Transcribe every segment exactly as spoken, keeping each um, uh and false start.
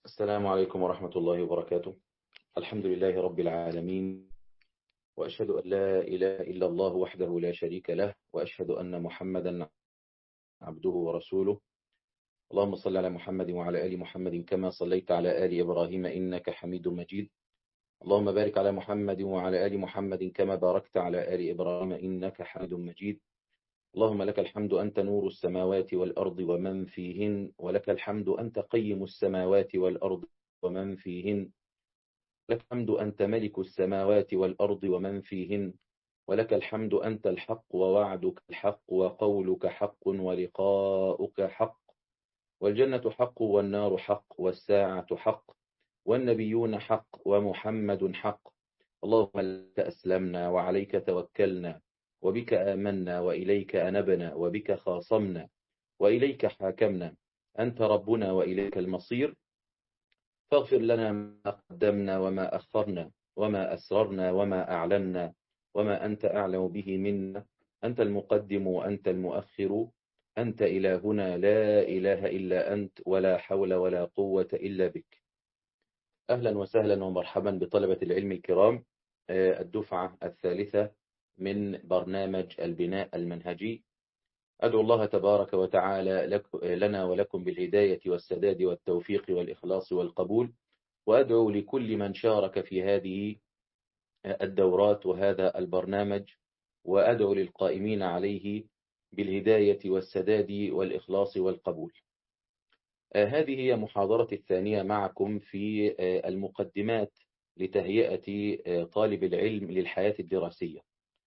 السلام عليكم ورحمة الله وبركاته. الحمد لله رب العالمين، وأشهد أن لا إله إلا الله وحده لا شريك له، وأشهد أن محمدا عبده ورسوله. اللهم صل على محمد وعلى آل محمد كما صليت على آل إبراهيم إنك حميد مجيد. اللهم بارك على محمد وعلى آل محمد كما باركت على آل إبراهيم إنك حميد مجيد. اللهم لك الحمد أنت نور السماوات والأرض ومن فيهن، ولك الحمد أنت قيم السماوات والأرض ومن فيهن، لك الحمد أنت ملك السماوات والأرض ومن فيهن، ولك الحمد أنت الحق ووعدك الحق وقولك حق ولقاؤك حق، والجنة حق والنار حق والساعة حق والنبيون حق ومحمد حق. اللهم لك أسلمنا وعليك توكلنا وبك آمنا وإليك أنبنا وبك خاصمنا وإليك حاكمنا، أنت ربنا وإليك المصير. فاغفر لنا ما قدمنا وما أخرنا وما أسررنا وما أعلنا وما أنت أعلم به منا. أنت المقدم وأنت المؤخر، أنت إلهنا لا إله إلا أنت، ولا حول ولا قوة إلا بك. أهلا وسهلا ومرحبا بطلبة العلم الكرام، الدفعة الثالثة من برنامج البناء المنهجي. أدعو الله تبارك وتعالى لك لنا ولكم بالهداية والسداد والتوفيق والإخلاص والقبول، وأدعو لكل من شارك في هذه الدورات وهذا البرنامج، وأدعو للقائمين عليه بالهداية والسداد والإخلاص والقبول. هذه هي محاضرة الثانية معكم في المقدمات لتهيئة طالب العلم للحياة الدراسية،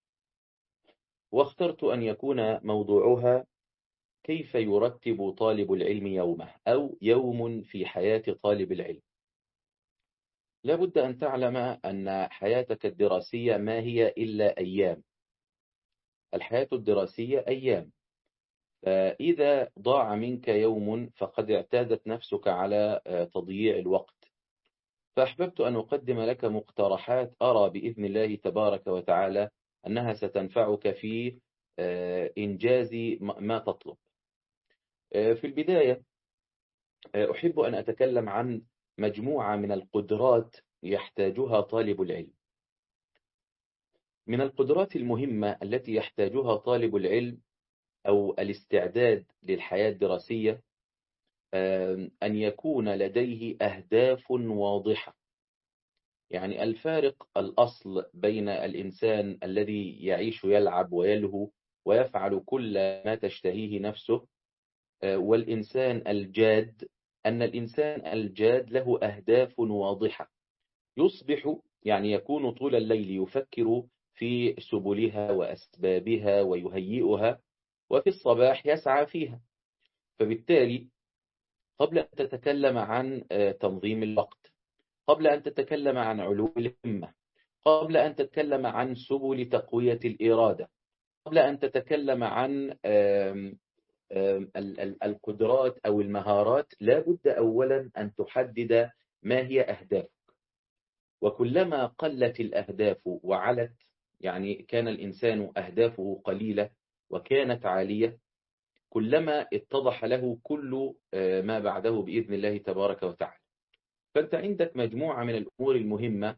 واخترت أن يكون موضوعها كيف يرتب طالب العلم يومه، أو يوم في حياة طالب العلم. لا بد أن تعلم أن حياتك الدراسية ما هي إلا أيام. الحياة الدراسية أيام، فإذا ضاع منك يوم فقد اعتادت نفسك على تضييع الوقت. فأحببت أن أقدم لك مقترحات أرى بإذن الله تبارك وتعالى أنها ستنفعك في إنجاز ما تطلب. في البداية أحب أن أتكلم عن مجموعة من القدرات يحتاجها طالب العلم. من القدرات المهمة التي يحتاجها طالب العلم أو الاستعداد للحياة الدراسية أن يكون لديه أهداف واضحة. يعني الفارق الأصل بين الإنسان الذي يعيش يلعب ويلهو ويفعل كل ما تشتهيه نفسه والإنسان الجاد، أن الإنسان الجاد له أهداف واضحة. يصبح يعني يكون طول الليل يفكر في سبلها وأسبابها ويهيئها، وفي الصباح يسعى فيها. فبالتالي قبل أن تتكلم عن تنظيم الوقت، قبل أن تتكلم عن علو الهمة، قبل أن تتكلم عن سبل تقوية الإرادة، قبل أن تتكلم عن القدرات أو المهارات، لا بد أولا أن تحدد ما هي أهدافك. وكلما قلت الأهداف وعلت، يعني كان الإنسان أهدافه قليلة وكانت عالية، كلما اتضح له كل ما بعده بإذن الله تبارك وتعالى. فأنت عندك مجموعة من الأمور المهمة،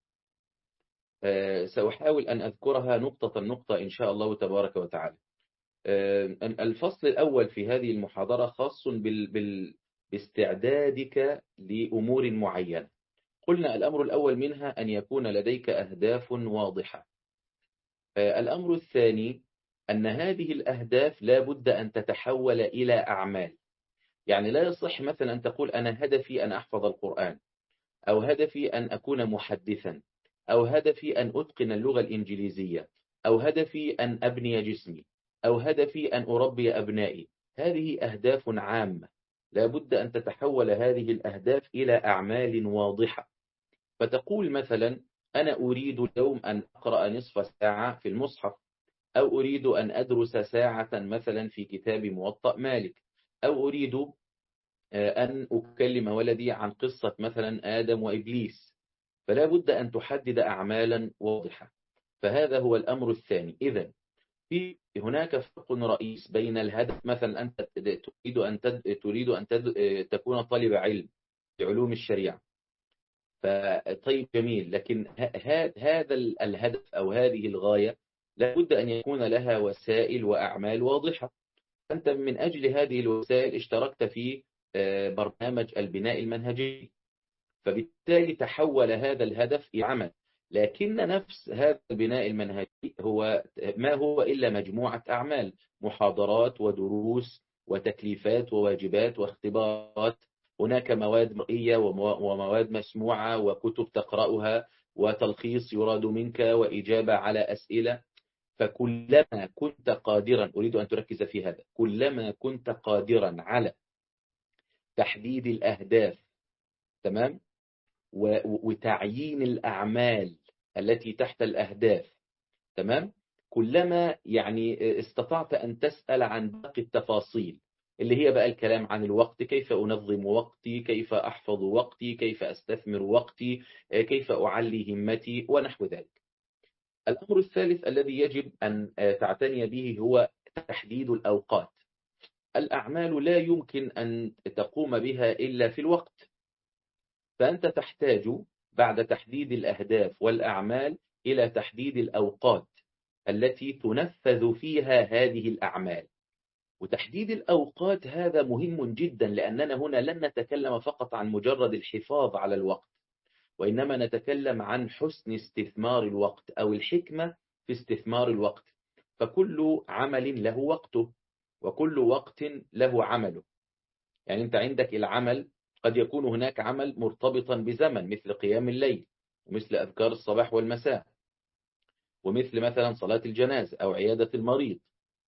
سأحاول أن أذكرها نقطة نقطة إن شاء الله تبارك وتعالى. الفصل الأول في هذه المحاضرة خاص بال... بال... باستعدادك لأمور معينة. قلنا الأمر الأول منها أن يكون لديك أهداف واضحة. الأمر الثاني أن هذه الأهداف لا بد أن تتحول إلى أعمال. يعني لا يصح مثلا أن تقول أنا هدفي أن أحفظ القرآن، أو هدفي أن أكون محدثا، أو هدفي أن أتقن اللغة الإنجليزية، أو هدفي أن أبني جسمي، أو هدفي أن أربي أبنائي. هذه أهداف عامة، لا بد أن تتحول هذه الأهداف إلى أعمال واضحة. فتقول مثلا أنا أريد اليوم أن أقرأ نصف ساعة في المصحف، أو أريد أن أدرس ساعة مثلا في كتاب موطأ مالك، أو أريد أن أكلم ولدي عن قصة مثلا آدم وإبليس. فلا بد أن تحدد أعمالا واضحة. فهذا هو الأمر الثاني. إذن في هناك فرق رئيس بين الهدف، مثلا أنت تريد أن تد... تريد أن تد... تكون طالب علم، علوم الشريعة. فطيب جميل، لكن هذا الهدف أو هذه الغاية لابد أن يكون لها وسائل وأعمال واضحة. أنت من أجل هذه الوسائل اشتركت في برنامج البناء المنهجي، فبالتالي تحول هذا الهدف إلى عمل. لكن نفس هذا البناء المنهجي هو ما هو إلا مجموعة أعمال، محاضرات ودروس وتكليفات وواجبات واختبارات. هناك مواد مرئية ومواد مسموعة وكتب تقرأها وتلخيص يراد منك وإجابة على أسئلة. فكلما كنت قادرا، أريد أن تركز في هذا، كلما كنت قادرا على تحديد الأهداف، تمام، وتعيين الأعمال التي تحت الأهداف، تمام، كلما يعني استطعت أن تسأل عن باقي التفاصيل اللي هي بقى الكلام عن الوقت، كيف أنظم وقتي، كيف أحفظ وقتي، كيف أستثمر وقتي، كيف أعلي همتي ونحو ذلك. الأمر الثالث الذي يجب أن تعتني به هو تحديد الأوقات. الأعمال لا يمكن أن تقوم بها إلا في الوقت، فأنت تحتاج بعد تحديد الأهداف والأعمال إلى تحديد الأوقات التي تنفذ فيها هذه الأعمال. وتحديد الأوقات هذا مهم جدا، لأننا هنا لن نتكلم فقط عن مجرد الحفاظ على الوقت، وإنما نتكلم عن حسن استثمار الوقت أو الحكمة في استثمار الوقت. فكل عمل له وقته وكل وقت له عمله. يعني أنت عندك العمل قد يكون هناك عمل مرتبطا بزمن، مثل قيام الليل ومثل أذكار الصباح والمساء ومثل مثلا صلاة الجنازة أو عيادة المريض.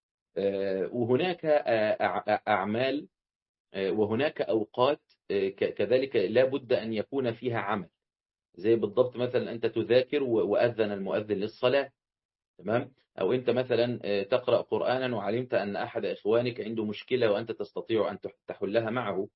وهناك أعمال وهناك أوقات كذلك لا بد أن يكون فيها عمل، زي بالضبط مثلا أنت تذاكر وأذن المؤذن للصلاة، تمام، أو أنت مثلا تقرأ قرآنا وعلمت أن أحد إخوانك عنده مشكلة وأنت تستطيع أن تحلها معه.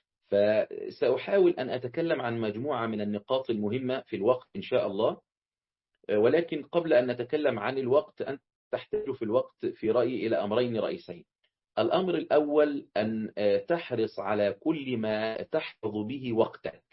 فسأحاول أن أتكلم عن مجموعة من النقاط المهمة في الوقت إن شاء الله. ولكن قبل أن نتكلم عن الوقت، أنت تحتاج في الوقت في رأيي إلى أمرين رئيسين. الأمر الأول أن تحرص على كل ما تحفظ به وقتك.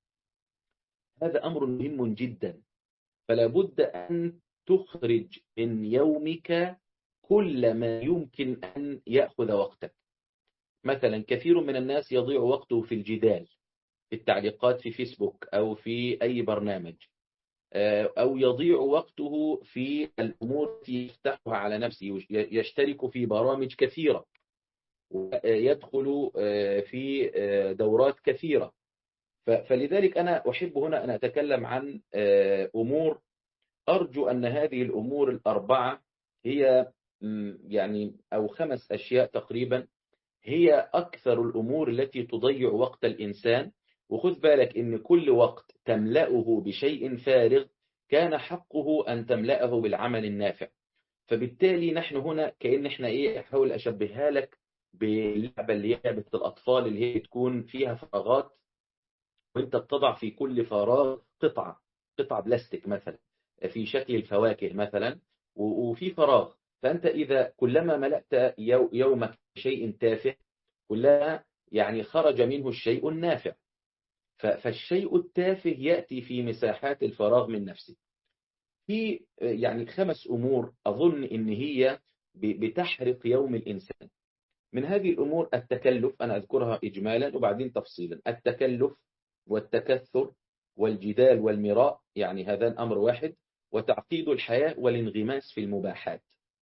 هذا أمر مهم جدا، فلا بد أن تخرج من يومك كل ما يمكن أن يأخذ وقتك. مثلا كثير من الناس يضيع وقته في الجدال، في التعليقات في فيسبوك أو في أي برنامج، أو يضيع وقته في الأمور التي يفتحها على نفسه، يشترك في برامج كثيرة ويدخل في دورات كثيرة. فلذلك أنا أحب هنا أن أتكلم عن أمور، أرجو أن هذه الأمور الأربعة هي يعني أو خمس أشياء تقريبا هي أكثر الأمور التي تضيع وقت الإنسان. وخذ بالك إن كل وقت تملأه بشيء فارغ كان حقه أن تملأه بالعمل النافع. فبالتالي نحن هنا كأن احنا إيه، أحاول أشبهها لك باللعبة اللي هي لعبة الأطفال اللي هي تكون فيها فراغات، وانت بتضع في كل فراغ قطعة قطعة بلاستيك مثلا في شكل الفواكه مثلا، وفي فراغ. فأنت إذا كلما ملأت يومك شيء تافه كلما يعني خرج منه الشيء النافع. فالشيء التافه يأتي في مساحات الفراغ من نفسه. في يعني خمس أمور أظن إن هي بتحرق يوم الإنسان. من هذه الأمور التكلف، أنا أذكرها إجمالا وبعدين تفصيلا. التكلف والتكثر والجدال والمراء، يعني هذان أمر واحد، وتعقيد الحياة والانغماس في المباحات.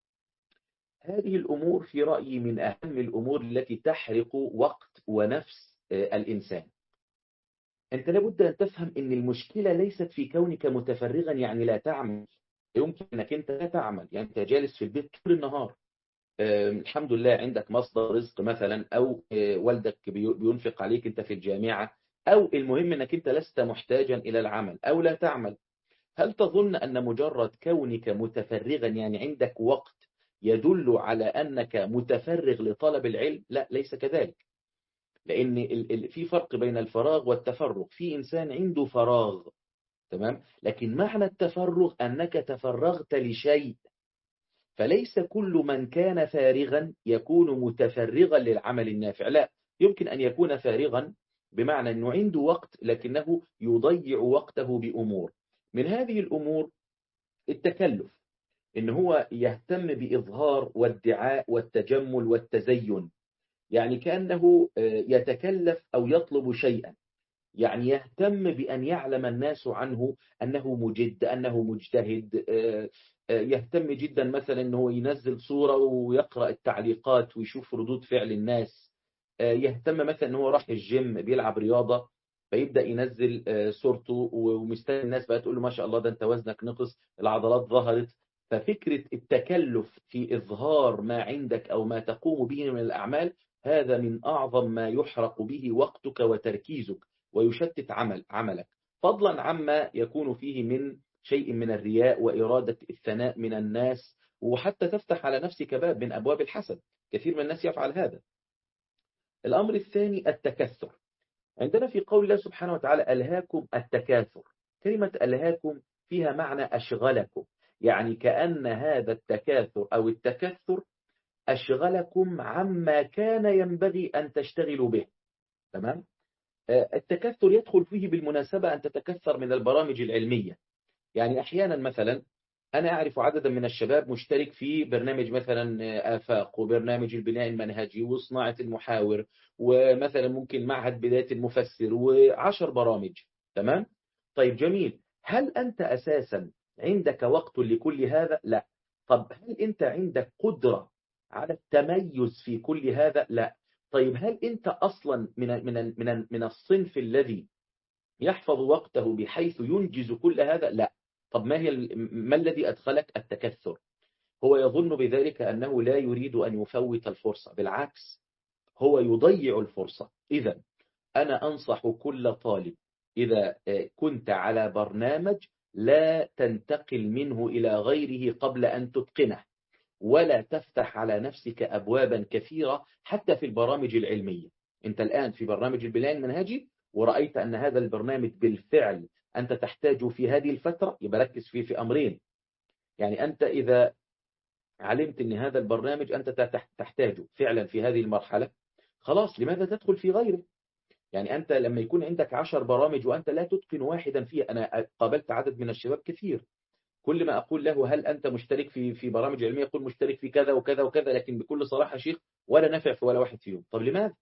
هذه الأمور في رأيي من أهم الأمور التي تحرق وقت ونفس الإنسان. أنت لابد أن تفهم أن المشكلة ليست في كونك متفرغا يعني لا تعمل. يمكن أنك أنت لا تعمل، يعني أنت جالس في البيت طول النهار، الحمد لله عندك مصدر رزق مثلا، أو والدك بينفق عليك، أنت في الجامعة، أو المهم أنك أنت لست محتاجا إلى العمل أو لا تعمل. هل تظن أن مجرد كونك متفرغا يعني عندك وقت يدل على أنك متفرغ لطلب العلم؟ لا، ليس كذلك. لأن في فرق بين الفراغ والتفرغ. في إنسان عنده فراغ، تمام، لكن معنى التفرغ أنك تفرغت لشيء. فليس كل من كان فارغا يكون متفرغا للعمل النافع، لا، يمكن أن يكون فارغا بمعنى أنه عنده وقت لكنه يضيع وقته بأمور. من هذه الأمور التكلف، إن هو يهتم بإظهار والدعاء والتجمل والتزين، يعني كأنه يتكلف أو يطلب شيئا، يعني يهتم بأن يعلم الناس عنه أنه مجد، أنه مجتهد، يهتم جدا مثلا أنه ينزل صورة ويقرأ التعليقات ويشوف ردود فعل الناس، يهتم مثلا أنه راح الجيم بيلعب رياضة فيبدأ ينزل صورته ومستني الناس بقى تقول له ما شاء الله ده أنت وزنك نقص، العضلات ظهرت. ففكرة التكلف في إظهار ما عندك أو ما تقوم به من الأعمال، هذا من أعظم ما يحرق به وقتك وتركيزك ويشتت عمل عملك، فضلا عما يكون فيه من شيء من الرياء وإرادة الثناء من الناس، وحتى تفتح على نفسك باب من أبواب الحسد. كثير من الناس يفعل هذا. الأمر الثاني التكثر. عندنا في قول الله سبحانه وتعالى ألهاكم التكاثر، كلمة ألهاكم فيها معنى أشغلكم، يعني كأن هذا التكاثر أو التكثر أشغلكم عما كان ينبغي أن تشتغلوا به. تمام؟ التكثر يدخل فيه بالمناسبة أن تتكثر من البرامج العلمية. يعني أحيانا مثلا أنا أعرف عددا من الشباب مشترك في برنامج مثلا آفاق، وبرنامج البناء المنهجي، وصناعة المحاور، ومثلا ممكن معهد بداية المفسر، وعشر برامج. تمام؟ طيب جميل. هل أنت أساسا عندك وقت لكل هذا؟ لا. طب هل أنت عندك قدرة على التميز في كل هذا؟ لا. طيب هل أنت أصلا من من من من الصنف الذي يحفظ وقته بحيث ينجز كل هذا؟ لا. طب ما هي ما الذي أدخلك التكثر؟ هو يظن بذلك أنه لا يريد أن يفوت الفرصة، بالعكس هو يضيع الفرصة. إذا أنا أنصح كل طالب إذا كنت على برنامج لا تنتقل منه إلى غيره قبل أن تتقنه، ولا تفتح على نفسك أبوابا كثيرة حتى في البرامج العلمية. أنت الآن في برنامج البناء المنهجي ورأيت أن هذا البرنامج بالفعل أنت تحتاج في هذه الفترة، يبقى ركز فيه في أمرين. يعني أنت إذا علمت أن هذا البرنامج أنت تحتاجه فعلا في هذه المرحلة، خلاص لماذا تدخل في غيره؟ يعني أنت لما يكون عندك عشر برامج وأنت لا تتقن واحدا فيها، أنا قابلت عدد من الشباب كثير كل ما أقول له هل أنت مشترك في في برامج علمية، يقول مشترك في كذا وكذا وكذا، لكن بكل صراحة شيخ ولا نفع في ولا واحد فيهم. طب لماذا؟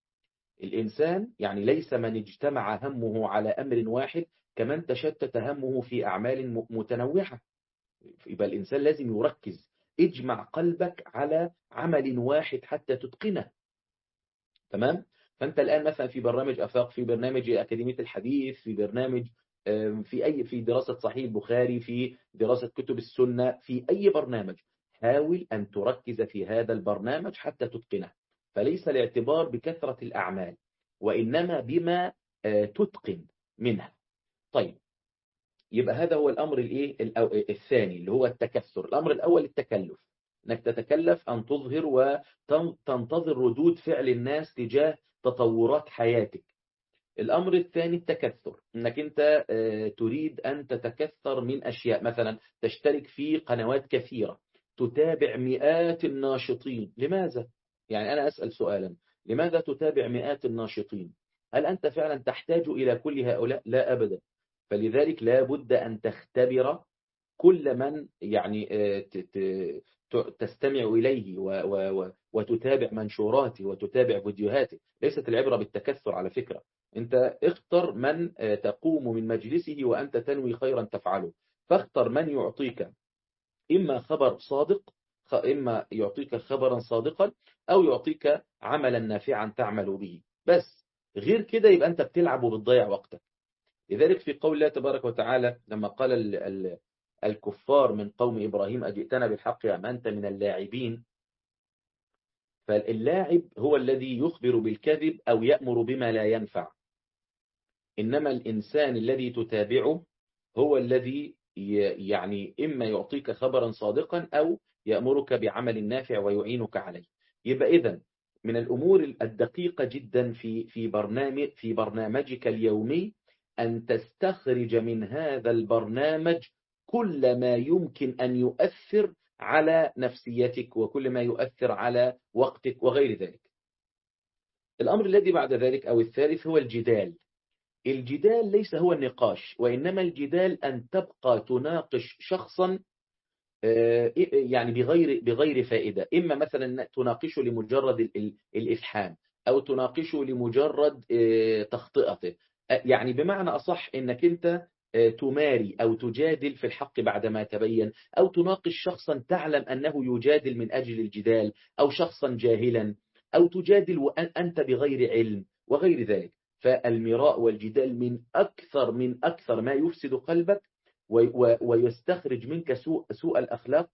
الإنسان يعني ليس من اجتمع همه على أمر واحد كمن تشتت همه في أعمال متنوعة. يبقى الإنسان لازم يركز، اجمع قلبك على عمل واحد حتى تتقنه. تمام؟ فأنت الآن مثلا في برنامج أفاق، في برنامج أكاديمية الحديث، في برنامج في أي في دراسة صحيح البخاري، في دراسة كتب السنة، في أي برنامج حاول أن تركز في هذا البرنامج حتى تتقنه. فليس الاعتبار بكثرة الأعمال وإنما بما تتقن منها. طيب يبقى هذا هو الأمر الإيه الثاني اللي هو التكثر. الأمر الأول التكلف، أنك تتكلف أن تظهر وتنتظر ردود فعل الناس تجاه تطورات حياتك. الأمر الثاني التكثر، أنك أنت تريد أن تتكثر من أشياء، مثلا تشترك في قنوات كثيرة، تتابع مئات الناشطين. لماذا؟ يعني أنا أسأل سؤالا، لماذا تتابع مئات الناشطين؟ هل أنت فعلا تحتاج إلى كل هؤلاء؟ لا أبدا. فلذلك لا بد أن تختبر كل من يعني تستمع إليه وتتابع منشوراته وتتابع فيديوهاته. ليست العبرة بالتكثر على فكرة. أنت اختر من تقوم من مجلسه وأنت تنوي خيرا تفعله، فاختر من يعطيك إما خبر صادق، إما يعطيك خبرا صادقا أو يعطيك عملا نافعا تعمل به. بس غير كده يبقى أنت بتلعب وبتضيع وقتك. لذلك في قول الله تبارك وتعالى لما قال ال ال الكفار من قوم إبراهيم أجئتنا بالحق أم أنت من اللاعبين، فاللاعب هو الذي يخبر بالكذب أو يأمر بما لا ينفع، إنما الإنسان الذي تتابعه هو الذي يعني إما يعطيك خبرا صادقا أو يأمرك بعمل نافع ويعينك عليه. يبقى إذن من الأمور الدقيقة جدا في في برنامج في برنامجك اليومي أن تستخرج من هذا البرنامج كل ما يمكن أن يؤثر على نفسيتك وكل ما يؤثر على وقتك وغير ذلك. الأمر الذي بعد ذلك أو الثالث هو الجدال. الجدال ليس هو النقاش، وإنما الجدال أن تبقى تناقش شخصا يعني بغير بغير فائدة. إما مثلا تناقشه لمجرد ال- ال- الإفحام، أو تناقشه لمجرد آه، تخطئته. آه، يعني بمعنى أصح إنك أنت آه، تماري أو تجادل في الحق بعدما تبين، أو تناقش شخصا تعلم أنه يجادل من أجل الجدال، أو شخصا جاهلا، أو تجادل وأنت بغير علم وغير ذلك. فالمراء والجدال من أكثر من أكثر ما يفسد قلبك، ويستخرج منك سوء سوء الأخلاق،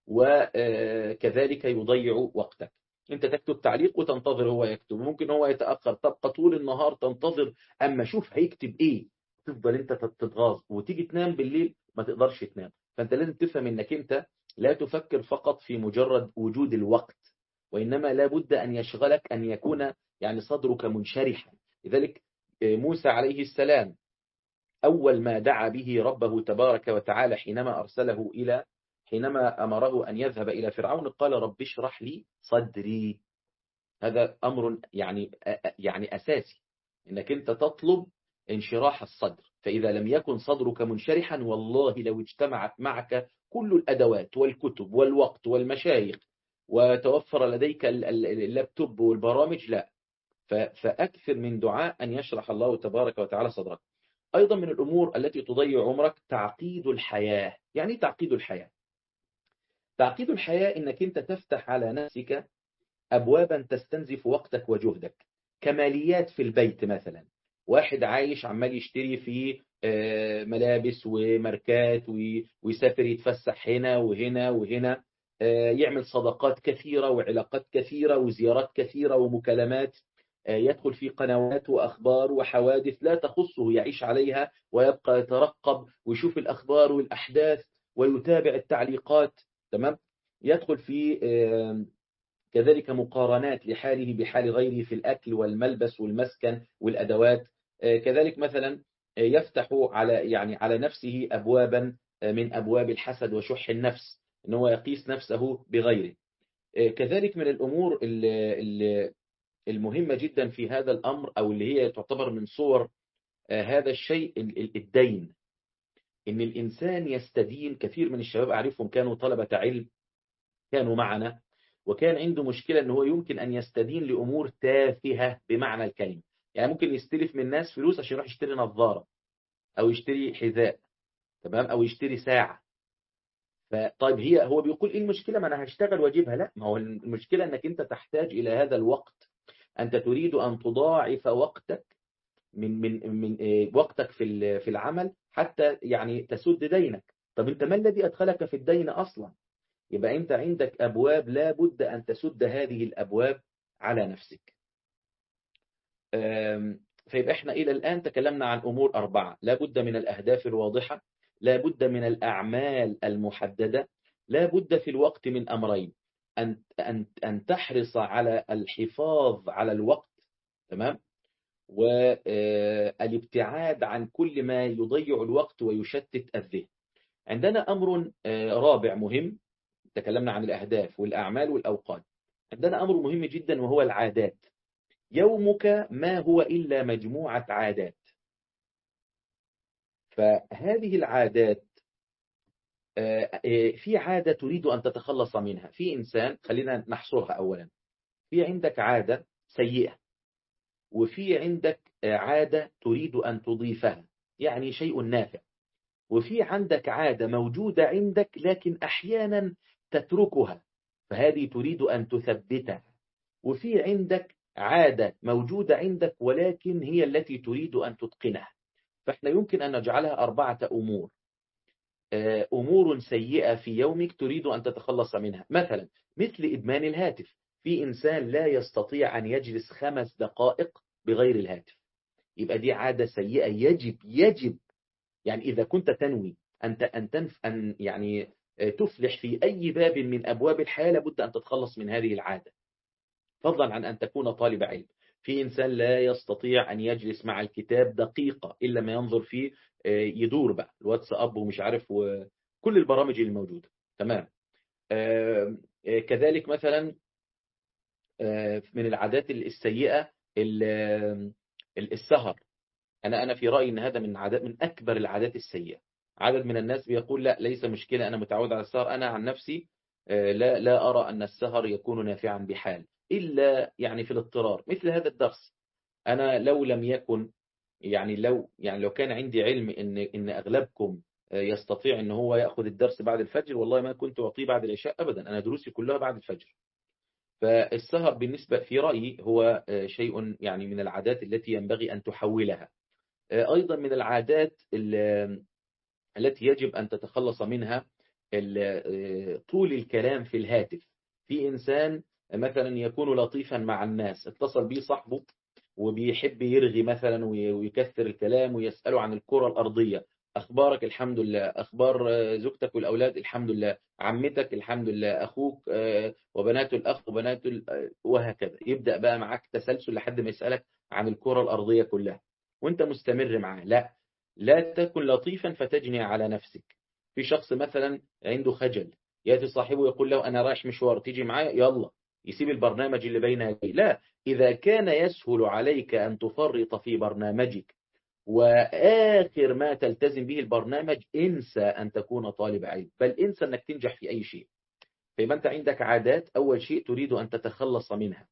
وكذلك يضيع وقتك. انت تكتب تعليق وتنتظر هو يكتب، ممكن هو يتأخر، تبقى طول النهار تنتظر اما شوف هيكتب ايه، تفضل انت تتغاظ وتيجي تنام بالليل ما تقدرش تنام. فانت لازم تفهم انك انت لا تفكر فقط في مجرد وجود الوقت، وإنما لا بد أن يشغلك أن يكون يعني صدرك منشرحا. لذلك موسى عليه السلام أول ما دعا به ربه تبارك وتعالى حينما أرسله إلى حينما أمره أن يذهب إلى فرعون قال رب اشرح لي صدري. هذا أمر يعني يعني أساسي، إنك أنت تطلب انشراح الصدر. فإذا لم يكن صدرك منشرحا والله لو اجتمعت معك كل الأدوات والكتب والوقت والمشايخ وتوفر لديك اللابتوب والبرامج، لا. فأكثر من دعاء أن يشرح الله تبارك وتعالى صدرك. أيضا من الأمور التي تضيع عمرك تعقيد الحياة. يعني تعقيد الحياة، تعقيد الحياة إنك أنت تفتح على نفسك أبوابا تستنزف وقتك وجهدك، كماليات في البيت مثلا. واحد عايش عمال يشتري في ملابس وماركات ويسافر يتفسح هنا وهنا وهنا، يعمل صداقات كثيرة وعلاقات كثيرة وزيارات كثيرة ومكالمات، يدخل في قنوات وأخبار وحوادث لا تخصه يعيش عليها، ويبقى يترقب ويشوف الأخبار والأحداث ويتابع التعليقات. تمام. يدخل في كذلك مقارنات لحاله بحال غيره في الأكل والملبس والمسكن والأدوات. كذلك مثلا يفتح على يعني على نفسه أبوابا من أبواب الحسد وشح النفس، إن هو يقيس نفسه بغيره. كذلك من الأمور المهمة جدا في هذا الأمر، أو اللي هي تعتبر من صور هذا الشيء، الدين. إن الإنسان يستدين. كثير من الشباب أعرفهم كانوا طلبة علم، كانوا معنا، وكان عنده مشكلة أنه هو يمكن أن يستدين لأمور تافهة بمعنى الكلمة. يعني ممكن يستلف من الناس فلوس عشان يروح يشتري نظارة، أو يشتري حذاء، تمام، أو يشتري ساعة. فطيب هي هو بيقول إيه المشكلة؟ ما أنا هشتغل واجيبها. لا، ما هو المشكلة أنك أنت تحتاج إلى هذا الوقت. أنت تريد أن تضاعف وقتك من من من وقتك في في العمل حتى يعني تسد دينك. طب أنت ما الذي أدخلك في الدين أصلا؟ يبقى أنت عندك أبواب لا بد أن تسد هذه الأبواب على نفسك. فيبقى احنا إلى الآن تكلمنا عن أمور أربعة: لا بد من الأهداف الواضحة، لا بد من الأعمال المحددة، لا بد في الوقت من أمرين: أن أن أن تحرص على الحفاظ على الوقت، تمام، والابتعاد عن كل ما يضيع الوقت ويشتت الذهن. عندنا أمر رابع مهم، تكلمنا عن الأهداف والأعمال والأوقات. عندنا أمر مهم جدا وهو العادات. يومك ما هو إلا مجموعة عادات. فهذه العادات في عادة تريد أن تتخلص منها. في إنسان، خلينا نحصرها أولا: في عندك عادة سيئة، وفي عندك عادة تريد أن تضيفها، يعني شيء نافع. وفي عندك عادة موجودة عندك لكن أحيانا تتركها، فهذه تريد أن تثبتها. وفي عندك عادة موجودة عندك ولكن هي التي تريد أن تتقنها. فإحنا يمكن أن نجعلها أربعة أمور. أمور سيئة في يومك تريد أن تتخلص منها، مثلا مثل إدمان الهاتف. في إنسان لا يستطيع أن يجلس خمس دقائق بغير الهاتف، يبقى دي عادة سيئة. يجب يجب يعني إذا كنت تنوي أن أن تنف أن يعني تفلح في أي باب من أبواب الحياة لابد أن تتخلص من هذه العادة، فضلا عن أن تكون طالب علم. في إنسان لا يستطيع أن يجلس مع الكتاب دقيقة إلا ما ينظر فيه، يدور بقى الواتساب ومش عارف وكل البرامج الموجودة، تمام. كذلك مثلا من العادات السيئة السهر. أنا أنا في رأيي إن هذا من عادات من أكبر العادات السيئة. عدد من الناس بيقول لا ليس مشكلة، أنا متعود على السهر. أنا عن نفسي لا لا أرى أن السهر يكون نافعا بحال إلا يعني في الاضطرار، مثل هذا الدرس. أنا لو لم يكن يعني لو يعني لو كان عندي علم إن إن أغلبكم يستطيع إن هو يأخذ الدرس بعد الفجر، والله ما كنت أعطيه بعد العشاء أبدا. أنا دروسي كلها بعد الفجر. فالسهر بالنسبة في رأيي هو شيء يعني من العادات التي ينبغي أن تحولها. أيضا من العادات التي يجب أن تتخلص منها طول الكلام في الهاتف. في إنسان مثلا يكون لطيفا مع الناس، اتصل بيه صاحبه وبيحب يرغي مثلا ويكثر الكلام ويسأله عن الكرة الأرضية. أخبارك؟ الحمد لله. أخبار زوجتك والأولاد؟ الحمد لله. عمتك؟ الحمد لله. أخوك وبنات الأخ وبنات ال... وهكذا. يبدأ بقى معك تسلسل لحد ما يسألك عن الكرة الأرضية كلها وانت مستمر معاه. لا لا تكن لطيفا فتجني على نفسك. في شخص مثلا عنده خجل، يأتي صاحبه يقول له أنا رايح مشوار تيجي معايا؟ يلا. يسيب البرنامج اللي بين يديه. لا، إذا كان يسهل عليك أن تفرط في برنامجك وآخر ما تلتزم به البرنامج، انسى أن تكون طالب علم، بل انسى أنك تنجح في أي شيء. فيبقى أنت عندك عادات أول شيء تريد أن تتخلص منها.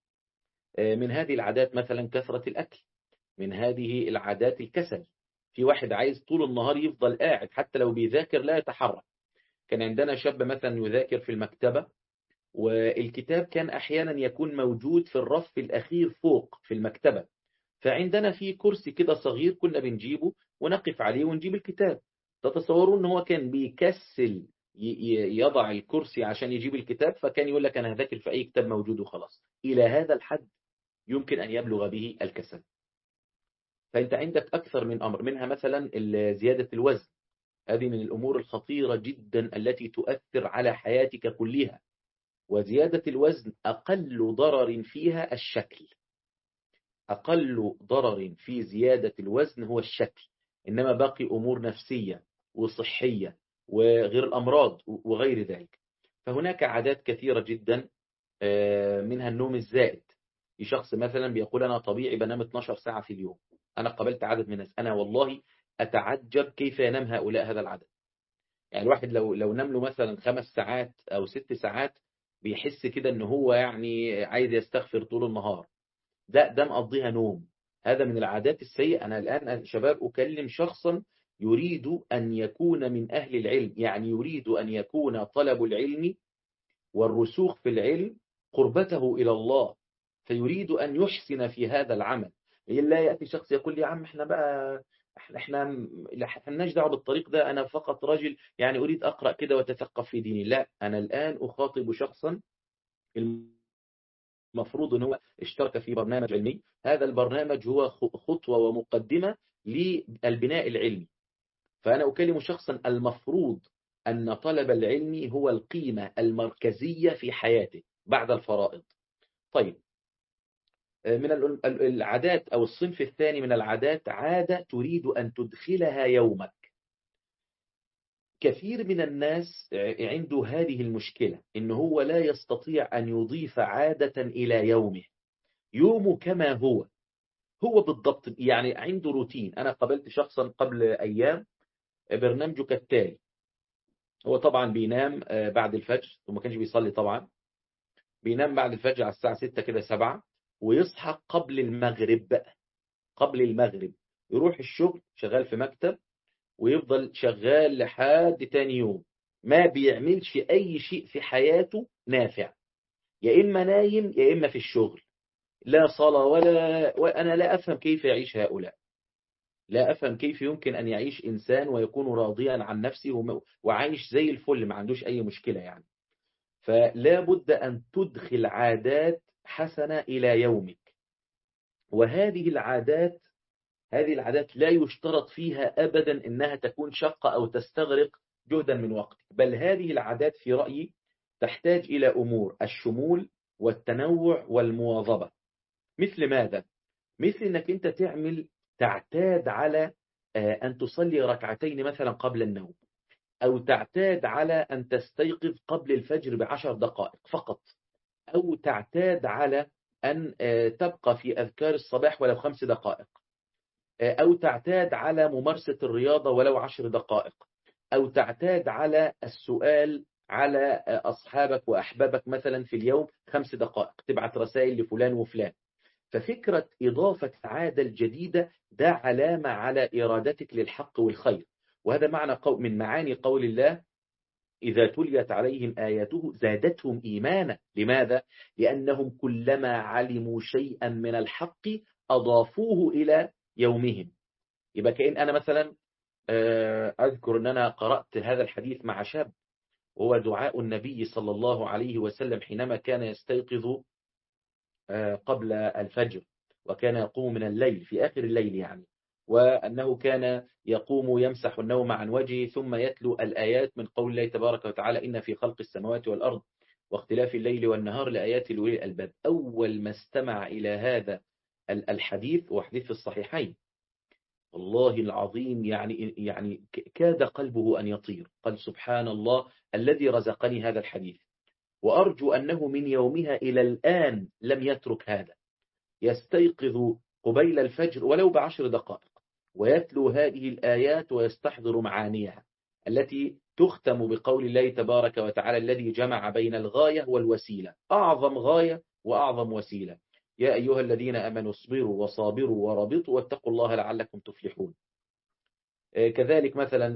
من هذه العادات مثلا كثرة الأكل. من هذه العادات الكسل. في واحد عايز طول النهار يفضل قاعد حتى لو بيذاكر لا يتحرك. كان عندنا شاب مثلا يذاكر في المكتبة، والكتاب كان أحيانا يكون موجود في الرف الأخير فوق في المكتبة. فعندنا في كرسي كده صغير كنا بنجيبه ونقف عليه ونجيب الكتاب. تتصوروا ان هو كان بيكسل يضع الكرسي عشان يجيب الكتاب، فكان يقول لك أنا هذاكر في أي كتاب موجود وخلاص. إلى هذا الحد يمكن أن يبلغ به الكسل. فأنت عندك أكثر من أمر، منها مثلا زيادة الوزن. هذه من الأمور الخطيرة جدا التي تؤثر على حياتك كلها. وزيادة الوزن أقل ضرر فيها الشكل. أقل ضرر في زيادة الوزن هو الشكل، إنما باقي أمور نفسية وصحية وغير الأمراض وغير ذلك. فهناك عادات كثيرة جدا، منها النوم الزائد. في شخص مثلا بيقول أنا طبيعي بنام اثناشر ساعة في اليوم. أنا قابلت عدد من الناس أنا والله أتعجب كيف ينام هؤلاء هذا العدد. يعني الواحد لو لو نام له مثلا خمس ساعات أو ست ساعات بيحس كده إن هو يعني عايز يستغفر طول النهار. ده ده مقضيها نوم. هذا من العادات السيئة. أنا الآن شباب أكلم شخصا يريد أن يكون من أهل العلم، يعني يريد أن يكون طلب العلم والرسوخ في العلم قربته إلى الله، فيريد أن يحسن في هذا العمل. لا يأتي شخص يقول لي يا عم احنا بقى احنا احنا لناش دعوه بالطريق ده، أنا فقط رجل يعني أريد أقرأ كده وتثقف في ديني. لا، أنا الآن أخاطب شخصا المفروض أن هو اشترك في برنامج علمي. هذا البرنامج هو خطوة ومقدمة للبناء العلمي. فأنا أكلم شخصا المفروض أن طلب العلم هو القيمة المركزية في حياته بعد الفرائض. طيب، من العادات أو الصنف الثاني من العادات عادة تريد أن تدخلها يومك. كثير من الناس عنده هذه المشكلة، إنه هو لا يستطيع أن يضيف عادة إلى يومه. يومه كما هو هو بالضبط، يعني عنده روتين. أنا قابلت شخصا قبل أيام برنامجه كالتالي. هو طبعا بينام بعد الفجر وما كانش بيصلي طبعا. بينام بعد الفجر على الساعة ستة كده سبعة، ويصحى قبل المغرب بقى. قبل المغرب يروح الشغل، شغال في مكتب، ويفضل شغال لحد تاني يوم. ما بيعملش أي شيء في حياته نافع، يا إما نايم يا إما في الشغل. لا صلاة ولا وأنا لا أفهم كيف يعيش هؤلاء. لا أفهم كيف يمكن أن يعيش إنسان ويكون راضيا عن نفسه وعايش زي الفل ما عندوش أي مشكلة يعني. فلا بد أن تدخل عادات حسنة إلى يومك. وهذه العادات هذه العادات لا يشترط فيها أبدا إنها تكون شقة أو تستغرق جهدا من وقت، بل هذه العادات في رأيي تحتاج إلى أمور الشمول والتنوع والمواظبة. مثل ماذا؟ مثل أنك أنت تعمل تعتاد على أن تصلي ركعتين مثلا قبل النوم، أو تعتاد على أن تستيقظ قبل الفجر بعشر دقائق فقط، أو تعتاد على أن تبقى في أذكار الصباح ولو خمس دقائق، أو تعتاد على ممارسة الرياضة ولو عشر دقائق، أو تعتاد على السؤال على أصحابك وأحبابك مثلا في اليوم خمس دقائق، تبعت رسائل لفلان وفلان. ففكرة إضافة عادة الجديدة ده علامة على إرادتك للحق والخير. وهذا معنى قول من معاني قول الله: إذا تليت عليهم آياته زادتهم إيمانا. لماذا؟ لأنهم كلما علموا شيئا من الحق أضافوه إلى يومهم. يبقى كأن أنا مثلا أذكر أن أنا قرأت هذا الحديث مع شاب، وهو دعاء النبي صلى الله عليه وسلم حينما كان يستيقظ قبل الفجر، وكان يقوم من الليل في آخر الليل يعني، وأنه كان يقوم يمسح النوم عن وجهه ثم يتلو الآيات من قول الله تبارك وتعالى: إن في خلق السماوات والأرض واختلاف الليل والنهار لآيات لأولي الألباب. أول ما استمع إلى هذا الحديث، وحديث الصحيحين، والله العظيم يعني يعني كاد قلبه أن يطير. قال: سبحان الله الذي رزقني هذا الحديث، وأرجو أنه من يومها إلى الآن لم يترك هذا. يستيقظ قبيل الفجر ولو بعشر دقائق، ويتلو هذه الآيات ويستحضر معانيها التي تختم بقول الله تبارك وتعالى: الذي جمع بين الغاية والوسيلة. أعظم غاية وأعظم وسيلة: يا أيها الذين آمنوا اصبروا وصابروا ورابطوا واتقوا الله لعلكم تفلحون. كذلك مثلا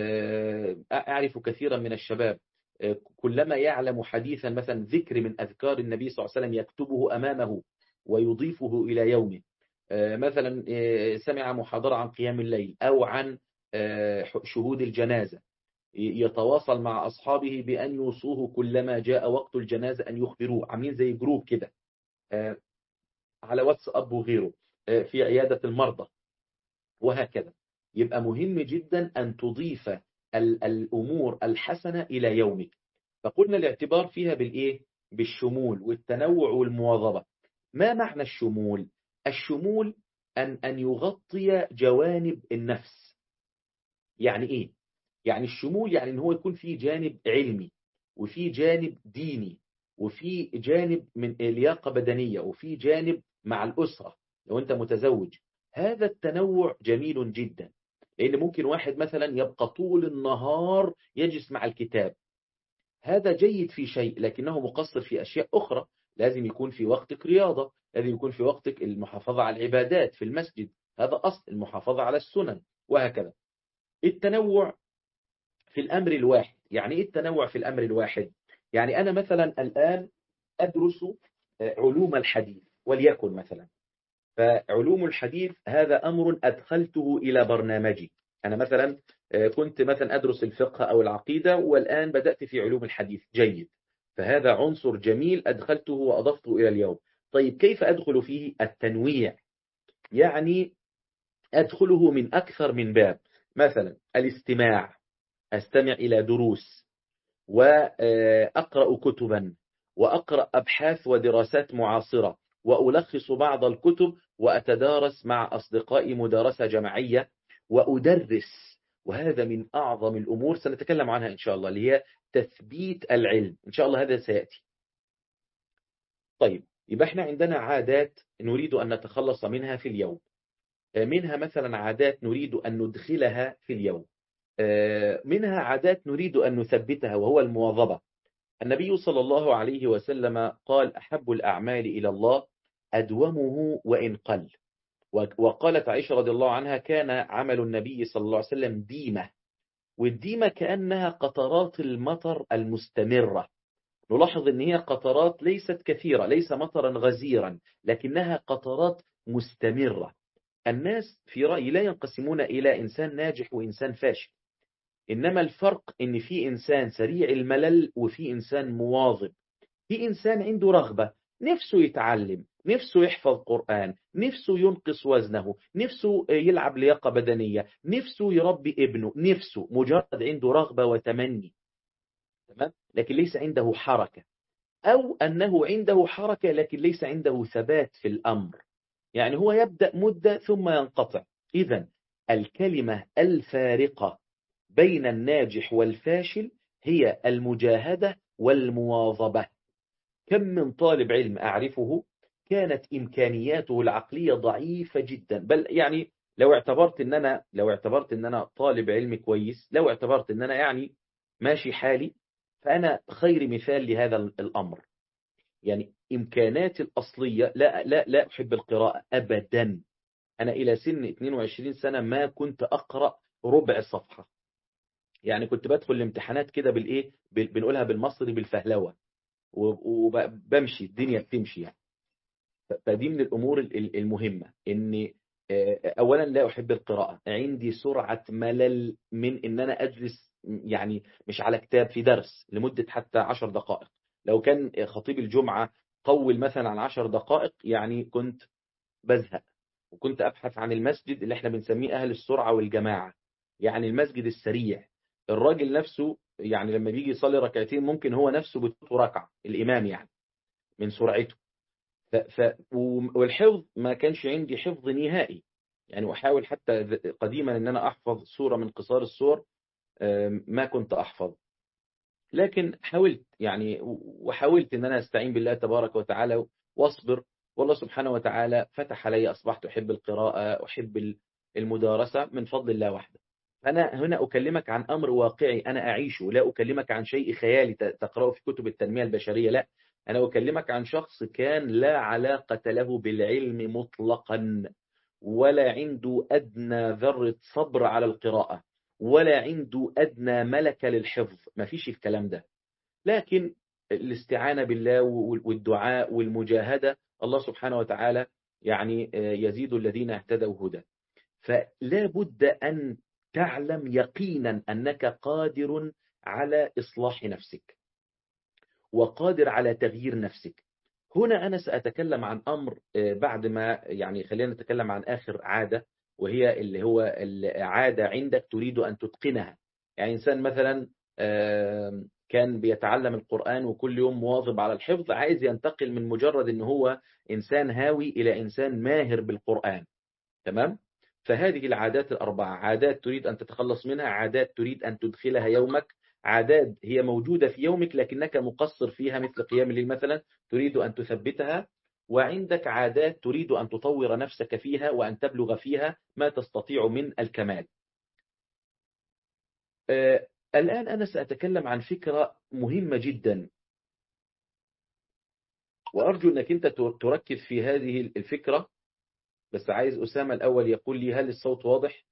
أعرف كثيرا من الشباب كلما يعلم حديثا مثلا ذكر من أذكار النبي صلى الله عليه وسلم يكتبه أمامه ويضيفه إلى يومه. مثلا سمع محاضرة عن قيام الليل أو عن شهود الجنازة، يتواصل مع أصحابه بأن يوصوه كلما جاء وقت الجنازة أن يخبروه، عاملين زي جروب كده على واتساب وغيره في عيادة المرضى وهكذا. يبقى مهم جدا أن تضيف الأمور الحسنة إلى يومك. فقلنا الاعتبار فيها بالإيه؟ بالشمول والتنوع والمواظبة. ما معنى الشمول؟ الشمول أن أن يغطي جوانب النفس. يعني إيه؟ يعني الشمول يعني إن هو يكون فيه جانب علمي، وفي جانب ديني، وفي جانب من لياقة بدنية، وفي جانب مع الأسرة لو أنت متزوج. هذا التنوع جميل جدا، لأن ممكن واحد مثلا يبقى طول النهار يجلس مع الكتاب، هذا جيد في شيء لكنه مقصر في أشياء أخرى. لازم يكون في وقتك رياضة، لازم يكون في وقتك المحافظة على العبادات في المسجد، هذا أصل المحافظة على السنن وهكذا. التنوع في الأمر الواحد. يعني إيه التنوع في الأمر الواحد؟ يعني أنا مثلا الآن أدرس علوم الحديث وليكن مثلا، فعلوم الحديث هذا أمر أدخلته إلى برنامجي. أنا مثلا كنت مثلا أدرس الفقه أو العقيدة، والآن بدأت في علوم الحديث، جيد، فهذا عنصر جميل أدخلته وأضفته إلى اليوم. طيب كيف أدخل فيه؟ التنويع، يعني أدخله من أكثر من باب. مثلا الاستماع، أستمع إلى دروس، وأقرأ كتبا، وأقرأ أبحاث ودراسات معاصرة، وألخص بعض الكتب، وأتدارس مع أصدقائي مدارسة جماعية، وأدرس. وهذا من أعظم الأمور سنتكلم عنها إن شاء الله، اللي هي تثبيت العلم إن شاء الله، هذا سيأتي. طيب يبقى احنا عندنا عادات نريد أن نتخلص منها في اليوم. منها مثلا عادات نريد أن ندخلها في اليوم، منها عادات نريد أن نثبتها وهو المواظبة. النبي صلى الله عليه وسلم قال: أحب الأعمال إلى الله أدومه وإن قل. وقالت عائشة رضي الله عنها: كان عمل النبي صلى الله عليه وسلم ديمة. والديمة كأنها قطرات المطر المستمرة. نلاحظ أن هي قطرات ليست كثيرة، ليس مطرا غزيرا، لكنها قطرات مستمرة. الناس في رأيي لا ينقسمون إلى إنسان ناجح وإنسان فاشل، إنما الفرق إن في إنسان سريع الملل وفي إنسان مواظب. في إنسان عنده رغبة، نفسه يتعلم، نفسه يحفظ قرآن، نفسه ينقص وزنه، نفسه يلعب لياقة بدنية، نفسه يربي ابنه، نفسه مجرد عنده رغبة وتمني، تمام؟ لكن ليس عنده حركة. أو أنه عنده حركة لكن ليس عنده ثبات في الأمر، يعني هو يبدأ مدة ثم ينقطع. إذن الكلمة الفارقة بين الناجح والفاشل هي المجاهدة والمواظبة. كم من طالب علم أعرفه كانت إمكانياته العقلية ضعيفة جدا. بل يعني لو اعتبرت ان انا لو اعتبرت ان انا طالب علم كويس، لو اعتبرت ان انا يعني ماشي حالي، فانا خير مثال لهذا الامر. يعني امكاناتي الاصلية، لا لا لا احب القراءة ابدا. انا الى سن اثنين وعشرين سنة ما كنت اقرأ ربع صفحة. يعني كنت بدخل الامتحانات كده بالايه، بال- بنقولها بالمصري بالفهلوة، وبمشي الدنيا بتمشي يعني. فدي من الأمور ال- ال- المهمة، إني آه، أولا لا أحب القراءة، عندي سرعة ملل من إن أنا أجلس يعني مش على كتاب في درس لمدة حتى عشر دقائق. لو كان خطيب الجمعة طول مثلا عن عشر دقائق يعني كنت بزهق، وكنت أبحث عن المسجد اللي احنا بنسميه أهل السرعة والجماعة، يعني المسجد السريع. الراجل نفسه يعني لما بيجي يصلي ركعتين ممكن هو نفسه بتفوته ركعة الإمام يعني من سرعته. ف... ف... والحفظ ما كانش عندي حفظ نهائي. يعني أحاول حتى ذ- قديما أن أنا أحفظ سورة من قصار السور، آم، ما كنت أحفظ. لكن حاولت يعني، وحاولت أن أنا أستعين بالله تبارك وتعالى واصبر. والله سبحانه وتعالى فتح علي، أصبحت أحب القراءة، أحب ال- المدارسة من فضل الله وحده. أنا هنا أكلمك عن أمر واقعي أنا أعيشه، لا أكلمك عن شيء خيالي ت- تقرأه في كتب التنمية البشرية، لا. أنا أكلمك عن شخص كان لا علاقة له بالعلم مطلقا، ولا عنده أدنى ذرة صبر على القراءة، ولا عنده أدنى ملكة للحفظ، ما فيش الكلام ده. لكن الاستعانة بالله والدعاء والمجاهدة، الله سبحانه وتعالى يعني يزيد الذين اهتدوا هدى. فلا بد أن تعلم يقينا أنك قادر على إصلاح نفسك، وقادر على تغيير نفسك. هنا أنا سأتكلم عن أمر آه، بعد ما يعني خلينا نتكلم عن آخر عادة، وهي اللي هو العادة عندك تريد أن تتقنها. يعني إنسان مثلا آم، كان بيتعلم القرآن وكل يوم مواظب على الحفظ، عايز ينتقل من مجرد أنه هو إنسان هاوي إلى إنسان ماهر بالقرآن. تمام. فهذه العادات الأربعة، عادات تريد أن تتخلص منها، عادات تريد أن تدخلها يومك، عادات هي موجودة في يومك لكنك مقصر فيها مثل قيام الليل مثلا، تريد أن تثبتها. وعندك عادات تريد أن تطور نفسك فيها وأن تبلغ فيها ما تستطيع من الكمال. آه الآن أنا سأتكلم عن فكرة مهمة جدا، وأرجو أنك أنت تركز في هذه الفكرة. بس عايز أسامة الأول يقول لي هل الصوت واضح؟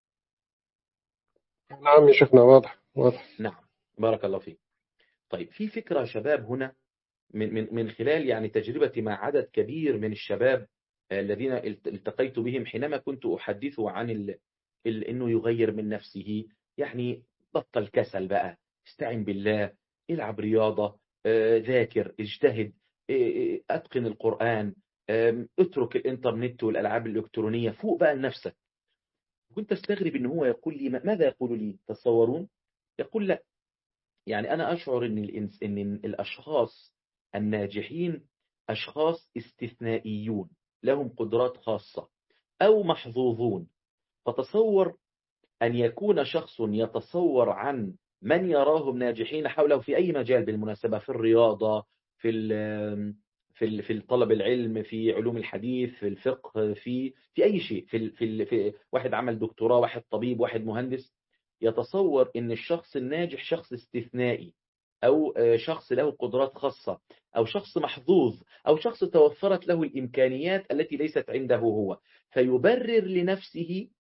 نعم يا شيخنا، واضح واضح. نعم. بارك الله فيك. طيب في فكرة شباب هنا، من من من خلال يعني تجربتي مع عدد كبير من الشباب الذين التقيت بهم حينما كنت أحدثه عن ال... ال... إنه يغير من نفسه. يعني بطل كسل بقى، استعن بالله، العب رياضة، آه، ذاكر، اجتهد، آه، أتقن القرآن، آم، اترك الإنترنت والألعاب الإلكترونية، فوق بقى لنفسك. كنت استغرب إن هو يقول لي ماذا يقول لي تصورون؟ يقول لا، يعني أنا أشعر إن الإنس... إن الأشخاص الناجحين أشخاص استثنائيون، لهم قدرات خاصة أو محظوظون. فتصور أن يكون شخص يتصور عن من يراهم ناجحين حوله في أي مجال، بالمناسبة في الرياضة، في ال- في ال- في طلب العلم، في علوم الحديث، في الفقه، في في أي شيء، في ال- في ال- في واحد عمل دكتوراه، واحد طبيب، واحد مهندس. يتصور أن الشخص الناجح شخص استثنائي، أو شخص له قدرات خاصة، أو شخص محظوظ، أو شخص توفرت له الإمكانيات التي ليست عنده هو، فيبرر لنفسه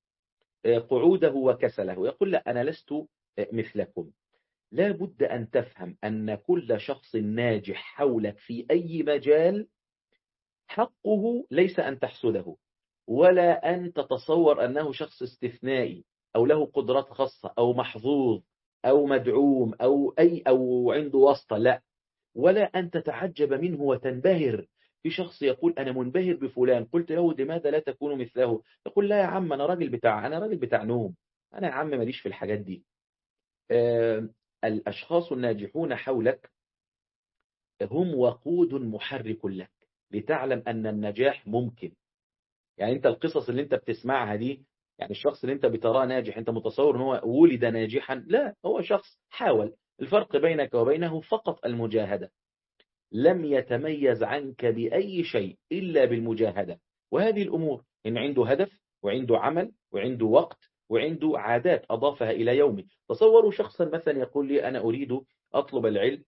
قعوده وكسله. يقول لا، أنا لست مثلكم. لا بد أن تفهم أن كل شخص ناجح حولك في أي مجال حقه ليس أن تحسده، ولا أن تتصور أنه شخص استثنائي أو له قدرات خاصة أو محظوظ أو مدعوم أو أي أو عنده واسطة، لا. ولا أن تتعجب منه وتنبهر. في شخص يقول أنا منبهر بفلان، قلت له لماذا لا تكون مثله؟ يقول لا يا عم، أنا راجل بتاع أنا راجل بتاع نوم، أنا يا عم ماليش في الحاجات دي. آه، الأشخاص الناجحون حولك هم وقود محرك لك، لتعلم أن النجاح ممكن. يعني أنت القصص اللي أنت بتسمعها دي، يعني الشخص اللي أنت بتراه ناجح، أنت متصور أنه هو ولد ناجحا؟ لا، هو شخص حاول. الفرق بينك وبينه فقط المجاهدة. لم يتميز عنك بأي شيء إلا بالمجاهدة. وهذه الأمور إن عنده هدف وعنده عمل وعنده وقت وعنده عادات أضافها إلى يومه. تصوروا شخصا مثلا يقول لي أنا أريد أطلب العلم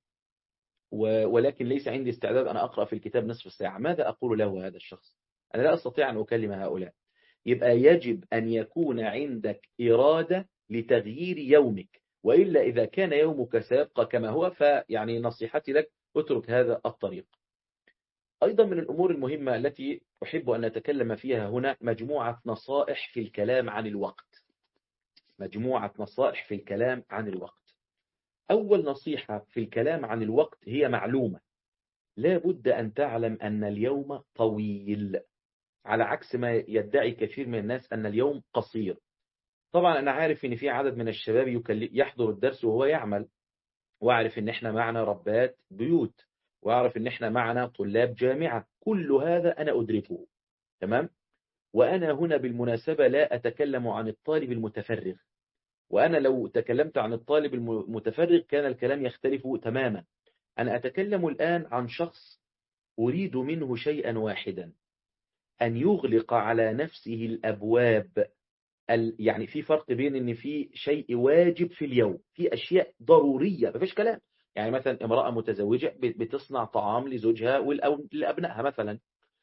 ولكن ليس عندي استعداد أن أقرأ في الكتاب نصف ساعة. ماذا أقول له هذا الشخص؟ أنا لا أستطيع أن أكلم هؤلاء. يبقى يجب أن يكون عندك إرادة لتغيير يومك، وإلا إذا كان يومك سيبقى كما هو فيعني نصيحتي لك اترك هذا الطريق. أيضا من الأمور المهمة التي أحب أن نتكلم فيها هنا مجموعة نصائح في الكلام عن الوقت. مجموعة نصائح في الكلام عن الوقت. أول نصيحة في الكلام عن الوقت هي معلومة. لا بد أن تعلم أن اليوم طويل، على عكس ما يدعي كثير من الناس أن اليوم قصير. طبعا أنا عارف أن في عدد من الشباب يحضر الدرس وهو يعمل، وأعرف أن إحنا معنا ربات بيوت، وأعرف أن إحنا معنا طلاب جامعة، كل هذا أنا أدركه. تمام؟ وأنا هنا بالمناسبة لا أتكلم عن الطالب المتفرغ، وأنا لو تكلمت عن الطالب المتفرغ كان الكلام يختلف تماما. أنا أتكلم الآن عن شخص أريد منه شيئا واحدا، أن يغلق على نفسه الأبواب. يعني في فرق بين أن في شيء واجب في اليوم، في أشياء ضرورية ما فيش كلام. يعني مثلا امرأة متزوجة بتصنع طعام لزوجها ولأبنائها مثلا،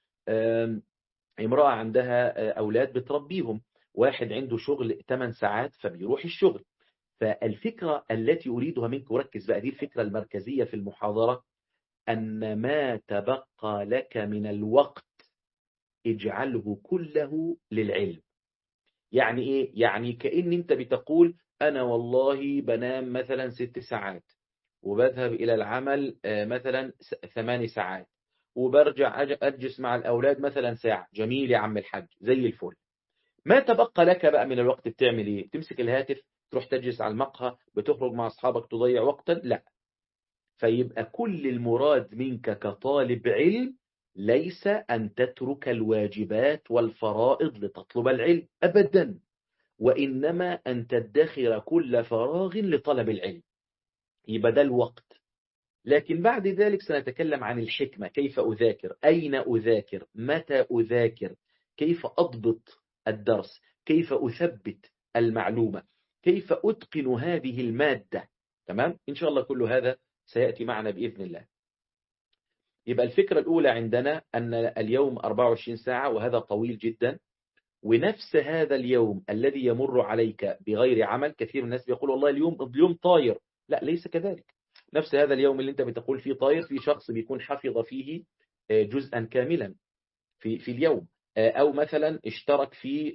امرأة عندها أولاد بتربيهم، واحد عنده شغل ثمان ساعات فبيروح الشغل. فالفكرة التي أريدها منك، وركز بقى، دي الفكرة المركزية في المحاضرة، أن ما تبقى لك من الوقت اجعله كله للعلم. يعني إيه؟ يعني كأن أنت بتقول أنا والله بنام مثلا ست ساعات وبذهب إلى العمل مثلا ثمان ساعات وبرجع أجلس مع الأولاد مثلا ساعة. جميل يا عم الحاج، زي الفل. ما تبقى لك بقى من الوقت بتعمل إيه؟ تمسك الهاتف، تروح تجلس على المقهى، بتخرج مع أصحابك تضيع وقتا؟ لا. فيبقى كل المراد منك كطالب علم ليس أن تترك الواجبات والفرائض لتطلب العلم أبدا، وإنما أن تدخر كل فراغ لطلب العلم. يبقى ده الوقت. لكن بعد ذلك سنتكلم عن الحكمة، كيف أذاكر، أين أذاكر، متى أذاكر، كيف أضبط الدرس، كيف أثبت المعلومة، كيف أتقن هذه المادة. تمام؟ إن شاء الله كل هذا سيأتي معنا بإذن الله. يبقى الفكرة الأولى عندنا أن اليوم أربعة وعشرين ساعة، وهذا طويل جدا. ونفس هذا اليوم الذي يمر عليك بغير عمل، كثير من الناس بيقول والله اليوم اليوم طاير. لا، ليس كذلك. نفس هذا اليوم اللي انت بتقول فيه طاير، في شخص بيكون حفظ فيه جزءا كاملا في في اليوم، او مثلا اشترك في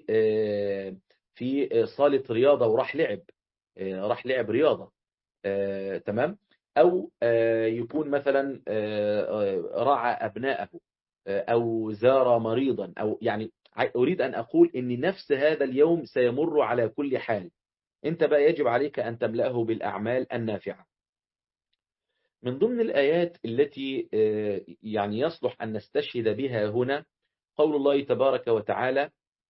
في صالة رياضة وراح لعب راح لعب رياضة. تمام؟ او يكون مثلا رعى ابنائه، او زار مريضا، او يعني أريد أن أقول أن نفس هذا اليوم سيمر على كل حال. أنت بقى يجب عليك أن تملأه بالأعمال النافعة. من ضمن الآيات التي يعني يصلح أن نستشهد بها هنا قول الله تبارك وتعالى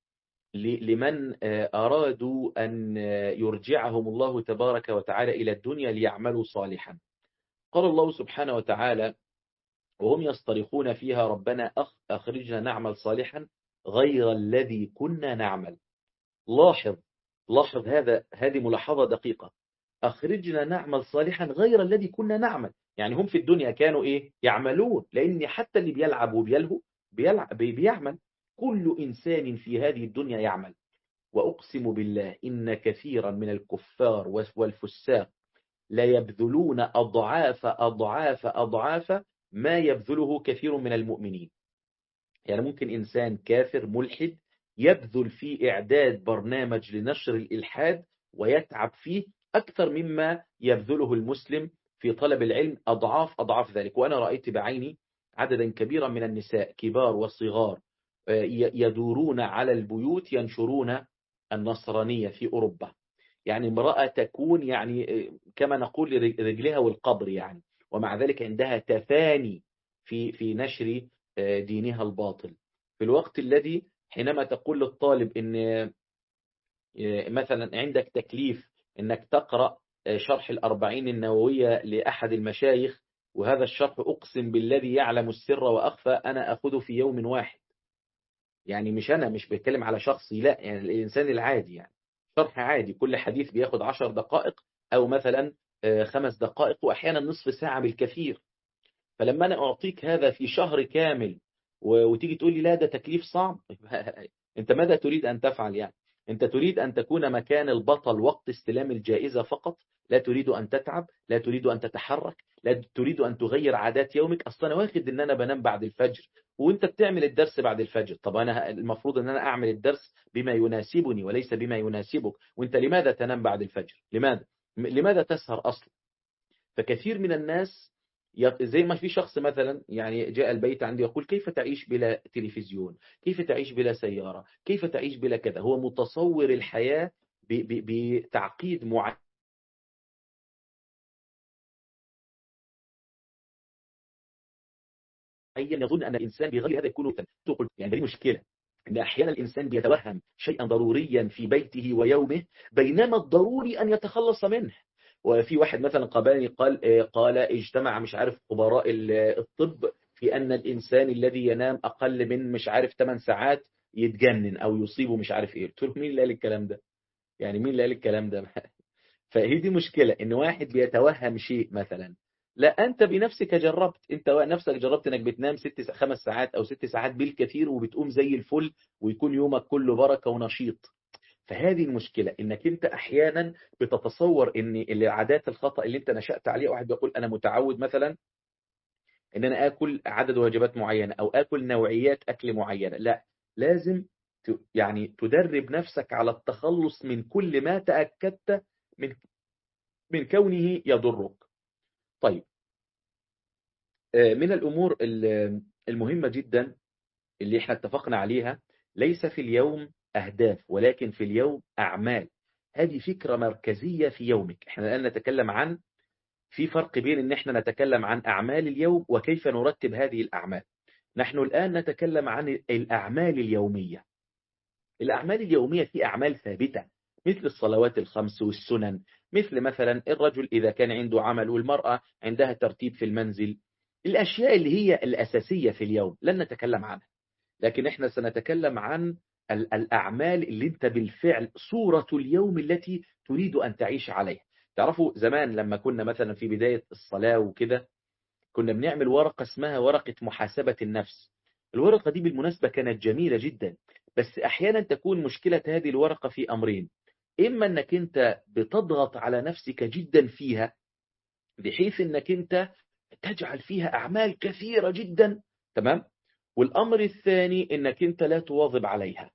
لمن أرادوا أن يرجعهم الله تبارك وتعالى إلى الدنيا ليعملوا صالحا. قال الله سبحانه وتعالى وهم يصطرخون فيها ربنا أخرجنا نعمل صالحا غير الذي كنا نعمل. لاحظ لاحظ هذا هذه ملاحظة دقيقة. أخرجنا نعمل صالحا غير الذي كنا نعمل، يعني هم في الدنيا كانوا إيه؟ يعملون، لأن حتى اللي بيلعب وبيلهو بيلعب بيعمل. كل إنسان في هذه الدنيا يعمل. وأقسم بالله إن كثيرا من الكفار والفساق لا يبذلون أضعاف أضعاف أضعاف ما يبذله كثير من المؤمنين. يعني ممكن إنسان كافر ملحد يبذل في إعداد برنامج لنشر الإلحاد ويتعب فيه أكثر مما يبذله المسلم في طلب العلم، أضعاف أضعاف ذلك. وأنا رأيت بعيني عددا كبيرا من النساء كبار وصغار يدورون على البيوت ينشرون النصرانية في أوروبا. يعني امرأة تكون يعني كما نقول رجلها والقبر يعني، ومع ذلك عندها تفاني في في نشر دينها الباطل. في الوقت الذي حينما تقول للطالب إن مثلا عندك تكليف إنك تقرأ شرح الأربعين النووية لأحد المشايخ وهذا الشرح أقسم بالذي يعلم السر وأخفى أنا أخذه في يوم واحد. يعني مش أنا مش بتكلم على شخصي، لا، يعني الإنسان العادي، يعني شرح عادي، كل حديث بياخد عشر دقائق أو مثلا آه، خمس دقائق وأحيانا نصف ساعة بالكثير. فلما أنا أعطيك هذا في شهر كامل و- وتيجي تقول لي لا ده تكليف صعب أنت ماذا تريد أن تفعل يعني؟ أنت تريد أن تكون مكان البطل وقت استلام الجائزة فقط؟ لا تريد أن تتعب، لا تريد أن تتحرك، لا تريد أن تغير عادات يومك. أصلا أنا واخد أن أنا بنام بعد الفجر وأنت بتعمل الدرس بعد الفجر. طب أنا المفروض أن أنا أعمل الدرس بما يناسبني وليس بما يناسبك، وأنت لماذا تنام بعد الفجر؟ لماذا؟ لماذا تسهر أصلا؟ فكثير من الناس يط- زي ما في شخص مثلا يعني جاء البيت عندي يقول كيف تعيش بلا تلفزيون، كيف تعيش بلا سيارة، كيف تعيش بلا كذا. هو متصور الحياة ب- ب- بتعقيد معين، يظن أن الإنسان بغير هذا يكون مثلا. يعني دي مشكلة، إن أحيانا الإنسان بيتوهم شيئا ضروريا في بيته ويومه بينما الضروري أن يتخلص منه. وفي واحد مثلا قابلني قال آه، قال اجتمع مش عارف خبراء ال- الطب في أن الإنسان الذي ينام أقل من مش عارف ثمان ساعات يتجنن أو يصيبه مش عارف إيه. قلت له مين اللي قال الكلام ده؟ يعني مين اللي قال الكلام ده؟ فهي دي مشكلة، ان واحد بيتوهم شيء مثلا. لا، انت بنفسك جربت، انت نفسك جربت انك بتنام ست خمس ساعات او ست ساعات بالكثير وبتقوم زي الفل ويكون يومك كله بركة ونشيط. فهذه المشكلة، انك انت احيانا بتتصور ان العادات الخطأ اللي انت نشأت عليها، واحد بيقول انا متعود مثلا ان انا اكل عدد وجبات معينة او اكل نوعيات اكل معينة. لا، لازم ت- يعني تدرب نفسك على التخلص من كل ما تأكدت من من كونه يضرك. طيب، آه، من الأمور ال- المهمة جدا اللي احنا اتفقنا عليها، ليس في اليوم أهداف ولكن في اليوم أعمال. هذه فكرة مركزية في يومك. احنا الآن نتكلم عن، في فرق بين ان احنا نتكلم عن أعمال اليوم وكيف نرتب هذه الأعمال. نحن الآن نتكلم عن الأعمال اليومية. الأعمال اليومية في أعمال ثابتة مثل الصلوات الخمس والسنن، مثل مثلا الرجل إذا كان عنده عمل والمرأة عندها ترتيب في المنزل. الأشياء اللي هي الأساسية في اليوم لن نتكلم عنها، لكن احنا سنتكلم عن ال- الأعمال اللي انت بالفعل صورة اليوم التي تريد أن تعيش عليها. تعرفوا زمان لما كنا مثلا في بداية الصلاة وكده، كنا بنعمل ورقة اسمها ورقة محاسبة النفس. الورقة دي بالمناسبة كانت جميلة جدا، بس أحيانا تكون مشكلة هذه الورقة في أمرين. إما أنك أنت بتضغط على نفسك جدا فيها بحيث أنك أنت تجعل فيها أعمال كثيرة جدا، تمام؟ والأمر الثاني أنك أنت لا تواظب عليها.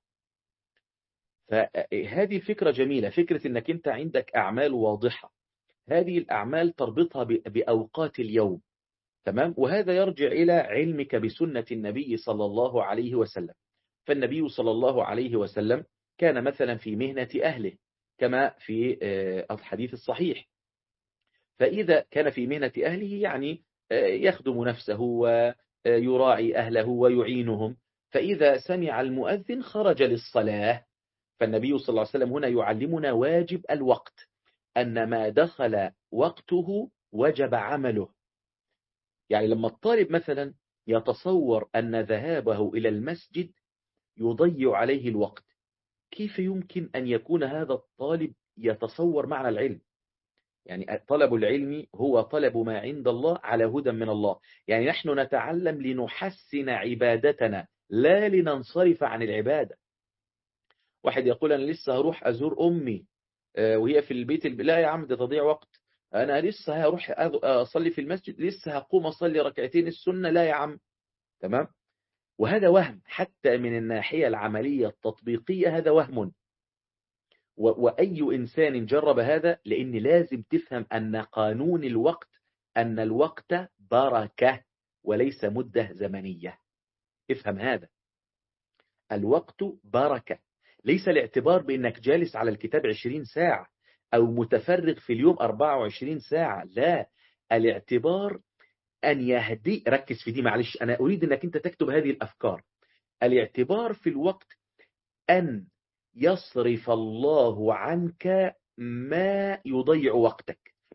فهذه فكرة جميلة، فكرة أنك أنت عندك أعمال واضحة، هذه الأعمال تربطها ب- بأوقات اليوم، تمام؟ وهذا يرجع إلى علمك بسنة النبي صلى الله عليه وسلم. فالنبي صلى الله عليه وسلم كان مثلا في مهنة أهله كما في آه، الحديث الصحيح. فإذا كان في مهنة أهله يعني آه، يخدم نفسه ويراعي أهله ويعينهم. فإذا سمع المؤذن خرج للصلاة. فالنبي صلى الله عليه وسلم هنا يعلمنا واجب الوقت، أن ما دخل وقته وجب عمله. يعني لما الطالب مثلا يتصور أن ذهابه إلى المسجد يضيع عليه الوقت، كيف يمكن أن يكون هذا الطالب يتصور معنى العلم؟ يعني طلب العلم هو طلب ما عند الله على هدى من الله. يعني نحن نتعلم لنحسن عبادتنا لا لننصرف عن العبادة. واحد يقول أنا لسه هروح أزور أمي آه، وهي في البيت الب... لا يا عم، ده تضيع وقت. أنا لسه هروح أذ- أصلي في المسجد، لسه هقوم أصلي ركعتين السنة، لا يا عم. تمام؟ وهذا وهم حتى من الناحية العملية التطبيقية، هذا وهم. و- وأي إنسان جرب هذا، لأن لازم تفهم أن قانون الوقت، أن الوقت بركة وليس مدة زمنية. افهم هذا، الوقت بركة. ليس الاعتبار بأنك جالس على الكتاب عشرين ساعة أو متفرغ في اليوم أربعة وعشرين ساعة، لا. الاعتبار أن يهدي، ركز في دي معلش، أنا أريد أنك أنت تكتب هذه الأفكار. الاعتبار في الوقت أن يصرف الله عنك ما يضيع وقتك.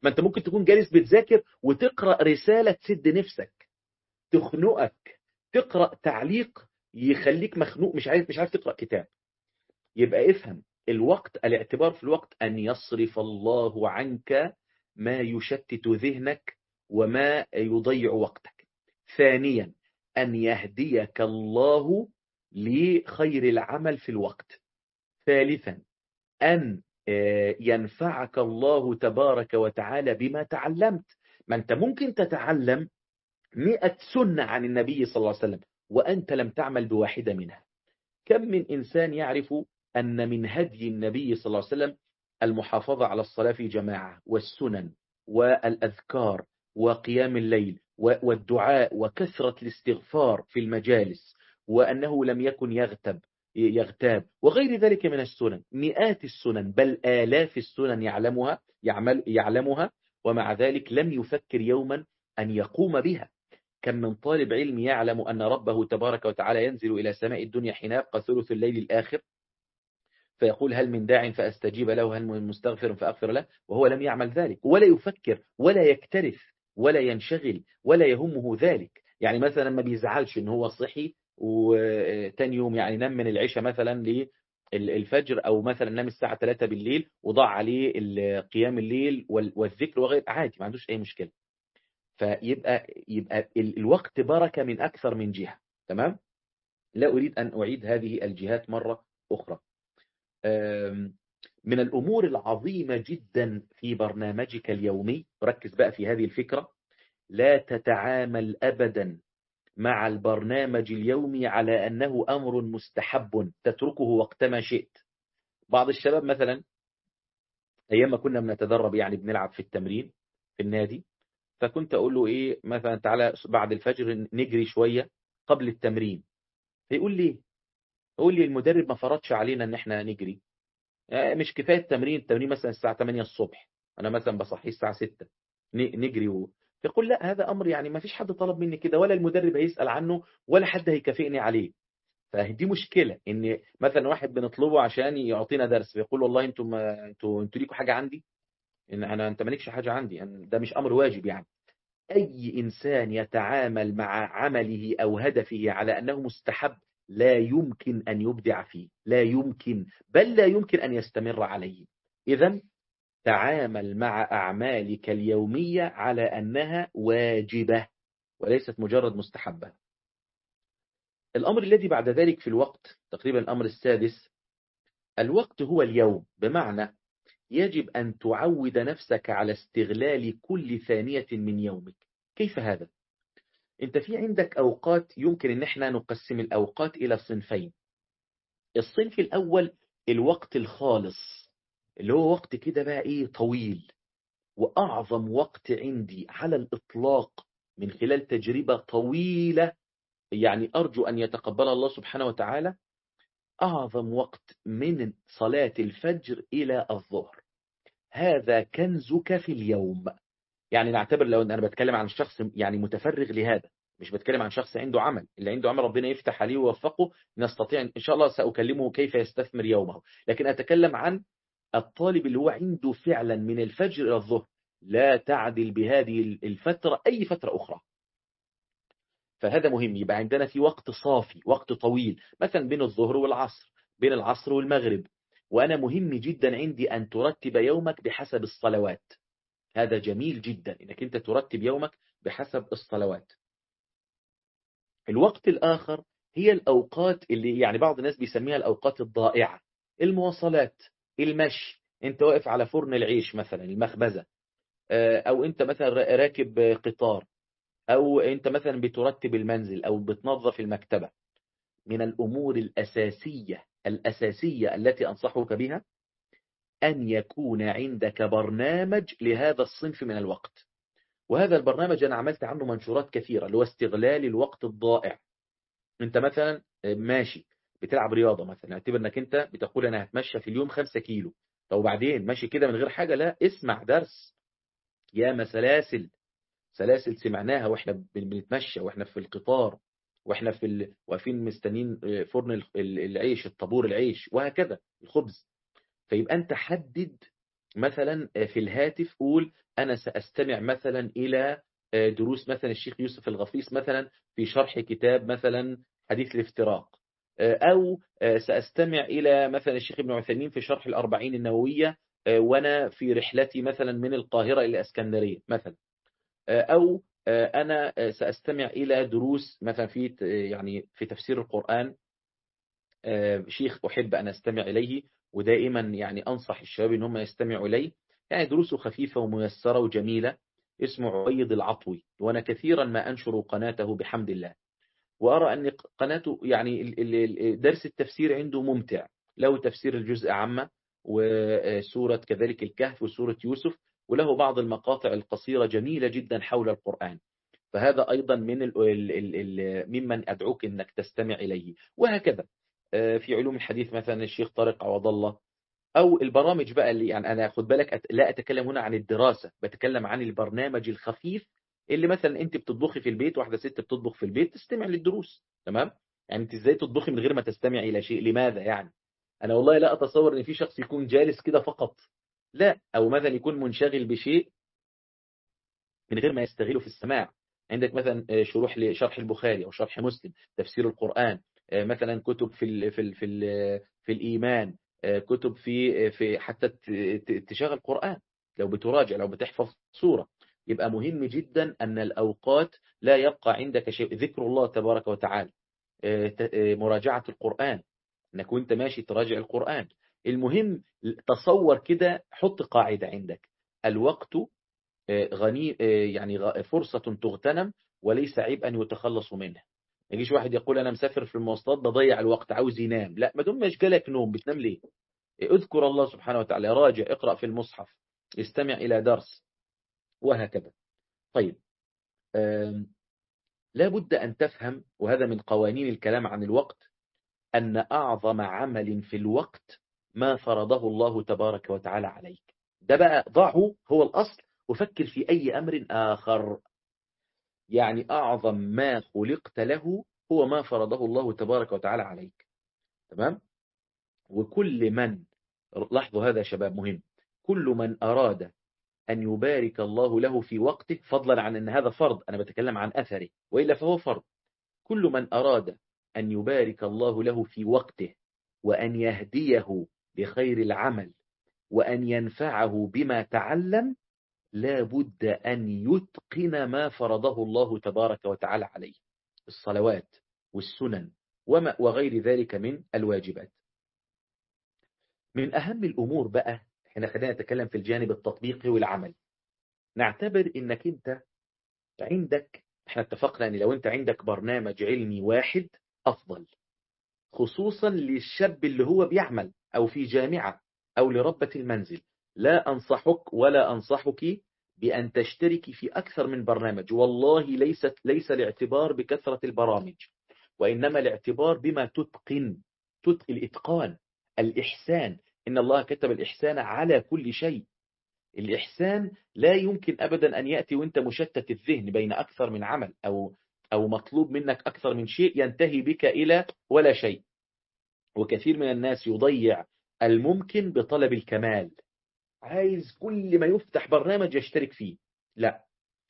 ما انت ممكن تكون جالس بتذاكر وتقرأ رسالة تسد نفسك، تخنقك، تقرأ تعليق يخليك مخنوق، مش عارف مش عارف تقرأ كتاب. يبقى افهم الوقت، الاعتبار في الوقت أن يصرف الله عنك ما يشتت ذهنك وما يضيع وقتك. ثانيا أن يهديك الله لخير العمل في الوقت. ثالثا أن ينفعك الله تبارك وتعالى بما تعلمت. ما أنت ممكن تتعلم مئة سنة عن النبي صلى الله عليه وسلم وأنت لم تعمل بواحدة منها. كم من إنسان يعرف أن من هدي النبي صلى الله عليه وسلم المحافظة على الصلاة في جماعة والسنن والأذكار وقيام الليل والدعاء وكثرة الاستغفار في المجالس، وأنه لم يكن يغتب يغتاب وغير ذلك من السنن، مئات السنن بل آلاف السنن يعلمها يعمل يعلمها ومع ذلك لم يفكر يوما أن يقوم بها. كم من طالب علم يعلم أن ربه تبارك وتعالى ينزل إلى سماء الدنيا حين يبقى ثلث الليل الآخر فيقول هل من داع فأستجيب له، هل من مستغفر فأغفر له، وهو لم يعمل ذلك ولا يفكر ولا يكترث ولا ينشغل ولا يهمه ذلك. يعني مثلا ما بيزعلش ان هو صحي وتاني يوم يعني نام من العشاء مثلا للفجر او مثلا نام الساعة ثلاثة بالليل وضاع عليه قيام الليل والذكر وغير، عادي ما عندوش اي مشكلة. فيبقى يبقى الوقت بركة من اكثر من جهة. تمام. لا اريد ان اعيد هذه الجهات مرة اخرى. من الأمور العظيمة جدا في برنامجك اليومي، ركز بقى في هذه الفكرة، لا تتعامل أبدا مع البرنامج اليومي على أنه أمر مستحب تتركه وقتما شئت. بعض الشباب مثلا أيام ما كنا بنتدرب يعني بنلعب في التمرين في النادي، فكنت أقول له إيه مثلا تعالى بعد الفجر نجري شوية قبل التمرين، فيقول لي يقول لي المدرب ما فرضش علينا ان احنا نجري، مش كفاية التمرين التمرين مثلا الساعة ثمانية الصبح أنا مثلا بصحيه الساعة ستة نجري و... يقول لا هذا أمر يعني ما فيش حد طلب مني كده ولا المدرب هيسأل عنه ولا حد هيكافئني عليه. فدي مشكلة إن مثلا واحد بنطلبه عشان يعطينا درس فيقول والله أنتم أنتوا أنتوا ليكوا حاجة عندي، إن أنا أنت مالكش حاجة عندي، يعني ده مش أمر واجب. يعني أي إنسان يتعامل مع عمله أو هدفه على أنه مستحب لا يمكن أن يبدع فيه، لا يمكن بل لا يمكن أن يستمر عليه. إذن تعامل مع أعمالك اليومية على أنها واجبة وليست مجرد مستحبة. الأمر الذي بعد ذلك في الوقت تقريبا الأمر السادس، الوقت هو اليوم، بمعنى يجب أن تعود نفسك على استغلال كل ثانية من يومك. كيف هذا؟ انت في عندك اوقات يمكن ان احنا نقسم الاوقات الى صنفين. الصنف الاول الوقت الخالص اللي هو وقت كده بقى ايه طويل، واعظم وقت عندي على الاطلاق من خلال تجربة طويلة يعني ارجو ان يتقبلها الله سبحانه وتعالى، اعظم وقت من صلاة الفجر الى الظهر. هذا كنزك في اليوم. يعني نعتبر لو انا بتكلم عن شخص يعني متفرغ لهذا، مش بتكلم عن شخص عنده عمل، اللي عنده عمل ربنا يفتح عليه ويوفقه نستطيع ان شاء الله سأكلمه كيف يستثمر يومه، لكن اتكلم عن الطالب اللي هو عنده فعلا من الفجر الى الظهر لا تعدل بهذه الفترة اي فترة اخرى. فهذا مهم، يبقى عندنا في وقت صافي وقت طويل مثلا بين الظهر والعصر، بين العصر والمغرب. وانا مهم جدا عندي ان ترتب يومك بحسب الصلوات. هذا جميل جدا انك انت ترتب يومك بحسب الصلوات. الوقت الآخر هي الأوقات اللي يعني بعض الناس بيسميها الأوقات الضائعة، المواصلات، المشي، انت واقف على فرن العيش مثلا المخبزة، او انت مثلا راكب قطار، او انت مثلا بترتب المنزل او بتنظف المكتبة. من الأمور الأساسية الأساسية التي أنصحك بها أن يكون عندك برنامج لهذا الصنف من الوقت. وهذا البرنامج أنا عملت عنه منشورات كثيرة اللي هو استغلال الوقت الضائع. انت مثلا ماشي بتلعب رياضة مثلا، اعتبر انك انت بتقول انا هتمشى في اليوم خمسة كيلو، طب وبعدين ماشي كده من غير حاجة؟ لا، اسمع درس. ياما سلاسل سلاسل سمعناها واحنا بنتمشى واحنا في القطار واحنا في ال... واقفين مستنين فرن ال- ال- العيش، الطابور العيش وهكذا الخبز. فيبقى انت حدد مثلا في الهاتف قول أنا سأستمع مثلا إلى دروس مثلا الشيخ يوسف الغفيص مثلا في شرح كتاب مثلا حديث الافتراق، أو سأستمع إلى مثلا الشيخ ابن عثيمين في شرح الأربعين النووية وأنا في رحلتي مثلا من القاهرة إلى اسكندرية مثلا، أو أنا سأستمع إلى دروس مثلا في يعني في تفسير القرآن شيخ أحب أن أستمع إليه ودائما يعني أنصح الشباب إن هم يستمعوا إليه، يعني دروسه خفيفة وميسرة وجميلة، اسمه عويض العطوي، وأنا كثيرا ما أنشر قناته بحمد الله، وأرى أن قناته يعني درس التفسير عنده ممتع، له تفسير الجزء عامة وسورة كذلك الكهف وسورة يوسف، وله بعض المقاطع القصيرة جميلة جدا حول القرآن، فهذا أيضا من ال ال ال ال ممن أدعوك أنك تستمع إليه، وهكذا في علوم الحديث مثلا الشيخ طارق عوض الله، أو البرامج بقى اللي يعني أنا خد بالك أت... لا أتكلم هنا عن الدراسة، بتكلم عن البرنامج الخفيف اللي مثلا أنت بتطبخي في البيت، واحدة ست بتطبخ في البيت تستمع للدروس، تمام؟ يعني أنت إزاي تطبخي من غير ما تستمع إلى شيء؟ لماذا يعني؟ أنا والله لا أتصور إن في شخص يكون جالس كده فقط، لا، أو مثلا يكون منشغل بشيء من غير ما يستغله في السماع. عندك مثلا شروح لشرح البخاري أو شرح مسلم، تفسير القرآن، مثلا كتب في ال في ال في ال في الإيمان، كتب في في حتى تشغل قرآن، لو بتراجع لو بتحفظ سورة، يبقى مهم جدا أن الأوقات لا يبقى عندك شيء، ذكر الله تبارك وتعالى، مراجعة القرآن، انك وانت ماشي تراجع القرآن. المهم تصور كده، حط قاعدة عندك: الوقت غني يعني فرصة تغتنم وليس عيب أن يتخلص منها. ما يجيش واحد يقول أنا مسافر في المواصلات بضيع الوقت عاوز ينام، لا، ما دام مش جالك نوم بتنام ليه؟ اذكر الله سبحانه وتعالى، راجع، اقرأ في المصحف، استمع إلى درس، وهكذا. طيب، لا بد أن تفهم، وهذا من قوانين الكلام عن الوقت، أن أعظم عمل في الوقت ما فرضه الله تبارك وتعالى عليك، ده بقى ضعه هو الأصل، وفكر في أي أمر آخر. يعني أعظم ما خلقت له هو ما فرضه الله تبارك وتعالى عليك، تمام؟ وكل من، لاحظوا هذا يا شباب مهم، كل من أراد أن يبارك الله له في وقته، فضلا عن أن هذا فرض، أنا بتكلم عن أثره وإلا فهو فرض، كل من أراد أن يبارك الله له في وقته وأن يهديه بخير العمل وأن ينفعه بما تعلم، لا بد أن يتقن ما فرضه الله تبارك وتعالى عليه، الصلوات والسنن وما وغير ذلك من الواجبات. من أهم الأمور بقى، احنا خلينا نتكلم في الجانب التطبيقي والعمل، نعتبر إنك أنت عندك، احنا اتفقنا أن لو أنت عندك برنامج علمي واحد أفضل، خصوصا للشاب اللي هو بيعمل أو في جامعة أو لربة المنزل، لا أنصحك ولا أنصحك بأن تشتركي في أكثر من برنامج، والله ليست ليس الاعتبار بكثرة البرامج، وإنما الاعتبار بما تتقن، تتقن الإتقان، الإحسان، إن الله كتب الإحسان على كل شيء. الإحسان لا يمكن أبدا أن يأتي وانت مشتت الذهن بين أكثر من عمل أو أو مطلوب منك أكثر من شيء ينتهي بك إلى ولا شيء. وكثير من الناس يضيع الممكن بطلب الكمال، عايز كل ما يفتح برنامج يشترك فيه. لا،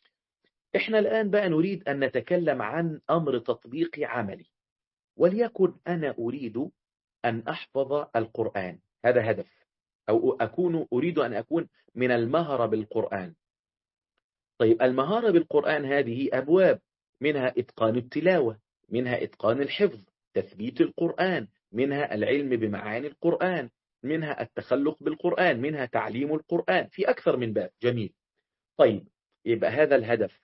احنا الآن بقى نريد أن نتكلم عن أمر تطبيقي عملي، وليكن أنا أريد أن أحفظ القرآن، هذا هدف، أو أكون أريد أن أكون من المهرة بالقرآن. طيب، المهارة بالقرآن هذه أبواب، منها إتقان التلاوة، منها إتقان الحفظ، تثبيت القرآن، منها العلم بمعاني القرآن، منها التخلق بالقرآن، منها تعليم القرآن، في أكثر من باب. جميل. طيب، يبقى هذا الهدف.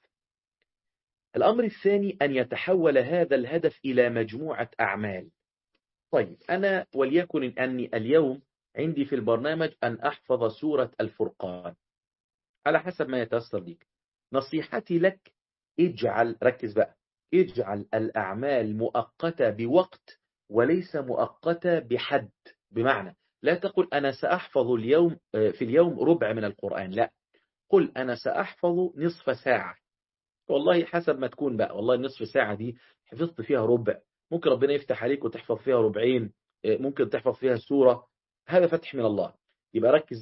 الأمر الثاني أن يتحول هذا الهدف إلى مجموعة أعمال. طيب، أنا وليكن أني اليوم عندي في البرنامج أن أحفظ سورة الفرقان على حسب ما يتيسر ليك. نصيحتي لك، اجعل، ركز بقى، اجعل الأعمال مؤقتة بوقت وليس مؤقتة بحد. بمعنى، لا تقل أنا سأحفظ اليوم في اليوم ربع من القرآن، لا، قل أنا سأحفظ نصف ساعة، والله حسب ما تكون بقى، والله النصف ساعة دي حفظت فيها ربع، ممكن ربنا يفتح عليك وتحفظ فيها ربعين، ممكن تحفظ فيها سورة، هذا فتح من الله. يبقى ركز بقى،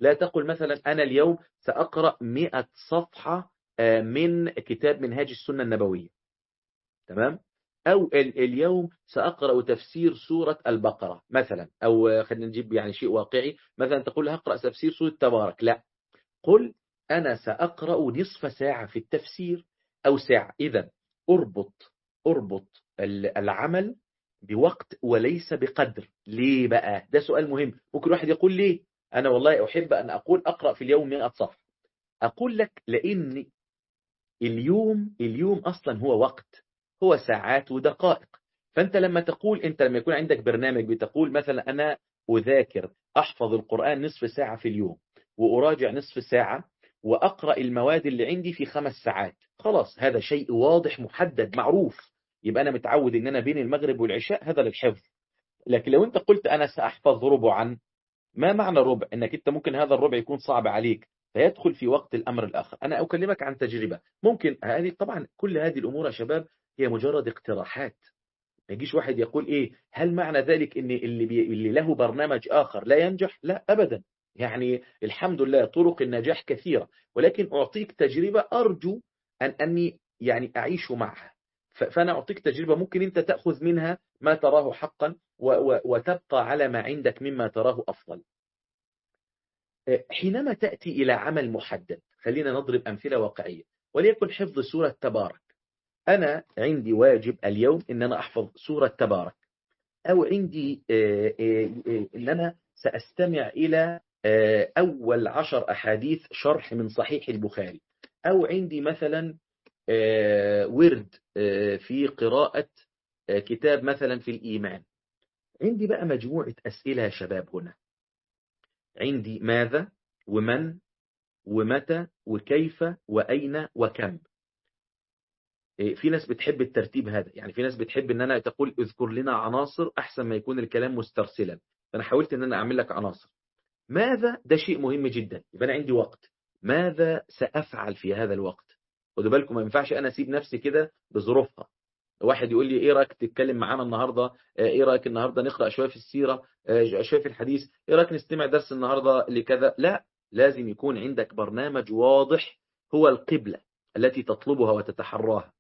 لا تقل مثلا أنا اليوم سأقرأ مئة صفحة من كتاب منهاج السنة النبوية، تمام؟ أو اليوم سأقرأ تفسير سورة البقرة مثلا، أو خلينا نجيب يعني شيء واقعي، مثلا تقول هقرأ تفسير سورة تبارك. لا، قل أنا سأقرأ نصف ساعة في التفسير أو ساعة. إذا أربط أربط العمل بوقت وليس بقدر. ليه بقى؟ ده سؤال مهم. ممكن واحد يقول ليه أنا والله أحب أن أقول أقرأ في اليوم مئة صفحة. أقول لك لأن اليوم اليوم أصلا هو وقت، هو ساعات ودقائق. فأنت لما تقول، أنت لما يكون عندك برنامج بتقول مثلا أنا أذاكر أحفظ القرآن نصف ساعة في اليوم، وأراجع نصف ساعة، وأقرأ المواد اللي عندي في خمس ساعات، خلاص هذا شيء واضح محدد معروف. يبقى أنا متعود إن أنا بين المغرب والعشاء هذا للحفظ. لكن لو أنت قلت أنا سأحفظ ربعا، ما معنى ربع؟ انك انت ممكن هذا الربع يكون صعب عليك فيدخل في وقت الامر الاخر. انا اكلمك عن تجربة. ممكن هذه طبعا كل هذه الامور يا شباب هي مجرد اقتراحات. ما يجيش واحد يقول ايه هل معنى ذلك ان اللي بي اللي له برنامج اخر لا ينجح؟ لا ابدا. يعني الحمد لله طرق النجاح كثيرة، ولكن اعطيك تجربة ارجو ان اني يعني اعيش معها. فانا اعطيك تجربة ممكن انت تأخذ منها ما تراه حقا وتبقى على ما عندك مما تراه افضل. حينما تأتي إلى عمل محدد، خلينا نضرب أمثلة واقعية، وليكن حفظ سورة تبارك. أنا عندي واجب اليوم إن أنا أحفظ سورة تبارك، أو عندي إن أنا سأستمع إلى أول عشر أحاديث شرح من صحيح البخاري، أو عندي مثلا ورد في قراءة كتاب مثلا في الإيمان. عندي بقى مجموعة أسئلة يا شباب هنا. عندي ماذا ومن ومتى وكيف وأين وكم. في ناس بتحب الترتيب هذا، يعني في ناس بتحب ان انا تقول اذكر لنا عناصر احسن ما يكون الكلام مسترسلا. فانا حاولت ان انا اعمل لك عناصر. ماذا؟ ده شيء مهم جدا، يبقى انا عندي وقت. ماذا سأفعل في هذا الوقت؟ خدوا بالكم ما ينفعش انا اسيب نفسي كده بظروفها. واحد يقول لي ايه رايك تتكلم معانا النهارده، ايه رايك النهارده نقرا شويه في السيره، شويه في الحديث، ايه رايك نستمع درس النهارده لكذا؟ لا، لازم يكون عندك برنامج واضح هو القبلة التي تطلبها وتتحراها.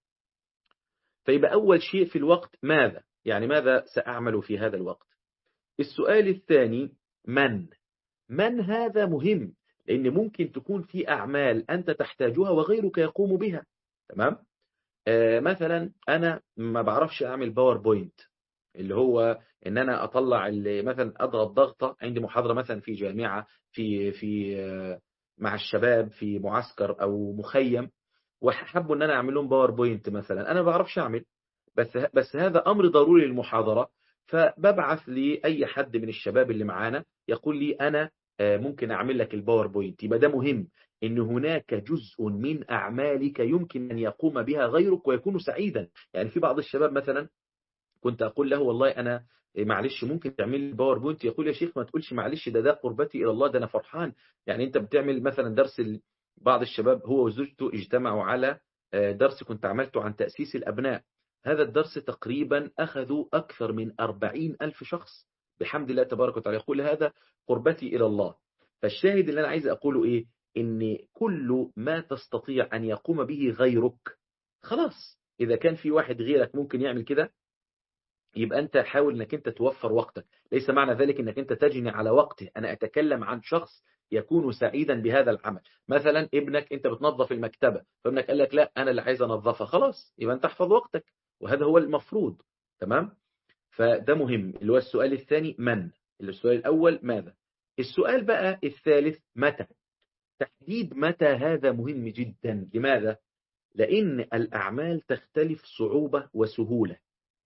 فيبقى أول شيء في الوقت ماذا، يعني ماذا سأعمل في هذا الوقت. السؤال الثاني من. من هذا مهم، لأن ممكن تكون في أعمال أنت تحتاجها وغيرك يقوم بها. تمام. آه مثلا أنا ما بعرفش أعمل باوربوينت، اللي هو ان انا اطلع مثلا اضغط ضغطه عندي محاضره مثلا في جامعه، في في مع الشباب في معسكر او مخيم، وحبوا ان انا اعمل لهم باوربوينت مثلا، انا ما بعرفش اعمل، بس بس هذا امر ضروري للمحاضره. فببعث لاي حد من الشباب اللي معانا يقول لي انا ممكن اعمل لك الباوربوينت. يبقى ده مهم، ان هناك جزء من اعمالك يمكن ان يقوم بها غيرك ويكون سعيدا. يعني في بعض الشباب مثلا كنت أقول له والله أنا معلش ممكن تعمل لي باوربوينت، يقول يا شيخ ما تقولش معلش، ده ده قربتي إلى الله، ده أنا فرحان. يعني أنت بتعمل مثلا درس، بعض الشباب هو وزوجته اجتمعوا على درس كنت عملته عن تأسيس الأبناء. هذا الدرس تقريبا أخذوا أكثر من أربعين ألف شخص بحمد الله تبارك وتعالى. يقول هذا قربتي إلى الله. فالشاهد اللي أنا عايز أقوله إيه، إن كل ما تستطيع أن يقوم به غيرك خلاص، إذا كان في واحد غيرك ممكن يعمل كده يبقى أنت حاول أنك أنت توفر وقتك. ليس معنى ذلك أنك أنت تجني على وقته، أنا أتكلم عن شخص يكون سعيدا بهذا العمل. مثلا ابنك أنت بتنظف المكتبة، فابنك قال لك لا أنا اللي عايز أنظفها، خلاص يبقى أنت احفظ وقتك، وهذا هو المفروض. تمام. فده مهم، اللي هو السؤال الثاني من. السؤال الأول ماذا. السؤال بقى الثالث متى. تحديد متى هذا مهم جدا. لماذا؟ لأن الأعمال تختلف صعوبة وسهولة.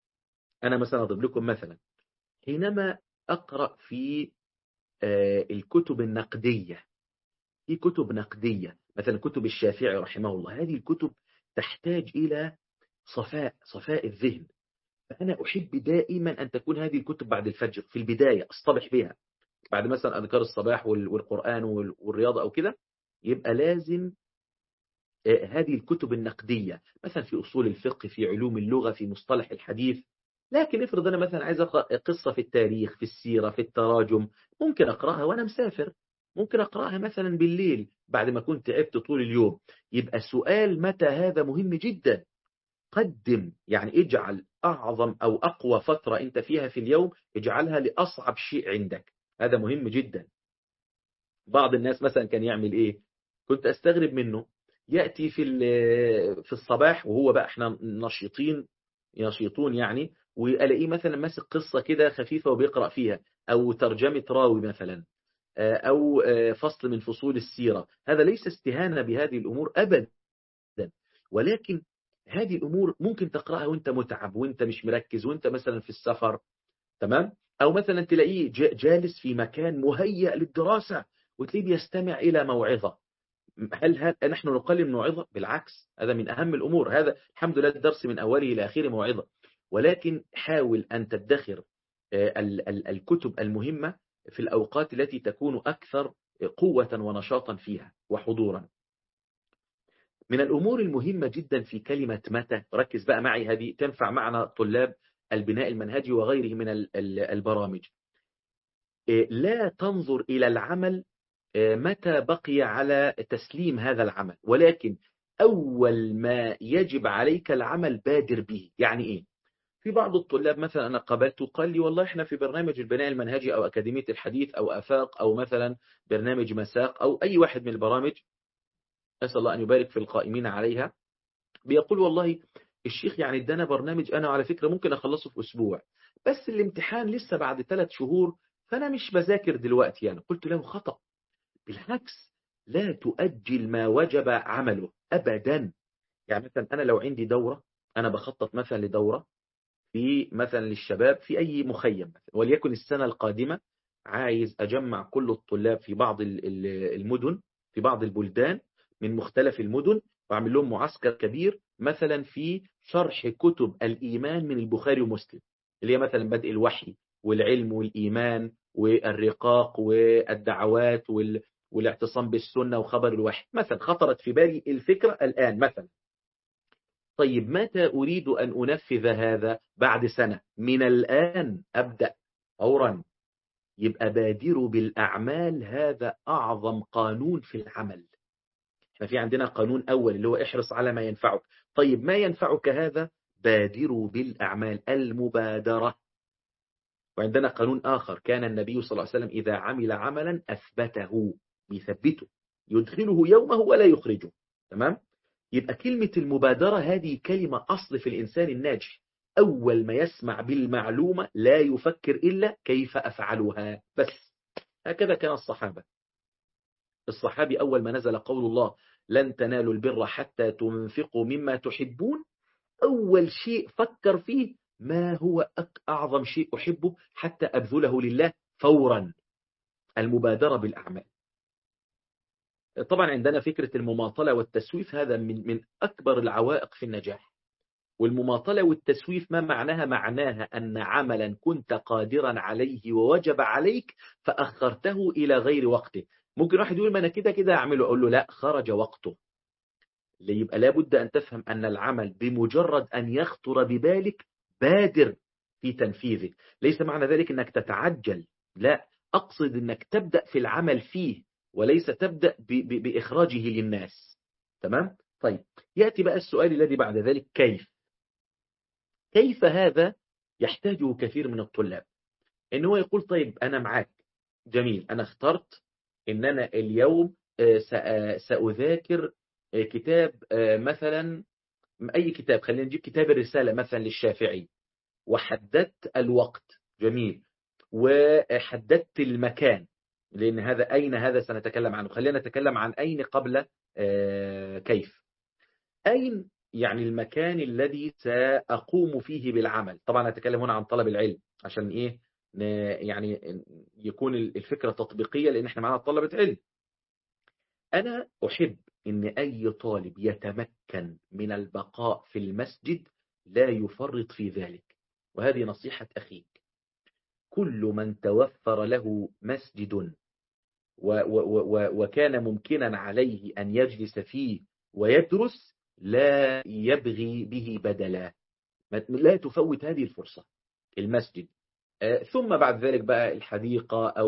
أنا مثلا أضرب لكم مثلا، حينما أقرأ في الكتب النقدية، في كتب نقدية مثلا كتب الشافعي رحمه الله، هذه الكتب تحتاج إلى صفاء صفاء الذهن. فأنا أحب دائما أن تكون هذه الكتب بعد الفجر في البداية أصطبح بها، بعد مثلا أذكار الصباح والقرآن والرياضة أو كده، يبقى لازم هذه الكتب النقدية مثلا في أصول الفقه، في علوم اللغة، في مصطلح الحديث. لكن افرض أنا مثلا عايز أقرأ قصة في التاريخ، في السيرة، في التراجم، ممكن أقرأها وأنا مسافر، ممكن أقرأها مثلا بالليل بعد ما كنت تعبت طول اليوم. يبقى سؤال متى هذا مهم جدا. قدم، يعني اجعل أعظم أو أقوى فترة أنت فيها في اليوم اجعلها لأصعب شيء عندك. هذا مهم جدا. بعض الناس مثلا كان يعمل إيه؟ كنت أستغرب منه. يأتي في في الصباح وهو بقى احنا نشيطين نشيطون يعني، وألاقيه مثلا ماسك قصة كده خفيفة وبيقرأ فيها، أو ترجمة راوي مثلا، أو فصل من فصول السيرة. هذا ليس استهانة بهذه الأمور أبدا، ولكن هذه الأمور ممكن تقرأها وانت متعب وانت مش مركز وانت مثلا في السفر. تمام. أو مثلا تلاقيه جالس في مكان مهيأ للدراسة وتلاقيه بيستمع إلى موعظة. هل هل نحن نقلل من موعظة؟ بالعكس، هذا من أهم الأمور. هذا الحمد لله الدرس من أوله إلى آخره موعظة. ولكن حاول أن تدخر الكتب المهمة في الأوقات التي تكون أكثر قوة ونشاطا فيها وحضورا. من الأمور المهمة جدا في كلمة متى، ركز بقى معي، هذه تنفع معنا طلاب البناء المنهجي وغيره من البرامج. لا تنظر إلى العمل متى بقي على تسليم هذا العمل، ولكن أول ما يجب عليك العمل بادر به. يعني إيه؟ في بعض الطلاب مثلا أنا قابلته قال لي والله إحنا في برنامج البناء المنهجي أو أكاديمية الحديث أو أفاق أو مثلا برنامج مساق أو أي واحد من البرامج، أسأل الله أن يبارك في القائمين عليها، بيقول والله الشيخ يعني ادانا برنامج أنا على فكرة ممكن أخلصه في أسبوع، بس الامتحان لسه بعد ثلاث شهور فأنا مش بذاكر دلوقتي. يعني قلت له خطأ، بالعكس، لا تؤجل ما وجب عمله أبدا. يعني مثلا أنا لو عندي دورة، أنا بخطط مثلا لدورة في مثلا للشباب في أي مخيم مثلا، وليكن السنة القادمة عايز أجمع كل الطلاب في بعض المدن في بعض البلدان من مختلف المدن، وأعمل لهم معسكر كبير مثلا في شرح كتب الإيمان من البخاري ومسلم، اللي هي مثلا بدء الوحي والعلم والإيمان والرقاق والدعوات وال... والاعتصام بالسنة وخبر الوحي مثلا. خطرت في بالي الفكرة الآن مثلا. طيب متى أريد أن أنفذ هذا؟ بعد سنة من الآن أبدأ فورا. يبقى بادروا بالأعمال، هذا أعظم قانون في العمل. احنا في عندنا قانون أول اللي هو احرص على ما ينفعك. طيب ما ينفعك هذا؟ بادروا بالأعمال، المبادرة. وعندنا قانون آخر، كان النبي صلى الله عليه وسلم إذا عمل عملا أثبته، بيثبته، يدخله يومه ولا يخرجه. تمام؟ يبقى كلمة المبادرة هذه كلمة أصل في الإنسان الناجح. أول ما يسمع بالمعلومة لا يفكر إلا كيف أفعلها بس. هكذا كان الصحابة. الصحابي أول ما نزل قول الله لن تنالوا البر حتى تنفقوا مما تحبون، أول شيء فكر فيه ما هو أعظم شيء أحبه حتى أبذله لله فورا. المبادرة بالأعمال. طبعا عندنا فكرة المماطلة والتسويف، هذا من من أكبر العوائق في النجاح. والمماطلة والتسويف ما معناها؟ معناها أن عملا كنت قادرا عليه ووجب عليك فأخرته إلى غير وقته. ممكن واحد يقول ما أنا كده كده أعمله، أقول له لا، خرج وقته. يبقى لابد أن تفهم أن العمل بمجرد أن يخطر ببالك بادر في تنفيذه. ليس معنى ذلك أنك تتعجل، لا، أقصد أنك تبدأ في العمل فيه وليس تبدأ بإخراجه للناس. تمام؟ طيب يأتي بقى السؤال الذي بعد ذلك، كيف؟ كيف هذا يحتاجه كثير من الطلاب، إن هو يقول طيب أنا معاك، جميل، أنا اخترت إن أنا اليوم سأذاكر كتاب مثلا، أي كتاب، خلينا نجيب كتاب الرسالة مثلا للشافعي، وحددت الوقت، جميل، وحددت المكان، لأن هذا أين هذا سنتكلم عنه. خلينا نتكلم عن أين قبل كيف. أين يعني المكان الذي سأقوم فيه بالعمل. طبعا أتكلم هنا عن طلب العلم عشان إيه يعني يكون الفكرة تطبيقية، لأن احنا معنا طلبة علم. أنا أحب أن أي طالب يتمكن من البقاء في المسجد لا يفرط في ذلك. وهذه نصيحة أخيك. كل من توفر له مسجد و و و وكان ممكنا عليه أن يجلس فيه ويدرس لا يبغي به بدلا. لا تفوت هذه الفرصة. المسجد، ثم بعد ذلك بقى الحديقة أو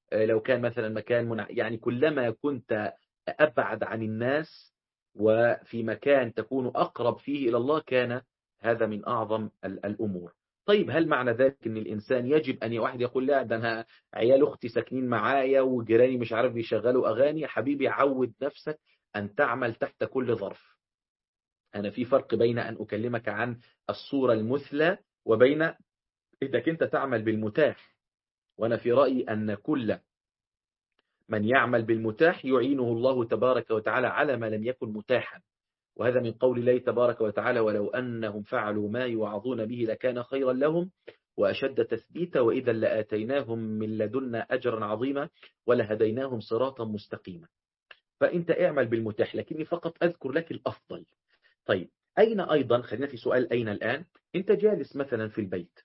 لو كان مثلا مكان منع... يعني كلما كنت أبعد عن الناس وفي مكان تكون أقرب فيه إلى الله كان هذا من أعظم الأمور. طيب هل معنى ذلك أن الإنسان يجب أن واحد يقول لا ده أنا عيال أختي ساكنين معايا وجيراني مش عارف بيشغلوا أغاني؟ يا حبيبي عود نفسك أن تعمل تحت كل ظرف. أنا في فرق بين أن أكلمك عن الصورة المثلى وبين إذا كنت تعمل بالمتاح. وأنا في رأيي أن كل من يعمل بالمتاح يعينه الله تبارك وتعالى على ما لم يكن متاحا. وهذا من قول الله تبارك وتعالى ولو أنهم فعلوا ما يوعظون به لكان خيرا لهم وأشد تثبيتا وإذا لآتيناهم من لدنا أجرا عظيما ولهديناهم صراطا مستقيما. فأنت اعمل بالمتاح، لكني فقط أذكر لك الأفضل. طيب أين أيضا، خلينا في سؤال أين الآن. أنت جالس مثلا في البيت،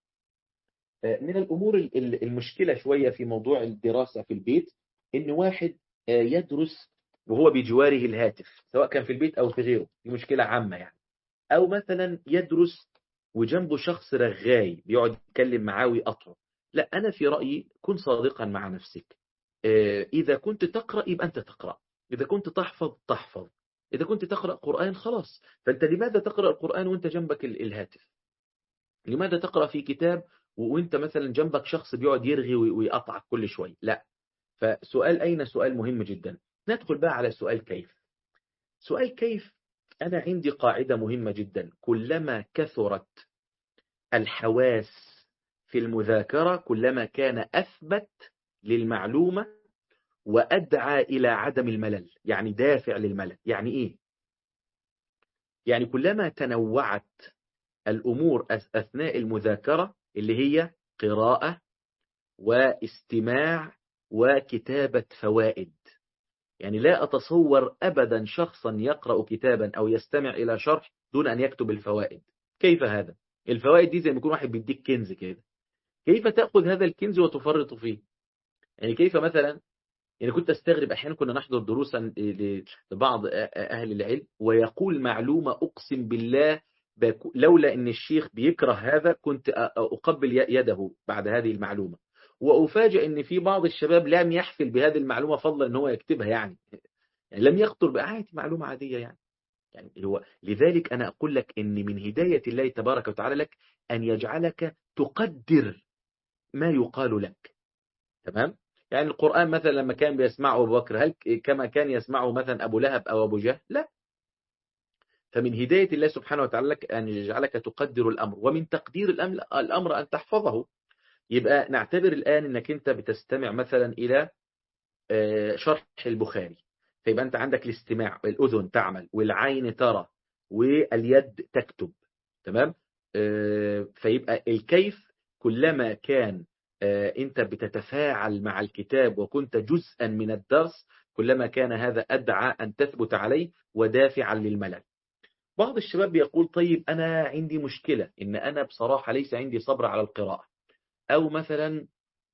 من الأمور المشكلة شوية في موضوع الدراسة في البيت إن واحد يدرس وهو بجواره الهاتف، سواء كان في البيت أو في غيره، دي مشكلة عامة يعني. أو مثلا يدرس وجنبه شخص رغاي بيقعد يتكلم معاه ويقطعه. لا، أنا في رأيي كن صادقا مع نفسك. إذا كنت تقرأ يبقى أنت تقرأ، إذا كنت تحفظ تحفظ، إذا كنت تقرأ قرآن خلاص. فأنت لماذا تقرأ القرآن وأنت جنبك الهاتف؟ لماذا تقرأ في كتاب وانت مثلا جنبك شخص بيقعد يرغي ويقطعك كل شوي؟ لا. فسؤال أين سؤال مهم جدا. ندخل بقى على سؤال كيف. سؤال كيف، أنا عندي قاعدة مهمة جدا: كلما كثرت الحواس في المذاكرة كلما كان أثبت للمعلومة وأدعى إلى عدم الملل، يعني دافع للملل. يعني إيه؟ يعني كلما تنوعت الأمور أثناء المذاكرة اللي هي قراءة واستماع وكتابة فوائد. يعني لا أتصور أبدا شخصا يقرأ كتابا أو يستمع إلى شرح دون أن يكتب الفوائد. كيف هذا؟ الفوائد دي زي ما يكون واحد بيديك كنز كده، كيف تأخذ هذا الكنز وتفرط فيه؟ يعني كيف مثلا، يعني كنت أستغرب أحيانا كنا نحضر دروسا لبعض أهل العلم ويقول معلومة أقسم بالله لولا أن الشيخ بيكره هذا كنت أقبل يده بعد هذه المعلومة. وأفاجئ أن في بعض الشباب لم يحفل بهذه المعلومة فضلا أن هو يكتبها، يعني, يعني لم يخطر بأعادي معلومة عادية يعني. يعني هو لذلك أنا أقول لك أن من هداية الله تبارك وتعالى لك أن يجعلك تقدر ما يقال لك. تمام؟ يعني القرآن مثلا لما كان بيسمعه أبو بكر هل كما كان يسمعه مثلا أبو لهب أو أبو جهل؟ لا. فمن هداية الله سبحانه وتعالى لك أن يجعلك تقدر الأمر، ومن تقدير الأمر أن تحفظه. يبقى نعتبر الآن أنك أنت بتستمع مثلا إلى شرح البخاري، فيبقى أنت عندك الاستماع، الأذن تعمل والعين ترى واليد تكتب. تمام؟ فيبقى الكيف كلما كان أنت بتتفاعل مع الكتاب وكنت جزءا من الدرس كلما كان هذا أدعى أن تثبت عليه ودافعا للملل. بعض الشباب يقول طيب أنا عندي مشكلة إن أنا بصراحة ليس عندي صبر على القراءة، أو مثلا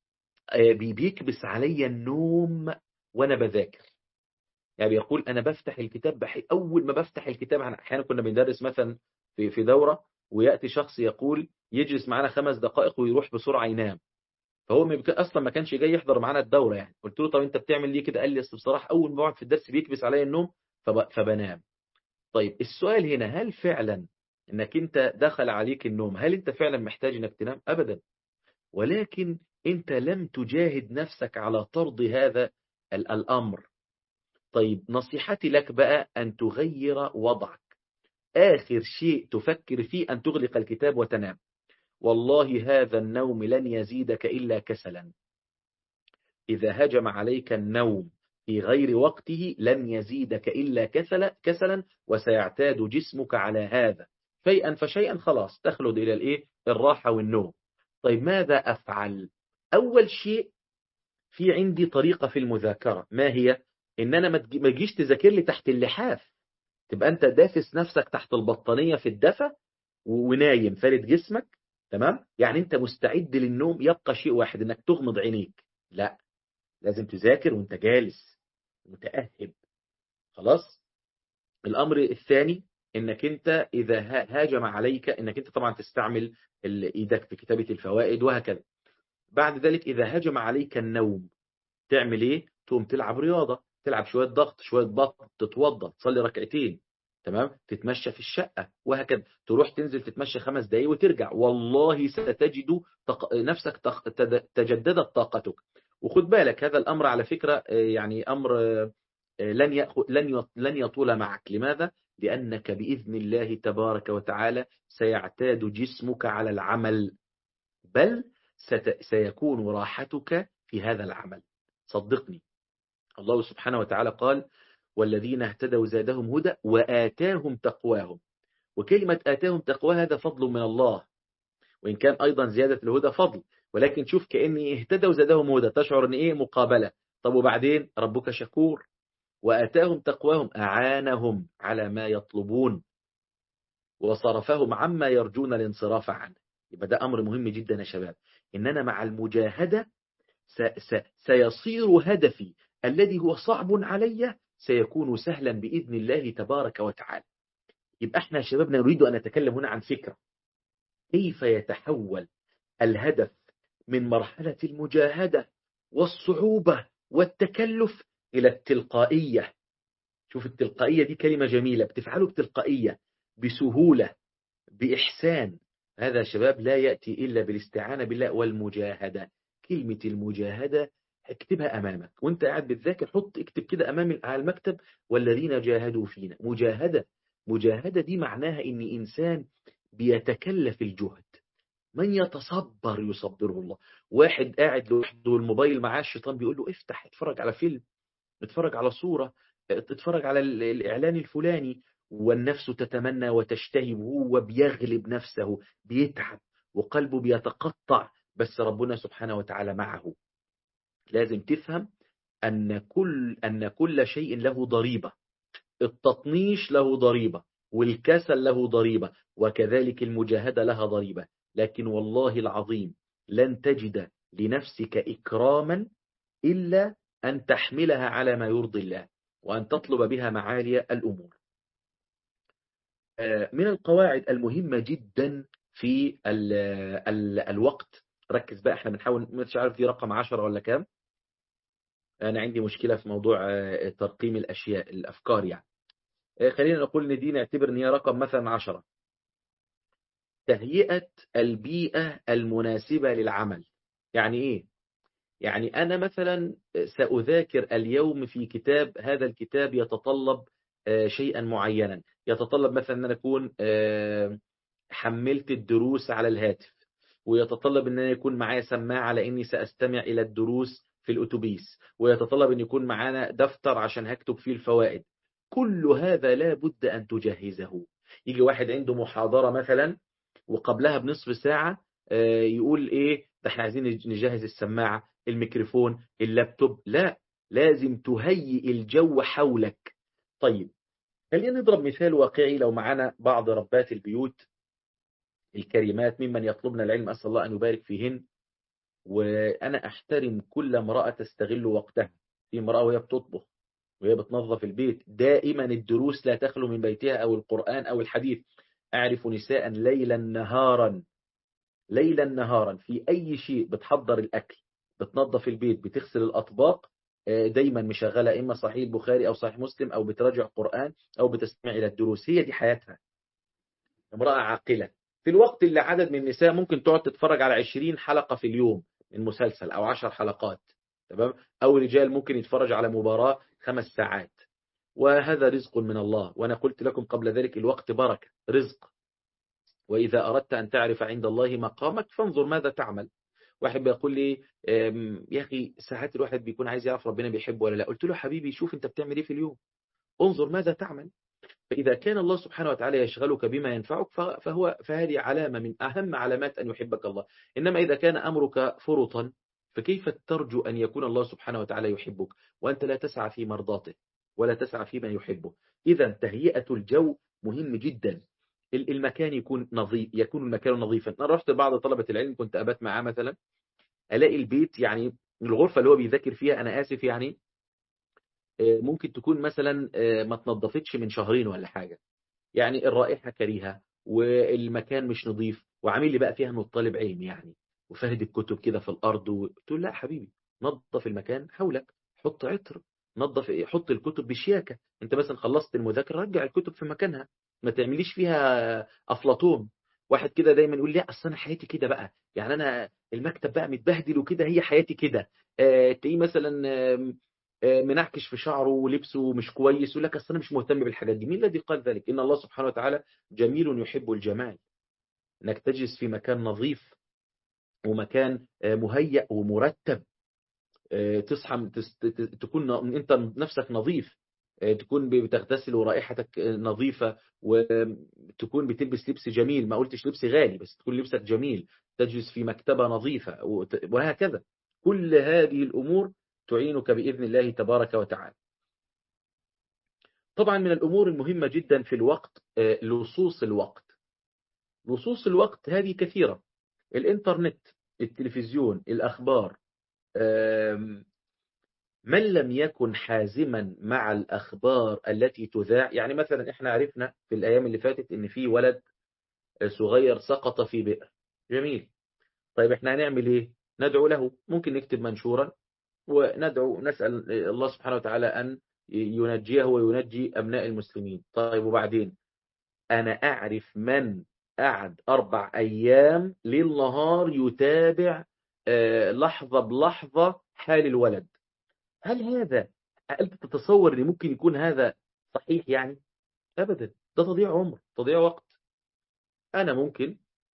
بيكبس علي النوم وأنا بذاكر. يعني بيقول أنا بفتح الكتاب بحي أول ما بفتح الكتاب. أحيانا كنا بندرس مثلا في في دورة ويأتي شخص يقول يجلس معنا خمس دقائق ويروح بسرعة ينام، فهو أصلا ما كانش جاي يحضر معنا الدورة. يعني قلت له طب أنت بتعمل ليه كده؟ قال لي أصل بصراحة أول ما بقعد في الدرس بيكبس علي النوم فبنام. طيب السؤال هنا، هل فعلا انك انت دخل عليك النوم هل انت فعلا محتاج انك تنام؟ ابدا، ولكن انت لم تجاهد نفسك على طرد هذا الامر. طيب نصيحتي لك بقى ان تغير وضعك. اخر شيء تفكر فيه ان تغلق الكتاب وتنام. والله هذا النوم لن يزيدك الا كسلا. اذا هجم عليك النوم في غير وقته لن يزيدك إلا كسلا, كسلا وسيعتاد جسمك على هذا شيئا فشيئا، خلاص تخلد إلى الإيه؟ الراحة والنوم. طيب ماذا أفعل؟ أول شيء في عندي طريقة في المذاكرة، ما هي؟ إن أنا ما تجيش تذاكر لي تحت اللحاف، تبقى أنت دافس نفسك تحت البطانية في الدفا ونايم فارد جسمك. تمام؟ يعني أنت مستعد للنوم، يبقى شيء واحد إنك تغمض عينيك. لا، لازم تذاكر وانت جالس متأهب. خلاص. الأمر الثاني انك انت إذا هاجم عليك انك انت طبعا تستعمل ايدك في كتابة الفوائد وهكذا. بعد ذلك إذا هاجم عليك النوم تعمل إيه؟ تقوم تلعب رياضة، تلعب شوية ضغط، شوية بطن، تتوضى، تصلي ركعتين، تمام؟ تتمشى في الشقة وهكذا، تروح تنزل تتمشى خمس دقايق وترجع، والله ستجد طق... نفسك تق... تد... تجددت طاقتك. وخد بالك هذا الأمر على فكرة آه، يعني أمر آه، لن يأخذ لن يط- لن يطول معك. لماذا؟ لأنك بإذن الله تبارك وتعالى سيعتاد جسمك على العمل، بل ست... سيكون راحتك في هذا العمل. صدقني، الله سبحانه وتعالى قال: والذين اهتدوا زادهم هدى وآتاهم تقواهم. وكلمة آتاهم تقوى هذا فضل من الله، وإن كان أيضا زيادة الهدى فضل، ولكن شوف كأني اهتدوا زادهم هدى، تشعر أن إيه مقابلة. طب وبعدين ربك شكور، وآتاهم تقواهم أعانهم على ما يطلبون وصرفهم عما يرجون الانصراف عنه. يبقى ده أمر مهم جدا يا شباب، إن أنا مع المجاهدة س س سيصير هدفي الذي هو صعب علي سيكون سهلا بإذن الله تبارك وتعالى. يبقى احنا يا شبابنا نريد أن نتكلم هنا عن فكرة، كيف يتحول الهدف من مرحلة المجاهدة والصعوبة والتكلف إلى التلقائية. شوف التلقائية دي كلمة جميلة، بتفعله بتلقائية، بسهولة، بإحسان. هذا يا شباب لا يأتي إلا بالاستعانة بالله والمجاهدة. كلمة المجاهدة اكتبها أمامك وانت قاعد بتذاكر، حط اكتب كده أمام على المكتب: والذين جاهدوا فينا. مجاهدة، مجاهدة دي معناها إن إنسان بيتكلف الجهد. من يتصبر يصبره الله. واحد قاعد لوحده والموبايل معاه، الشيطان بيقول له افتح اتفرج على فيلم، اتفرج على صورة، اتفرج على ال- الإعلان الفلاني، والنفس تتمنى وتشتهي، وهو بيغلب نفسه، بيتعب وقلبه بيتقطع، بس ربنا سبحانه وتعالى معه. لازم تفهم أن كل أن كل شيء له ضريبة. التطنيش له ضريبة، والكسل له ضريبة، وكذلك المجاهدة لها ضريبة. لكن والله العظيم لن تجد لنفسك إكراما إلا أن تحملها على ما يرضي الله، وأن تطلب بها معالي الأمور. آه، من القواعد المهمة جدا في ال ال الوقت، ركز بقى، احنا بنحاول، مش عارف دي رقم عشرة ولا كام. أنا عندي مشكلة في موضوع آه، ترقيم الأشياء، الأفكار يعني. آه، خلينا نقول إن دي نعتبر إن هي رقم مثلا عشرة. تهيئة البيئة المناسبة للعمل. يعني إيه؟ يعني أنا مثلا سأذاكر اليوم في كتاب، هذا الكتاب يتطلب آه، شيئا معينا، يتطلب مثلا أن أنا أكون آه، حملت الدروس على الهاتف، ويتطلب أن أنا يكون معايا سماعة لأني سأستمع إلى الدروس في الأتوبيس، ويتطلب أن يكون معانا دفتر عشان هكتب فيه الفوائد. كل هذا لا بد أن تجهزه. يجي واحد عنده محاضرة مثلا، وقبلها بنصف ساعة آه، يقول إيه ده، احنا عايزين نجهز السماعة، الميكروفون، اللابتوب. لا، لازم تهيئ الجو حولك. طيب، خلينا نضرب مثال واقعي. لو معنا بعض ربات البيوت الكريمات ممن يطلبن العلم، أسأل الله أن يبارك فيهن، وأنا أحترم كل امرأة تستغل وقتها. في امرأة وهي بتطبخ وهي بتنظف البيت، دائما الدروس لا تخلو من بيتها، أو القرآن أو الحديث. أعرف نساء ليلا نهارا، ليلا نهارا في أي شيء، بتحضر الأكل، بتنظف البيت، بتغسل الأطباق، آه، دايما مشغلة إما صحيح البخاري أو صحيح مسلم، أو بتراجع قرآن، أو بتستمع إلى الدروس. هي دي حياتها، امرأة عاقلة. في الوقت اللي عدد من النساء ممكن تقعد تتفرج على عشرين حلقة في اليوم من مسلسل أو عشر حلقات، تمام؟ أو رجال ممكن يتفرج على مباراة خمس ساعات. وهذا رزق من الله، وأنا قلت لكم قبل ذلك الوقت بركة، رزق. وإذا أردت أن تعرف عند الله مقامك فانظر ماذا تعمل. واحد بيقول لي أم، يا أخي ساعات الواحد بيكون عايز يعرف ربنا بيحبه ولا لا. قلت له حبيبي شوف أنت بتعمل إيه في اليوم، انظر ماذا تعمل. فإذا كان الله سبحانه وتعالى يشغلك بما ينفعك ف- فهو فهذه علامة من أهم علامات أن يحبك الله. إنما إذا كان أمرك فرطا، فكيف ترجو أن يكون الله سبحانه وتعالى يحبك وأنت لا تسعى في مرضاته ولا تسعى فيما يحبه؟ إذا تهيئة الجو مهم جدا. ال- المكان يكون نظيف، يكون المكان نظيفا. أنا رحت لبعض طلبة العلم كنت أبات معاه مثلا، ألاقي البيت يعني الغرفة اللي هو بيذاكر فيها، أنا آسف يعني، آه، ممكن تكون مثلا آه، ما تنظفتش من شهرين ولا حاجة. يعني الرائحة كريهة، والمكان مش نظيف، وعامل لي بقى فيها انه طالب علم يعني، وفهد الكتب كده في الأرض و... قلت له لا حبيبي، نظف المكان حولك، حط عطر، نظف، حط الكتب بشياكة. انت مثلا خلصت المذاكرة، رجع الكتب في مكانها، ما تعمليش فيها أفلاطون. واحد كده دايما يقول لي اصل انا حياتي كده بقى، يعني انا المكتب بقى متبهدل وكده، هي حياتي كده. آه تلاقيه مثلا آه آه منعكش في شعره ولبسه مش كويس، يقول لك اصل انا مش مهتم بالحاجات دي. مين الذي قال ذلك؟ ان الله سبحانه وتعالى جميل يحب الجمال. انك تجلس في مكان نظيف ومكان آه مهيأ ومرتب، تصحى تكون انت نفسك نظيف، تكون بتغتسل ورائحتك نظيفة، وتكون بتلبس لبس جميل، ما قلتش لبس غالي بس تكون لبسك جميل، تجلس في مكتبة نظيفة، وهكذا. كل هذه الأمور تعينك بإذن الله تبارك وتعالى. طبعا من الأمور المهمة جدا في الوقت لصوص الوقت. لصوص الوقت هذه كثيرة: الإنترنت، التلفزيون، الأخبار. من لم يكن حازما مع الأخبار التي تذاع، يعني مثلا احنا عرفنا في الأيام اللي فاتت ان في ولد صغير سقط في بئر. جميل. طيب احنا هنعمل ايه؟ ندعو له، ممكن نكتب منشورا وندعو، نسأل الله سبحانه وتعالى أن ينجيه وينجي أبناء المسلمين. طيب وبعدين؟ أنا أعرف من قعد أربع أيام ليل نهار يتابع لحظة بلحظة حال الولد. هل هذا، هل تتصور ان ممكن يكون هذا صحيح؟ يعني ابدا، ده تضييع عمر، تضييع وقت. انا ممكن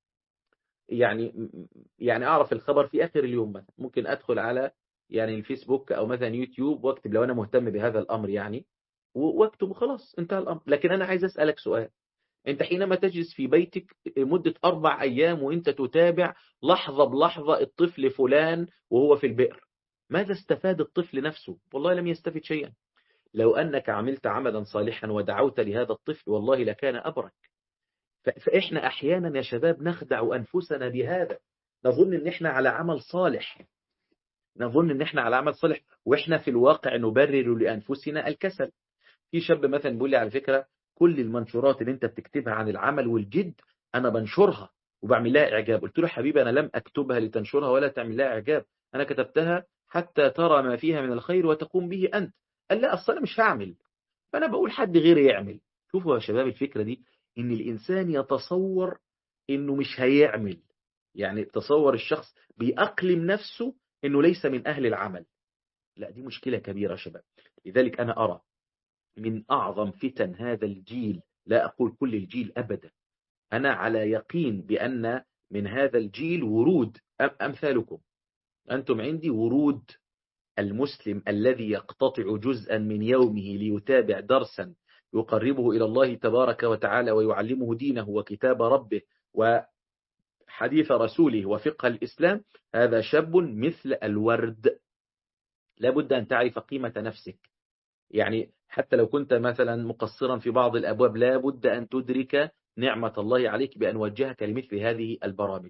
يعني يعني اعرف الخبر في اخر اليوم، مثلا ممكن ادخل على يعني الفيسبوك او مثلا يوتيوب واكتب لو انا مهتم بهذا الامر يعني، واكتب وخلاص انتهى الامر. لكن انا عايز اسالك سؤال: انت حينما تجلس في بيتك مدة اربع ايام وانت تتابع لحظة بلحظة الطفل فلان وهو في البئر، ماذا استفاد الطفل نفسه؟ والله لم يستفد شيئا. لو أنك عملت عملا صالحا ودعوت لهذا الطفل والله لكان أبرك. فإحنا أحيانا يا شباب نخدع أنفسنا بهذا، نظن إن إحنا على عمل صالح، نظن إن إحنا على عمل صالح وإحنا في الواقع نبرر لأنفسنا الكسل. في شاب مثلا بيقول لي على فكرة كل المنشورات اللي أنت بتكتبها عن العمل والجد أنا بنشرها وبعمل لها إعجاب. قلت له حبيبي أنا لم أكتبها لتنشرها ولا تعمل لها إعجاب، أنا كتبتها حتى ترى ما فيها من الخير وتقوم به أنت. قال لا أصلا أنا مش هعمل، فأنا بقول حد غيري يعمل. شوفوا يا شباب الفكرة دي، إن الإنسان يتصور إنه مش هيعمل. يعني تصور الشخص بيأقلم نفسه إنه ليس من أهل العمل. لا، دي مشكلة كبيرة يا شباب. لذلك أنا أرى من أعظم فتن هذا الجيل، لا أقول كل الجيل أبدا، أنا على يقين بأن من هذا الجيل ورود أمثالكم. أنتم عندي ورود المسلم الذي يقتطع جزءا من يومه ليتابع درسا يقربه إلى الله تبارك وتعالى ويعلمه دينه وكتاب ربه وحديث رسوله وفقه الإسلام. هذا شاب مثل الورد. لابد أن تعرف قيمة نفسك. يعني حتى لو كنت مثلا مقصرا في بعض الأبواب لابد أن تدرك نعمة الله عليك بأن وجهك لمثل هذه البرامج.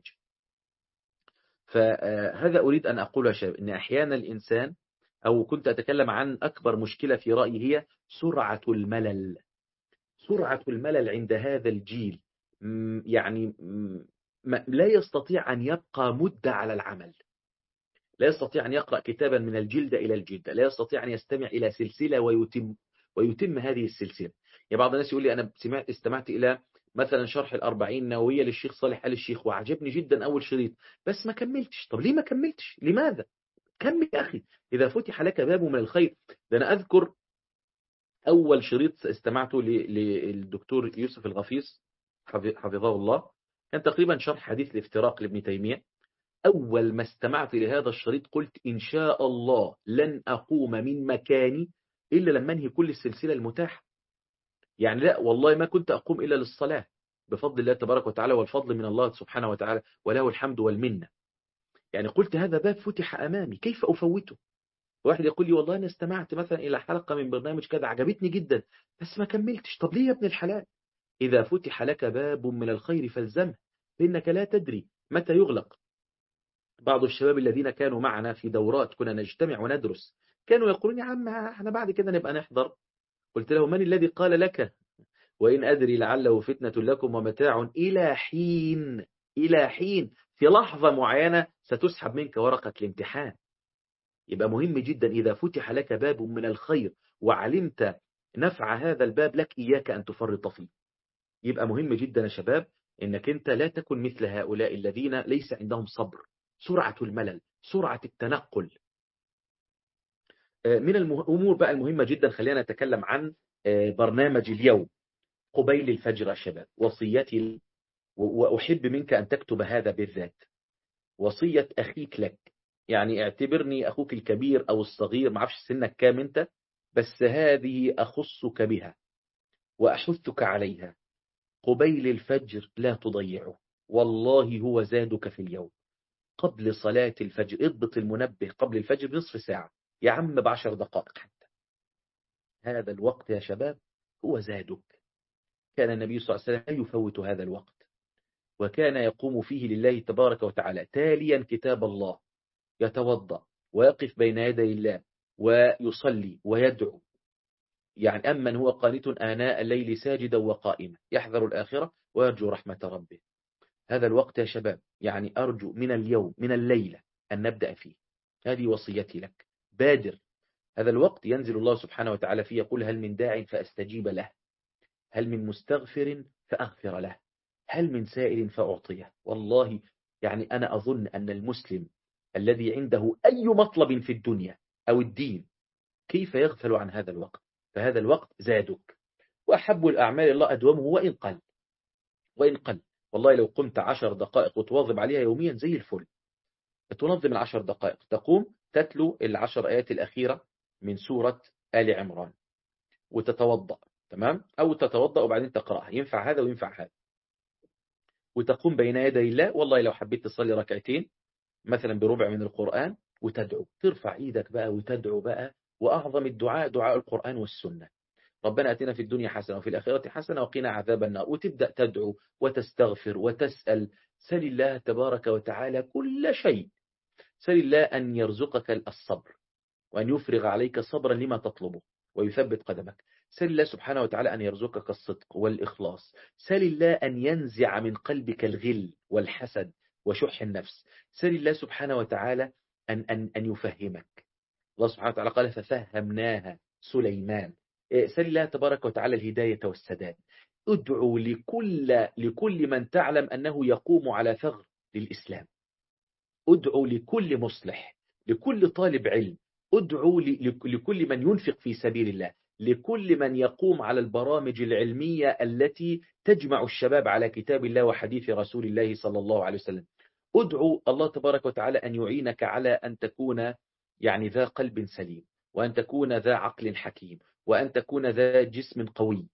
فهذا أريد أن أقول يا شباب، أن أحيانا الإنسان، أو كنت أتكلم عن أكبر مشكلة في رأيي هي سرعة الملل. سرعة الملل عند هذا الجيل، يعني لا يستطيع أن يبقى مدة على العمل، لا يستطيع أن يقرأ كتابا من الجلدة إلى الجلدة، لا يستطيع أن يستمع إلى سلسلة ويتم ويتم هذه السلسلة. يعني بعض الناس يقول لي أنا سمعت استمعت إلى مثلا شرح الأربعين نووية للشيخ صالح آل الشيخ وعجبني جدا أول شريط، بس ما كملتش. طب ليه ما كملتش؟ لماذا؟ كمل يا أخي، إذا فتح لك باب من الخير. ده أنا أذكر أول شريط استمعته للدكتور يوسف الغفيص حفظه الله، كان تقريبا شرح حديث الافتراق لابن تيمية. أول ما استمعت لهذا الشريط قلت إن شاء الله لن أقوم من مكاني إلا لما أنهي كل السلسلة المتاحة. يعني لا والله ما كنت أقوم إلا للصلاة بفضل الله تبارك وتعالى، والفضل من الله سبحانه وتعالى وله الحمد والمنة. يعني قلت هذا باب فتح أمامي كيف أفوته؟ واحد يقول لي والله أنا استمعت مثلا إلى حلقة من برنامج كذا عجبتني جدا بس ما كملتش. طب ليه يا ابن الحلال؟ إذا فتح لك باب من الخير فالزمه، فإنك لا تدري متى يغلق. بعض الشباب الذين كانوا معنا في دورات كنا نجتمع وندرس كانوا يقولون يا عم احنا بعد كده نبقى نحضر. قلت له من الذي قال لك؟ وإن أدري لعله فتنة لكم ومتاع إلى حين. إلى حين، في لحظة معينة ستسحب منك ورقة الامتحان. يبقى مهم جدا إذا فتح لك باب من الخير وعلمت نفع هذا الباب لك، إياك أن تفرط فيه. يبقى مهم جدا يا شباب إنك أنت لا تكن مثل هؤلاء الذين ليس عندهم صبر، سرعة الملل، سرعة التنقل. من الأمور بقى المهمة جدا، خلينا نتكلم عن برنامج اليوم قبيل الفجر يا شباب. وصيتي وأحب منك أن تكتب هذا بالذات، وصية أخيك لك، يعني اعتبرني أخوك الكبير أو الصغير، ما عرفش سنك كام أنت، بس هذه أخصك بها وأحثك عليها. قبيل الفجر لا تضيعه، والله هو زادك في اليوم. قبل صلاة الفجر اضبط المنبه قبل الفجر بنصف ساعة، يا عم بعشر دقائق حتى. هذا الوقت يا شباب هو زادك. كان النبي صلى الله عليه وسلم لا يفوت هذا الوقت، وكان يقوم فيه لله تبارك وتعالى تاليا كتاب الله، يتوضأ ويقف بين يدي الله ويصلي ويدعو. يعني أمن هو قانت آناء الليل ساجدا وقائما يحذر الآخرة ويرجو رحمة ربه. هذا الوقت يا شباب يعني أرجو من اليوم من الليلة أن نبدأ فيه. هذه وصيتي لك، بادر. هذا الوقت ينزل الله سبحانه وتعالى فيه يقول هل من داع فأستجيب له، هل من مستغفر فأغفر له، هل من سائل فأعطيه. والله يعني أنا أظن أن المسلم الذي عنده أي مطلب في الدنيا أو الدين كيف يغفل عن هذا الوقت؟ فهذا الوقت زادك. وأحب الأعمال الله أدومه وإن قل، وإن قل. والله لو قمت عشر دقائق وتواظب عليها يوميا زي الفل. تنظم العشر دقائق، تقوم تتلو العشر آيات الأخيرة من سورة آل عمران وتتوضأ، تمام؟ أو تتوضأ وبعدين تقرأها، ينفع هذا وينفع هذا. وتقوم بين يدي الله، والله لو حبيت تصلي ركعتين مثلا بربع من القرآن وتدعو، ترفع ايدك بقى وتدعو بقى. وأعظم الدعاء دعاء القرآن والسنة، ربنا أتنا في الدنيا حسنة وفي الآخرة حسنة وقنا عذاب النار. وتبدأ تدعو وتستغفر وتسأل. سل الله تبارك وتعالى كل شيء. سل الله أن يرزقك الصبر وأن يفرغ عليك صبرا لما تطلبه ويثبت قدمك. سل الله سبحانه وتعالى أن يرزقك الصدق والإخلاص. سل الله أن ينزع من قلبك الغل والحسد وشح النفس. سل الله سبحانه وتعالى أن, أن, أن يفهمك. الله سبحانه وتعالى قال ففهمناها سليمان. سل الله تبارك وتعالى الهداية والسداد. ادعو لكل, لكل من تعلم أنه يقوم على ثغر للإسلام. ادعو لكل مصلح، لكل طالب علم، ادعو لكل من ينفق في سبيل الله، لكل من يقوم على البرامج العلمية التي تجمع الشباب على كتاب الله وحديث رسول الله صلى الله عليه وسلم. ادعو الله تبارك وتعالى أن يعينك على أن تكون يعني ذا قلب سليم، وأن تكون ذا عقل حكيم، وأن تكون ذا جسم قوي.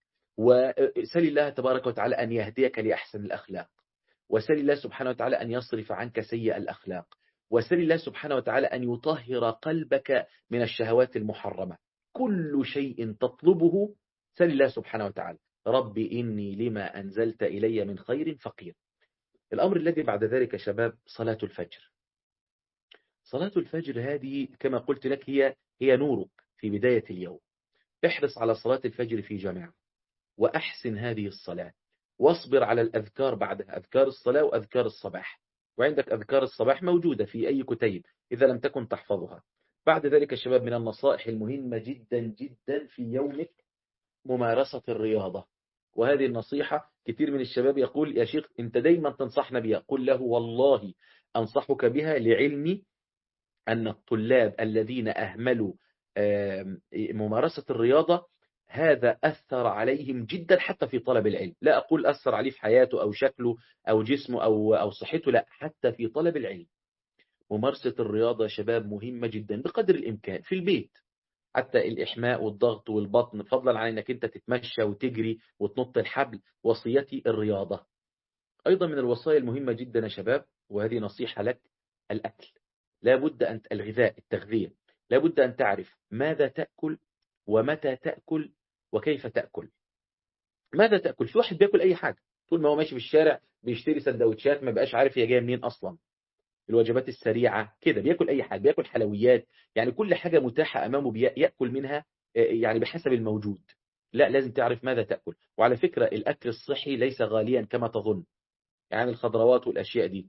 وسل الله تبارك وتعالى أن يهديك لأحسن الأخلاق. وسل الله سبحانه وتعالى أن يصرف عنك سيء الأخلاق. وسل الله سبحانه وتعالى أن يطهر قلبك من الشهوات المحرمة. كل شيء تطلبه سل الله سبحانه وتعالى. رب إني لما أنزلت إلي من خير فقير. الأمر الذي بعد ذلك شباب صلاة الفجر. صلاة الفجر هذه كما قلت لك هي هي نورك في بداية اليوم. احرص على صلاة الفجر في جماعة، وأحسن هذه الصلاة، واصبر على الأذكار بعدها، أذكار الصلاة وأذكار الصباح. وعندك أذكار الصباح موجودة في أي كتيب إذا لم تكن تحفظها. بعد ذلك الشباب من النصائح المهمة جدا جدا في يومك ممارسة الرياضة. وهذه النصيحة كثير من الشباب يقول يا شيخ أنت دايما تنصحنا بها. قل له والله أنصحك بها لعلمي أن الطلاب الذين أهملوا ممارسة الرياضة هذا أثر عليهم جدا حتى في طلب العلم. لا أقول أثر عليه في حياته أو شكله أو جسمه أو, أو صحته، لا، حتى في طلب العلم. ممارسة الرياضة شباب مهمة جدا بقدر الإمكان في البيت، حتى الإحماء والضغط والبطن، فضلا عن أنك أنت تتمشى وتجري وتنط الحبل. وصيتي الرياضة. أيضا من الوصايا المهمة جدا يا شباب، وهذه نصيحة لك، الأكل. لا بد أن الغذاء التغذية لا بد أن تعرف ماذا تأكل ومتى تأكل وكيف تأكل. ماذا تأكل؟ في واحد بيأكل أي حاجة طول ما هو ماشي في الشارع بيشتري سندوتشات ما بقاش عارف هي جايه منين أصلا. الوجبات السريعة كده بيأكل أي حاجة، بيأكل حلويات، يعني كل حاجة متاحة أمامه بيأكل منها يعني بحسب الموجود. لا، لازم تعرف ماذا تأكل. وعلى فكرة الأكل الصحي ليس غاليا كما تظن، يعني الخضروات والأشياء دي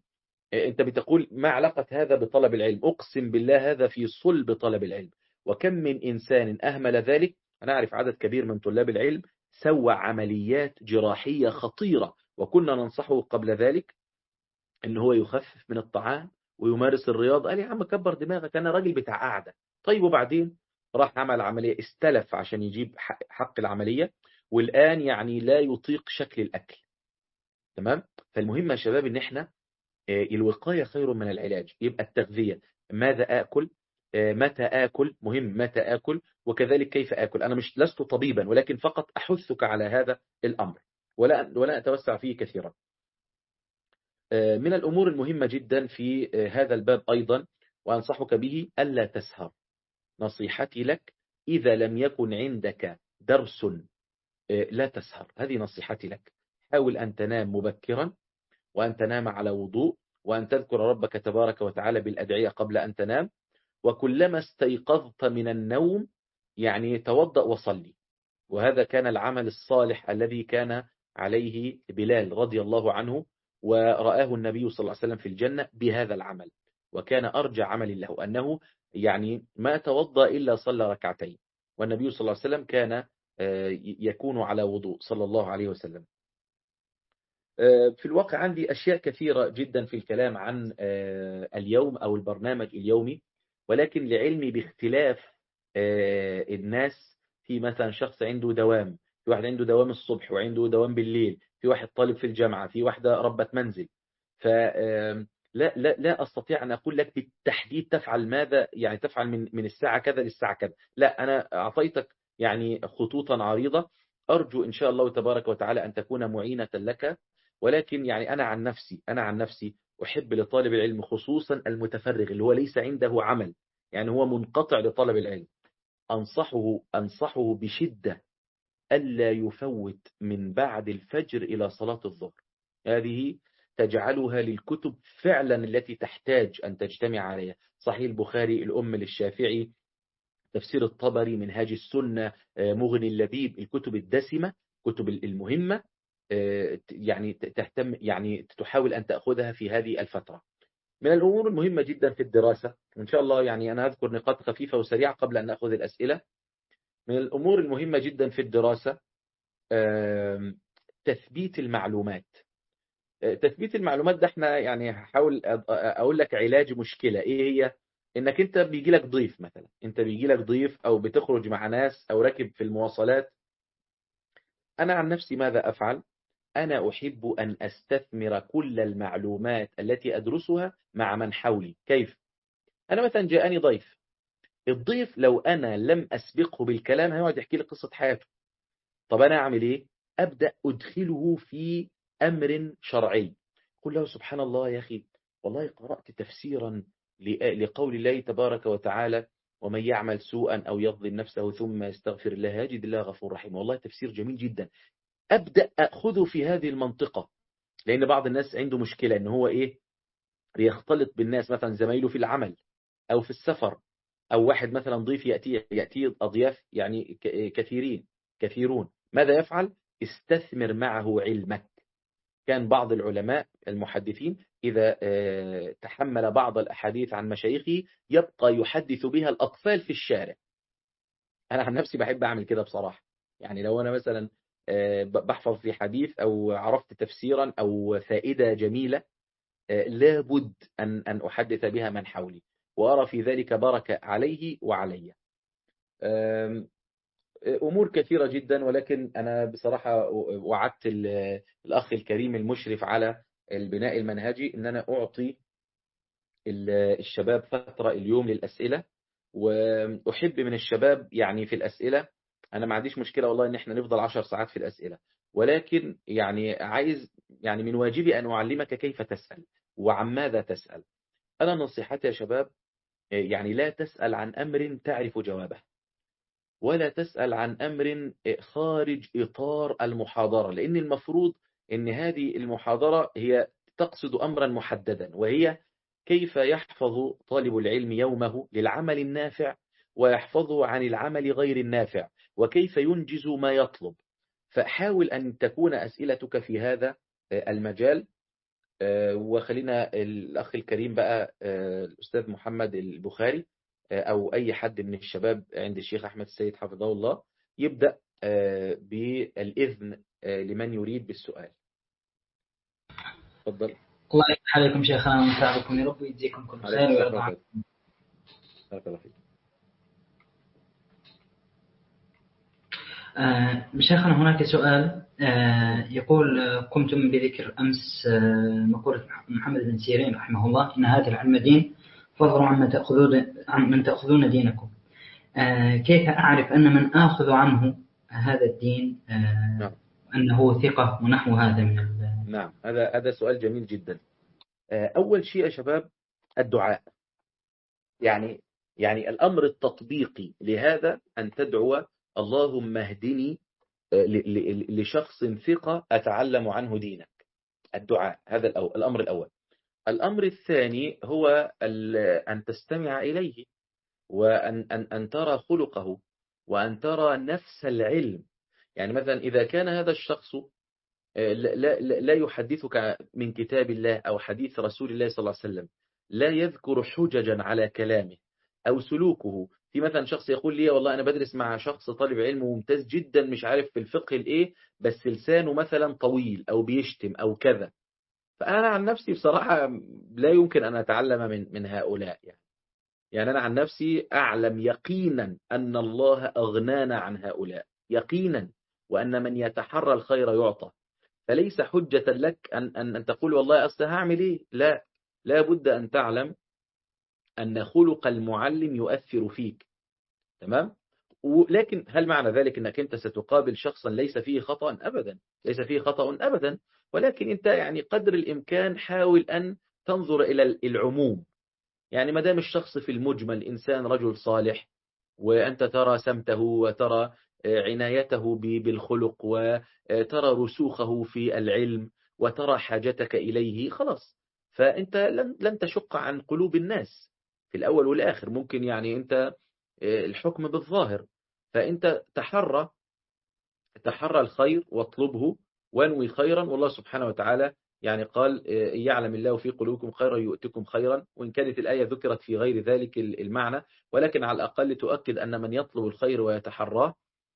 أنت بتقول ما علاقة هذا بطلب العلم؟ أقسم بالله هذا في صلب طلب العلم. وكم من إنسان أهمل ذلك. أنا أعرف عدد كبير من طلاب العلم سوى عمليات جراحية خطيرة، وكنا ننصحه قبل ذلك إن هو يخفف من الطعام ويمارس الرياضة. قال يا عم كبر دماغك، أنا راجل بتاع قعدة. طيب وبعدين راح عمل عملية، استلف عشان يجيب حق حق العملية، والآن يعني لا يطيق شكل الأكل. تمام. فالمهم يا شباب إن إحنا آه، الوقاية خير من العلاج. يبقى التغذية، ماذا آكل، آه، متى آكل، مهم متى آكل، وكذلك كيف آكل. أنا مش لست طبيبا، ولكن فقط أحثك على هذا الأمر، ولا ولا أتوسع فيه كثيرا. آه، من الأمور المهمة جدا في آه، هذا الباب أيضا، وأنصحك به ألا تسهر. نصيحتي لك، إذا لم يكن عندك درس آه، لا تسهر. هذه نصيحتي لك. حاول أن تنام مبكرا، وأن تنام على وضوء، وأن تذكر ربك تبارك وتعالى بالأدعية قبل أن تنام. وكلما استيقظت من النوم يعني توضأ وصلي. وهذا كان العمل الصالح الذي كان عليه بلال رضي الله عنه، ورآه النبي صلى الله عليه وسلم في الجنة بهذا العمل. وكان أرجى عمل له أنه يعني ما توضأ إلا صلى ركعتين، والنبي صلى الله عليه وسلم كان آه، يكون على وضوء صلى الله عليه وسلم. في الواقع عندي أشياء كثيرة جدا في الكلام عن آه، اليوم أو البرنامج اليومي، ولكن لعلمي باختلاف آه، الناس. في مثلا شخص عنده دوام، في واحد عنده دوام الصبح وعنده دوام بالليل، في واحد طالب في الجامعة، في واحدة ربة منزل. ف آم، لا لا لا أستطيع أن أقول لك بالتحديد تفعل ماذا، يعني تفعل من من الساعة كذا للساعة كذا. لا، أنا أعطيتك يعني خطوطا عريضة، أرجو إن شاء الله تبارك وتعالى أن تكون معينة لك. ولكن يعني أنا عن نفسي أنا عن نفسي أحب لطالب العلم، خصوصا المتفرغ اللي هو ليس عنده عمل، يعني هو منقطع لطلب العلم، أنصحه أنصحه بشدة ألا يفوت من بعد الفجر إلى صلاة الظهر. هذه تجعلها للكتب فعلا التي تحتاج أن تجتمع عليها. صحيح البخاري، الأم للشافعي، تفسير الطبري، منهاج السنة، آه، مغني اللبيب، الكتب الدسمة، كتب المهمة، آه، يعني تهتم، يعني تحاول أن تأخذها في هذه الفترة. من الأمور المهمة جدا في الدراسة، وإن شاء الله يعني أنا أذكر نقاط خفيفة وسريعة قبل أن نأخذ الأسئلة. من الأمور المهمة جدا في الدراسة آم، تثبيت المعلومات. آه، تثبيت المعلومات ده احنا يعني هحاول أ- اقول لك علاج مشكلة ايه هي. انك انت بيجي لك ضيف مثلا، انت بيجي لك ضيف او بتخرج مع ناس او راكب في المواصلات. انا عن نفسي ماذا افعل؟ انا احب ان استثمر كل المعلومات التي ادرسها مع من حولي. كيف؟ انا مثلا جاءني ضيف، الضيف لو انا لم اسبقه بالكلام هيقعد يحكي لي قصة حياته. طب أنا أعمل إيه؟ أبدأ أدخله في أمر شرعي. قل له سبحان الله يا أخي، والله قرأت تفسيرا ل- لقول الله تبارك وتعالى: ومن يعمل سوءا أو يظلم نفسه ثم يستغفر الله يجد الله غفور رحيم. والله تفسير جميل جدا. أبدأ أخذه في هذه المنطقة، لأن بعض الناس عنده مشكلة إن هو إيه، بيختلط بالناس مثلا زمايله في العمل أو في السفر، أو واحد مثلا ضيف يأتي يأتي أضياف يعني ك- كثيرين كثيرون. ماذا يفعل؟ استثمر معه علمك. كان بعض العلماء المحدثين إذا آه، تحمل بعض الأحاديث عن مشايخه يبقى يحدث بها الأطفال في الشارع. أنا عن نفسي بحب أعمل كده بصراحة. يعني لو أنا مثلا آه، ب- بحفظ في حديث أو عرفت تفسيرا أو فائدة جميلة، آه، لابد أن أن أحدث بها من حولي، وأرى في ذلك بركة عليه وعلي. آم، أمور كثيرة جدا، ولكن أنا بصراحة وعدت ال- الأخ الكريم المشرف على البناء المنهجي أن أنا أعطي ال- الشباب فترة اليوم للأسئلة. وأحب من الشباب يعني في الأسئلة، أنا ما عنديش مشكلة والله إن إحنا نفضل عشر ساعات في الأسئلة، ولكن يعني عايز، يعني من واجبي أن أعلمك كيف تسأل وعن ماذا تسأل. أنا نصيحتي يا شباب، يعني لا تسأل عن أمر تعرف جوابه، ولا تسأل عن أمر خارج إطار المحاضرة، لأن المفروض أن هذه المحاضرة هي تقصد أمرا محددا، وهي كيف يحفظ طالب العلم يومه للعمل النافع، ويحفظه عن العمل غير النافع، وكيف ينجز ما يطلب. فحاول أن تكون أسئلتك في هذا المجال. وخلينا الأخ الكريم بقى الأستاذ محمد البخاري أو أي حد من الشباب عند الشيخ أحمد السيد حفظه الله يبدأ بالإذن لمن يريد بالسؤال. تفضل. الله يفتح عليكم شيخنا وينفعكم يا رب ويجزيكم كل خير ويرضى عنكم. بارك الله فيك. آه شيخنا هناك سؤال آه يقول آه قمتم بذكر أمس آه مقولة محمد بن سيرين رحمه الله إن هذا العلم دين فاضروا عن من تأخذون عن من تأخذون دينكم. آه كيف أعرف أن من آخذ عنه هذا الدين آه نعم. أنه ثقة ونحو هذا من نعم هذا هذا سؤال جميل جدا. آه أول شيء يا شباب الدعاء، يعني يعني الأمر التطبيقي لهذا أن تدعو اللهم اهدني لشخص ثقة أتعلم عنه دينك. الدعاء هذا الأول، الأمر الأول. الأمر الثاني هو أن تستمع إليه وأن أن أن ترى خلقه وأن ترى نفس العلم. يعني مثلا إذا كان هذا الشخص لا, لا, لا يحدثك من كتاب الله أو حديث رسول الله صلى الله عليه وسلم، لا يذكر حججا على كلامه أو سلوكه. في مثلا شخص يقول لي والله أنا بدرس مع شخص طالب علم ممتاز جدا مش عارف في الفقه الإيه، بس لسانه مثلا طويل أو بيشتم أو كذا. فأنا عن نفسي بصراحة لا يمكن أن أتعلم من من هؤلاء. يعني يعني أنا عن نفسي أعلم يقينا أن الله أغنانا عن هؤلاء يقينا، وأن من يتحرى الخير يعطى. فليس حجة لك أن أن أن تقول والله أصل هعمل إيه. لا، لا بد أن تعلم أن خلق المعلم يؤثر فيك. تمام. ولكن هل معنى ذلك أنك أنت ستقابل شخصا ليس فيه خطأ؟ أبدا، ليس فيه خطأ أبدا. ولكن أنت يعني قدر الإمكان حاول أن تنظر إلى العموم. يعني ما دام الشخص في المجمل إنسان رجل صالح، وأنت ترى سمته وترى عنايته بالخلق وترى رسوخه في العلم وترى حاجتك إليه، خلاص فأنت لن لن تشق عن قلوب الناس في الأول والآخر. ممكن يعني أنت الحكم بالظاهر، فأنت تحرى تحرى الخير واطلبه وانوي خيرا، والله سبحانه وتعالى يعني قال يعلم الله في قلوبكم خيرا يؤتكم خيرا. وإن كانت الآية ذكرت في غير ذلك المعنى، ولكن على الأقل تؤكد أن من يطلب الخير ويتحراه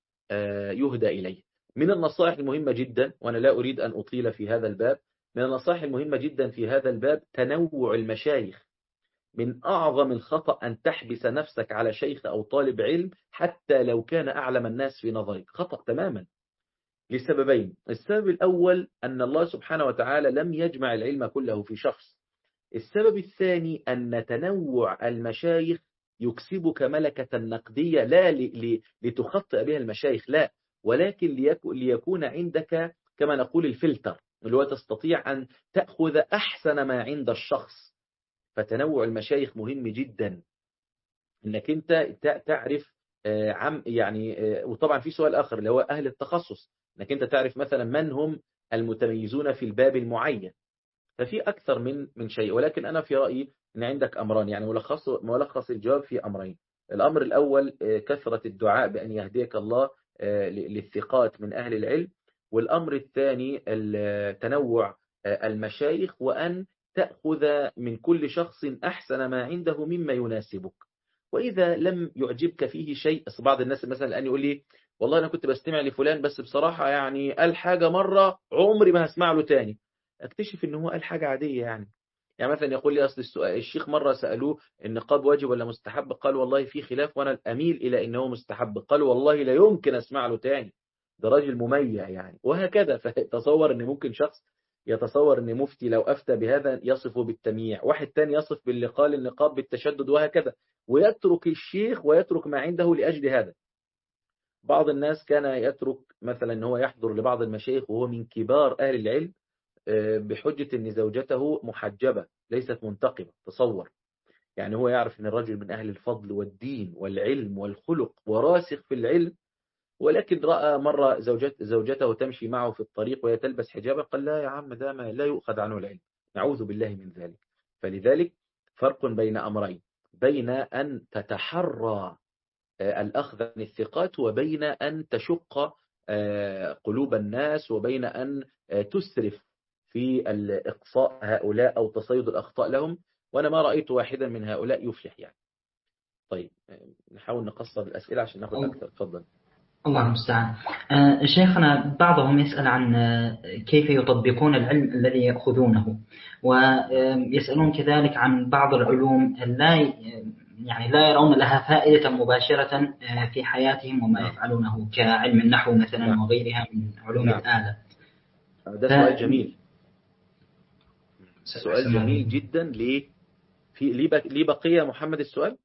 يهدى إليه. من النصائح المهمة جدا، وأنا لا أريد أن أطيل في هذا الباب، من النصائح المهمة جدا في هذا الباب تنوع المشايخ. من أعظم الخطأ أن تحبس نفسك على شيخ أو طالب علم حتى لو كان أعلم الناس في نظرك، خطأ تماما لسببين. السبب الأول أن الله سبحانه وتعالى لم يجمع العلم كله في شخص. السبب الثاني أن تنوع المشايخ يكسبك ملكة نقدية، لا لتخطئ بها المشايخ، لا، ولكن ليكون عندك كما نقول الفلتر، اللي هو تستطيع أن تأخذ أحسن ما عند الشخص. فتنوع المشايخ مهم جدا، انك انت تعرف عم يعني. وطبعا في سؤال آخر اللي هو أهل التخصص، انك انت تعرف مثلا من هم المتميزون في الباب المعين. ففي أكثر من من شيء، ولكن أنا في رأيي أن عندك أمران، يعني ملخص ملخص الجواب في أمرين. الأمر الأول كثرة الدعاء بأن يهديك الله للثقات من أهل العلم، والأمر الثاني تنوع المشايخ، وأن تأخذ من كل شخص أحسن ما عنده مما يناسبك. وإذا لم يعجبك فيه شيء، بعض الناس مثلا الآن يقول لي والله أنا كنت بستمع لفلان بس بصراحة يعني قال حاجة مرة عمري ما هسمع له تاني. اكتشف ان هو قال حاجة عادية. يعني يعني مثلا يقول لي أصل السؤال الشيخ مرة سألوه النقاب واجب ولا مستحب، قال والله في خلاف وأنا أميل إلى أنه مستحب، قال والله لا يمكن أسمع له تاني، ده راجل مميع يعني. وهكذا. فتصور أن ممكن شخص يتصور أن مفتي لو أفتى بهذا يصفه بالتمييع، واحد تاني يصف باللي قال النقاب بالتشدد، وهكذا، ويترك الشيخ ويترك ما عنده لأجل هذا. بعض الناس كان يترك مثلا أن هو يحضر لبعض المشايخ وهو من كبار أهل العلم بحجة أن زوجته محجبة ليست منتقبة. تصور، يعني هو يعرف أن الرجل من أهل الفضل والدين والعلم والخلق وراسخ في العلم، ولكن رأى مرة زوجت زوجته تمشي معه في الطريق وهي تلبس حجابا، قال لا يا عم ده ما لا يؤخذ عنه العلم، نعوذ بالله من ذلك. فلذلك فرق بين أمرين، بين أن تتحرى الأخذ من الثقات، وبين أن تشق قلوب الناس، وبين أن تسرف في الإقصاء هؤلاء أو تصيد الأخطاء لهم، وأنا ما رأيت واحدا من هؤلاء يفلح يعني. طيب نحاول نقصر الأسئلة عشان ناخد أكثر. تفضل. الله المستعان. آه شيخنا، بعضهم يسأل عن آه كيف يطبقون العلم الذي يأخذونه، ويسألون كذلك عن بعض العلوم لا يعني لا يرون لها فائدة مباشرة في حياتهم وما نعم. يفعلونه، كعلم النحو مثلا نعم. وغيرها من علوم نعم. الآلة. ده ف... سؤال جميل، سؤال جميل جدا. ليه في ليه بقية محمد السؤال؟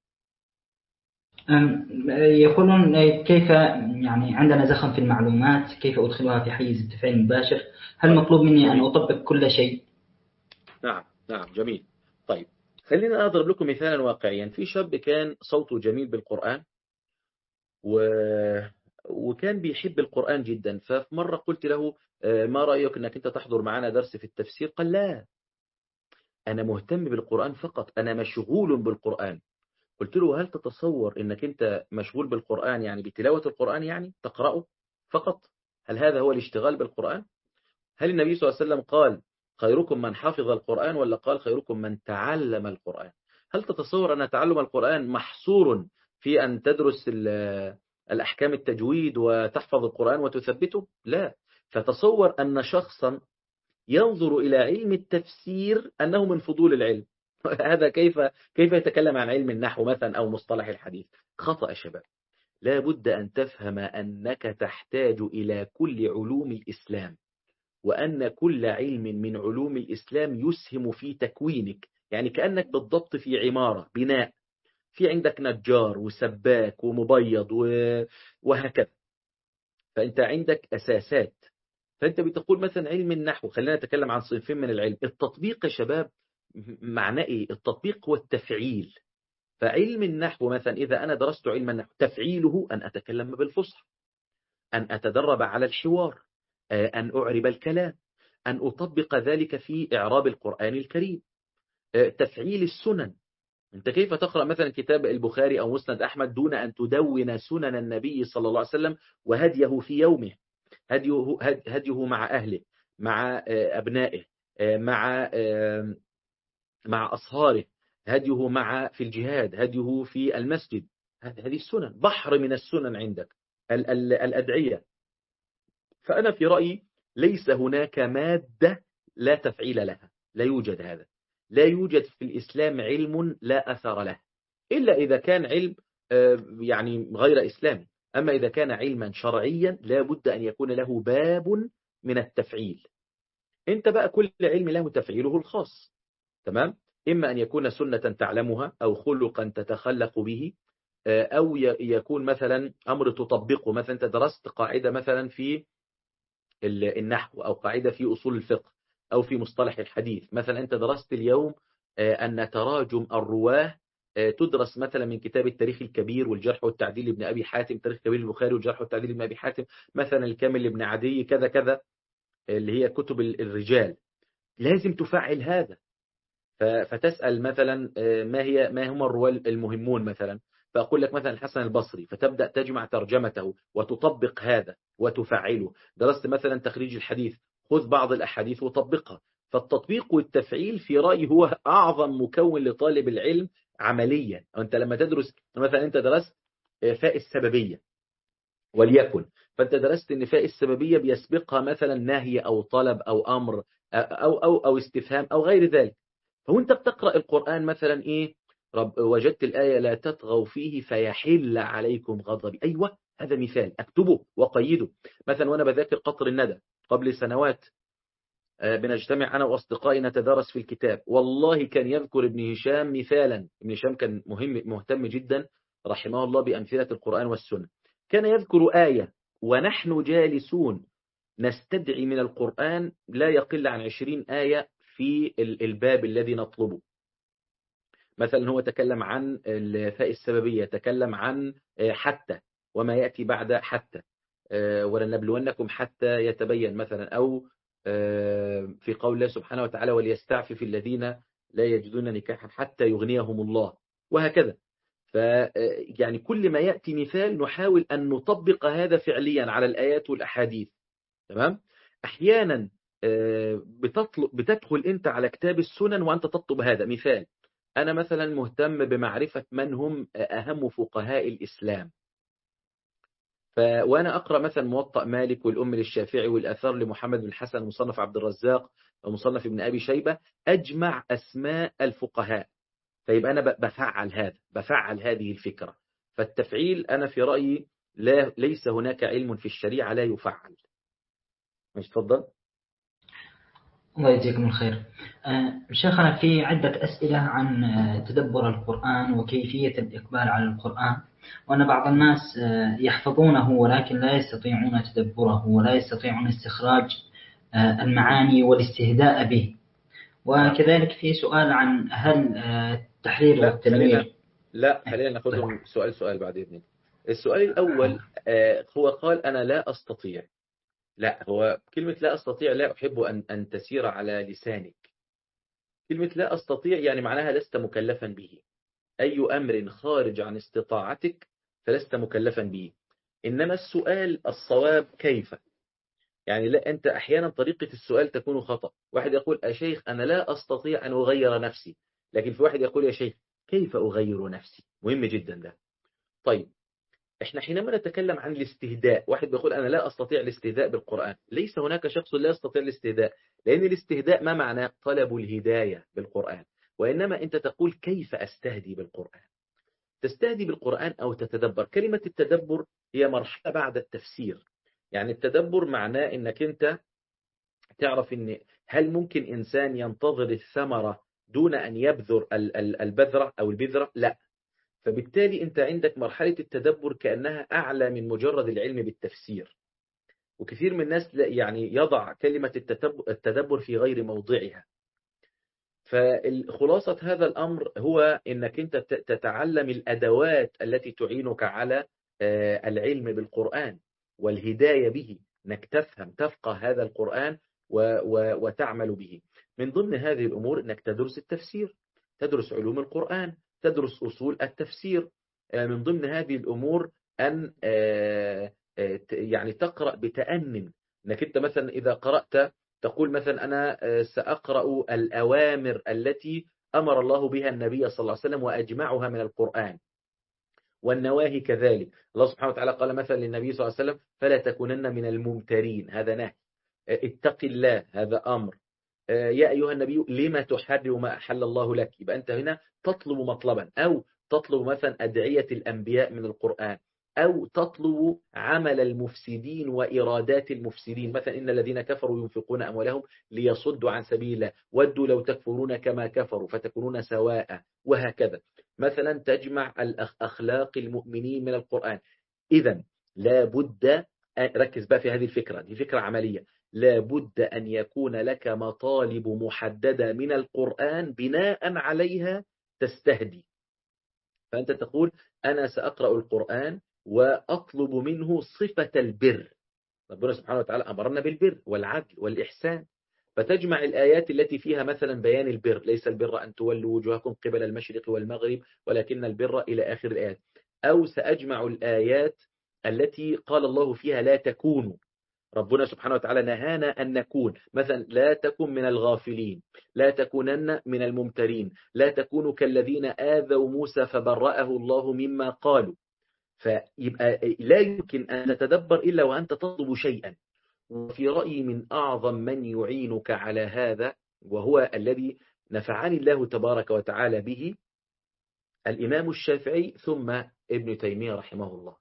يقولون كيف يعني عندنا زخم في المعلومات، كيف أدخلها في حيز التفاعل المباشر؟ هل طيب. مطلوب مني جميل. أن أطبق كل شيء؟ نعم نعم جميل. طيب خلينا أضرب لكم مثالا واقعيا. في شاب كان صوته جميل بالقرآن و... وكان بيحب القرآن جدا. ففي مرة قلت له ما رأيك أنك أنت تحضر معنا درس في التفسير؟ قال لا، أنا مهتم بالقرآن فقط، أنا مشغول بالقرآن. قلت له هل تتصور أنك أنت مشغول بالقرآن يعني بتلاوة القرآن، يعني تقرأه فقط؟ هل هذا هو الاشتغال بالقرآن؟ هل النبي صلى الله عليه وسلم قال خيركم من حفظ القرآن، ولا قال خيركم من تعلم القرآن؟ هل تتصور أن تعلم القرآن محصور في أن تدرس الأحكام التجويد وتحفظ القرآن وتثبته؟ لا. فتصور أن شخصا ينظر إلى علم التفسير أنه من فضول العلم. هذا كيف كيف يتكلم عن علم النحو مثلا أو مصطلح الحديث؟ خطأ يا شباب. لا بد أن تفهم أنك تحتاج إلى كل علوم الإسلام، وأن كل علم من علوم الإسلام يسهم في تكوينك. يعني كأنك بالضبط في عمارة بناء، في عندك نجار وسباك ومبيض وهكذا، فأنت عندك أساسات. فأنت بتقول مثلا علم النحو، خلينا نتكلم عن صنفين من العلم. التطبيق يا شباب معناه إيه؟ التطبيق هو التفعيل. فعلم النحو مثلا إذا أنا درست علم النحو، تفعيله أن أتكلم بالفصحى، أن أتدرب على الحوار، أن أعرب الكلام، أن أطبق ذلك في إعراب القرآن الكريم. تفعيل السنن، أنت كيف تقرأ مثلا كتاب البخاري أو مسند أحمد دون أن تدون سنن النبي صلى الله عليه وسلم وهديه في يومه، هديه, هديه مع أهله، مع أبنائه، مع مع أصهاره، هديه مع في الجهاد، هديه في المسجد. هذه السنن، بحر من السنن عندك. ال ال الأدعية. فأنا في رأيي ليس هناك مادة لا تفعيل لها، لا يوجد هذا. لا يوجد في الإسلام علم لا أثر له، إلا إذا كان علم يعني غير إسلامي. أما إذا كان علما شرعيا لا بد أن يكون له باب من التفعيل. أنت بقى كل علم له تفعيله الخاص، تمام؟ إما أن يكون سنة تعلمها، أو خلقا تتخلق به، أو يكون مثلا أمر تطبقه. مثلا أنت درست قاعدة مثلا في النحو، أو قاعدة في أصول الفقه، أو في مصطلح الحديث. مثلا أنت درست اليوم أن تراجم الرواه تدرس مثلا من كتاب التاريخ الكبير والجرح والتعديل لابن أبي حاتم، تاريخ كبير البخاري والجرح والتعديل لابن أبي حاتم، مثلا الكامل لابن عدي، كذا كذا، اللي هي كتب الرجال. لازم تفعل هذا. فتسأل مثلا ما هي ما هم الرواة المهمون مثلا، فأقول لك مثلا الحسن البصري، فتبدأ تجمع ترجمته وتطبق هذا وتفعله. درست مثلا تخريج الحديث، خذ بعض الأحاديث وطبقها. فالتطبيق والتفعيل في رأيي هو أعظم مكون لطالب العلم عمليا. أنت لما تدرس مثلا، أنت درست فاء السببية وليكن، فأنت درست أن فاء السببية بيسبقها مثلا نهي أو طلب أو أمر أو, أو, أو استفهام أو غير ذلك. فوانت بتقرأ القرآن مثلا إيه، رب وجدت الآية لا تطغوا فيه فيحل عليكم غضبي. أيوة، هذا مثال أكتبه وقيده. مثلا وأنا بذاكر قطر الندى قبل سنوات، بنجتمع أنا وأصدقائي نتدارس في الكتاب، والله كان يذكر ابن هشام مثالا. ابن هشام كان مهم مهتم جدا رحمه الله بأمثلة القرآن والسنة. كان يذكر آية ونحن جالسون نستدعي من القرآن لا يقل عن عشرين آية في الباب الذي نطلبه. مثلا هو تكلم عن الفاء السببية، تكلم عن حتى وما يأتي بعد حتى، ولنبلونكم حتى يتبين مثلا، أو في قول الله سبحانه وتعالى وليستعفف الذين لا يجدون نكاحا حتى يغنيهم الله، وهكذا. فيعني كل ما يأتي مثال نحاول أن نطبق هذا فعليا على الآيات والأحاديث، تمام؟ أحيانا بتطلب بتدخل أنت على كتاب السنن وأنت تطلب هذا. مثال، أنا مثلا مهتم بمعرفة من هم أهم فقهاء الإسلام، ف... وأنا أقرأ مثلا موطأ مالك والأم للشافعي والأثار لمحمد بن حسن ومصنف عبد الرزاق ومصنف ابن أبي شيبة، أجمع أسماء الفقهاء، فيبقى أنا بفعل هذا بفعل هذه الفكرة. فالتفعيل أنا في رأيي لا ليس هناك علم في الشريعة لا يفعل. مش تفضل. الله يجزيكم الخير. آه، شيخنا في عدة أسئلة عن آه، تدبر القرآن وكيفية الإقبال على القرآن، وأن بعض الناس آه، يحفظونه ولكن لا يستطيعون تدبره ولا يستطيعون استخراج آه، المعاني والاستهداء به. وكذلك في سؤال عن هل آه، التحرير لا خلينا والتنوير. لا خلينا ناخذهم سؤال سؤال بعد إذنك. السؤال الأول آه، هو قال أنا لا أستطيع. لا، هو كلمة لا أستطيع لا أحب أن أن تسير على لسانك. كلمة لا أستطيع يعني معناها لست مكلفا به. أي أمر خارج عن استطاعتك فلست مكلفا به. إنما السؤال الصواب كيف. يعني لا، أنت أحيانا طريقة السؤال تكون خطأ. واحد يقول يا شيخ أنا لا أستطيع أن أغير نفسي، لكن في واحد يقول يا شيخ كيف أغير نفسي. مهم جدا ده. طيب، احنا حينما نتكلم عن الاستهداء، واحد بيقول أنا لا أستطيع الاستهداء بالقرآن، ليس هناك شخص لا يستطيع الاستهداء، لأن الاستهداء ما معناه طلب الهداية بالقرآن، وإنما أنت تقول كيف أستهدي بالقرآن. تستهدي بالقرآن أو تتدبر. كلمة التدبر هي مرحلة بعد التفسير. يعني التدبر معناه أنك أنت تعرف أن هل ممكن إنسان ينتظر الثمرة دون أن يبذر البذرة أو البذرة؟ لا. فبالتالي أنت عندك مرحلة التدبر كأنها أعلى من مجرد العلم بالتفسير. وكثير من الناس يعني يضع كلمة التدبر في غير موضعها. فخلاصة هذا الأمر هو أنك أنت تتعلم الأدوات التي تعينك على العلم بالقرآن والهداية به، أنك تفهم تفقه هذا القرآن وتعمل به. من ضمن هذه الأمور أنك تدرس التفسير، تدرس علوم القرآن، تدرس أصول التفسير. من ضمن هذه الأمور أن يعني تقرأ بتأنن، أنك أنت مثلا إذا قرأت تقول مثلا أنا سأقرأ الأوامر التي أمر الله بها النبي صلى الله عليه وسلم وأجمعها من القرآن، والنواهي كذلك. الله سبحانه وتعالى قال مثلا للنبي صلى الله عليه وسلم فلا تكونن من الممترين، هذا نهي. اتق الله، هذا أمر. يا أيها النبي لما تحرم ما أحل الله لك. يبقى أنت هنا تطلب مطلبا، أو تطلب مثلا أدعية الأنبياء من القرآن، أو تطلب عمل المفسدين وإرادات المفسدين. مثلا إن الذين كفروا ينفقون أموالهم ليصدوا عن سبيل الله ودوا لو تكفرون كما كفروا فتكونون سواء، وهكذا. مثلا تجمع الأخلاق المؤمنين من القرآن. إذن لا بد، ركز بقى في هذه الفكرة، دي فكرة عملية. لا بد أن يكون لك مطالب محددة من القرآن بناء عليها تستهدي. فأنت تقول أنا سأقرأ القرآن وأطلب منه صفة البر. ربنا سبحانه وتعالى أمرنا بالبر والعدل والإحسان، فتجمع الآيات التي فيها مثلا بيان البر، ليس البر أن تولوا وجوهكم قبل المشرق والمغرب ولكن البر إلى آخر الآيات. أو سأجمع الآيات التي قال الله فيها لا تكونوا. ربنا سبحانه وتعالى نهانا أن نكون، مثلا لا تكن من الغافلين، لا تكونن من الممترين، لا تكونوا كالذين آذوا موسى فبرأه الله مما قالوا. فيبقى لا يمكن أن تتدبر إلا وأنت تطلب شيئا. وفي رأيي من أعظم من يعينك على هذا، وهو الذي نفعني الله تبارك وتعالى به، الإمام الشافعي ثم ابن تيمية رحمه الله.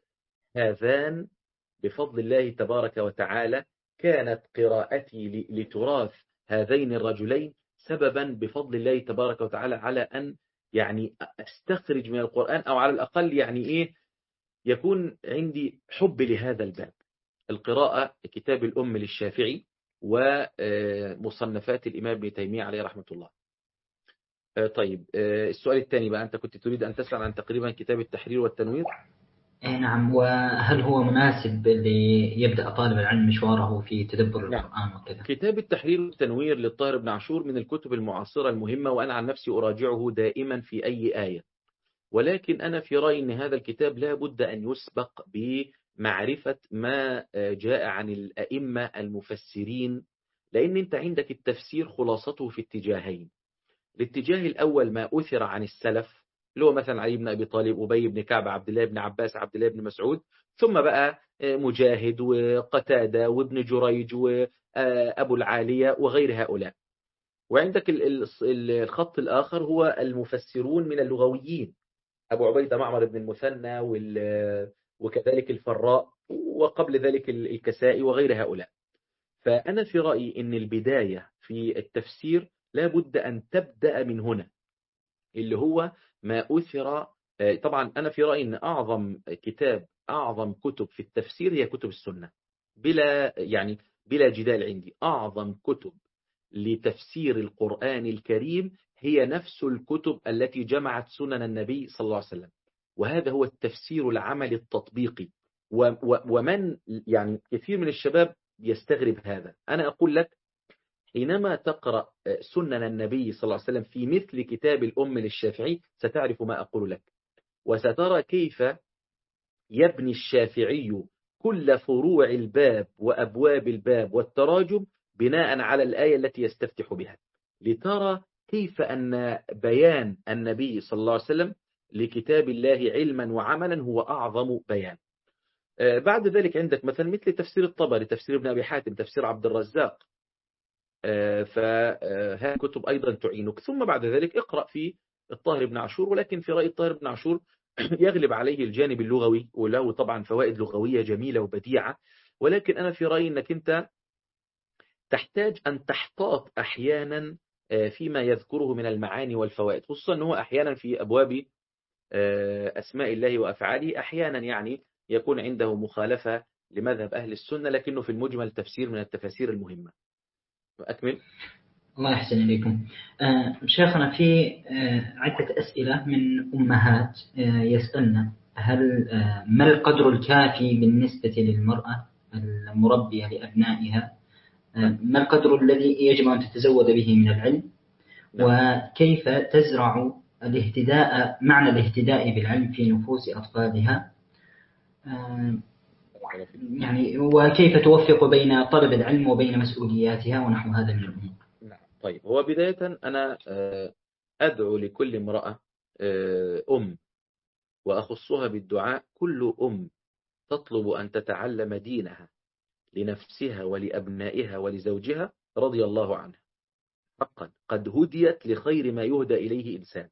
هذان بفضل الله تبارك وتعالى كانت قراءتي لتراث هذين الرجلين سببا بفضل الله تبارك وتعالى على أن يعني أستخرج من القرآن، أو على الأقل يعني إيه يكون عندي حب لهذا الباب. القراءة كتاب الأم للشافعي ومصنفات الإمام ابن تيمية عليه رحمة الله. طيب السؤال الثاني بقى، أنت كنت تريد أن تسأل عن تقريبا كتاب التحرير والتنوير. اي نعم، وهل هو مناسب ليبدأ طالب العلم مشواره في تدبر نعم. القرآن وكذا؟ كتاب التحرير والتنوير للطاهر بن عاشور من الكتب المعاصرة المهمة، وأنا عن نفسي أراجعه دائما في أي آية. ولكن أنا في رأيي أن هذا الكتاب لا بد أن يسبق بمعرفة ما جاء عن الأئمة المفسرين لأن أنت عندك التفسير خلاصته في اتجاهين. الاتجاه الأول ما أثر عن السلف، اللي هو مثلا علي بن أبي طالب، أبي بن كعب، عبد الله بن عباس، عبد الله بن مسعود، ثم بقى مجاهد وقتادة وابن جريج وأبو العالية وغير هؤلاء. وعندك الخط الآخر هو المفسرون من اللغويين، أبو عبيدة معمر بن المثنى وكذلك الفراء، وقبل ذلك الكسائي وغير هؤلاء. فأنا في رأيي أن البداية في التفسير لا بد أن تبدأ من هنا، اللي هو ما أثر. طبعا أنا في رأيي أن أعظم كتاب، أعظم كتب في التفسير هي كتب السنة، بلا يعني بلا جدال عندي. أعظم كتب لتفسير القرآن الكريم هي نفس الكتب التي جمعت سنن النبي صلى الله عليه وسلم، وهذا هو التفسير العملي التطبيقي. ومن يعني كثير من الشباب يستغرب هذا. أنا أقول لك، حينما تقرأ سنن النبي صلى الله عليه وسلم في مثل كتاب الأم للشافعي ستعرف ما أقول لك، وسترى كيف يبني الشافعي كل فروع الباب وأبواب الباب والتراجم بناء على الآية التي يستفتح بها، لترى كيف أن بيان النبي صلى الله عليه وسلم لكتاب الله علما وعملا هو أعظم بيان. بعد ذلك عندك مثلا مثل تفسير الطبري، تفسير ابن أبي حاتم، تفسير عبد الرزاق، فهذه كتب أيضا تعينك. ثم بعد ذلك اقرأ في الطاهر بن عاشور، ولكن في رأي الطاهر بن عاشور يغلب عليه الجانب اللغوي، وله طبعا فوائد لغوية جميلة وبديعة، ولكن أنا في رأيي أنك أنت تحتاج أن تحتاط أحيانا فيما يذكره من المعاني والفوائد، خصوصا أنه أحيانا في أبواب أسماء الله وأفعاله أحيانا يعني يكون عنده مخالفة لمذهب أهل السنة، لكنه في المجمل تفسير من التفاسير المهمة. أكمل. الله يحسن إليكم. آه شيخنا، في آه عدة أسئلة من أمهات آه يسألنا هل آه ما القدر الكافي بالنسبة للمرأة المربية لأبنائها؟ آه ما القدر الذي يجب أن تتزود به من العلم؟ وكيف تزرع الاهتداء، معنى الاهتداء بالعلم في نفوس أطفالها؟ آه يعني وكيف توفق بين طلب العلم وبين مسؤولياتها ونحو هذا من الأمور. نعم. طيب، هو بداية أنا أدعو لكل امرأة أم، وأخصها بالدعاء كل أم تطلب أن تتعلم دينها لنفسها ولأبنائها ولزوجها رضي الله عنها. حقا قد هديت لخير ما يهدى إليه إنسان،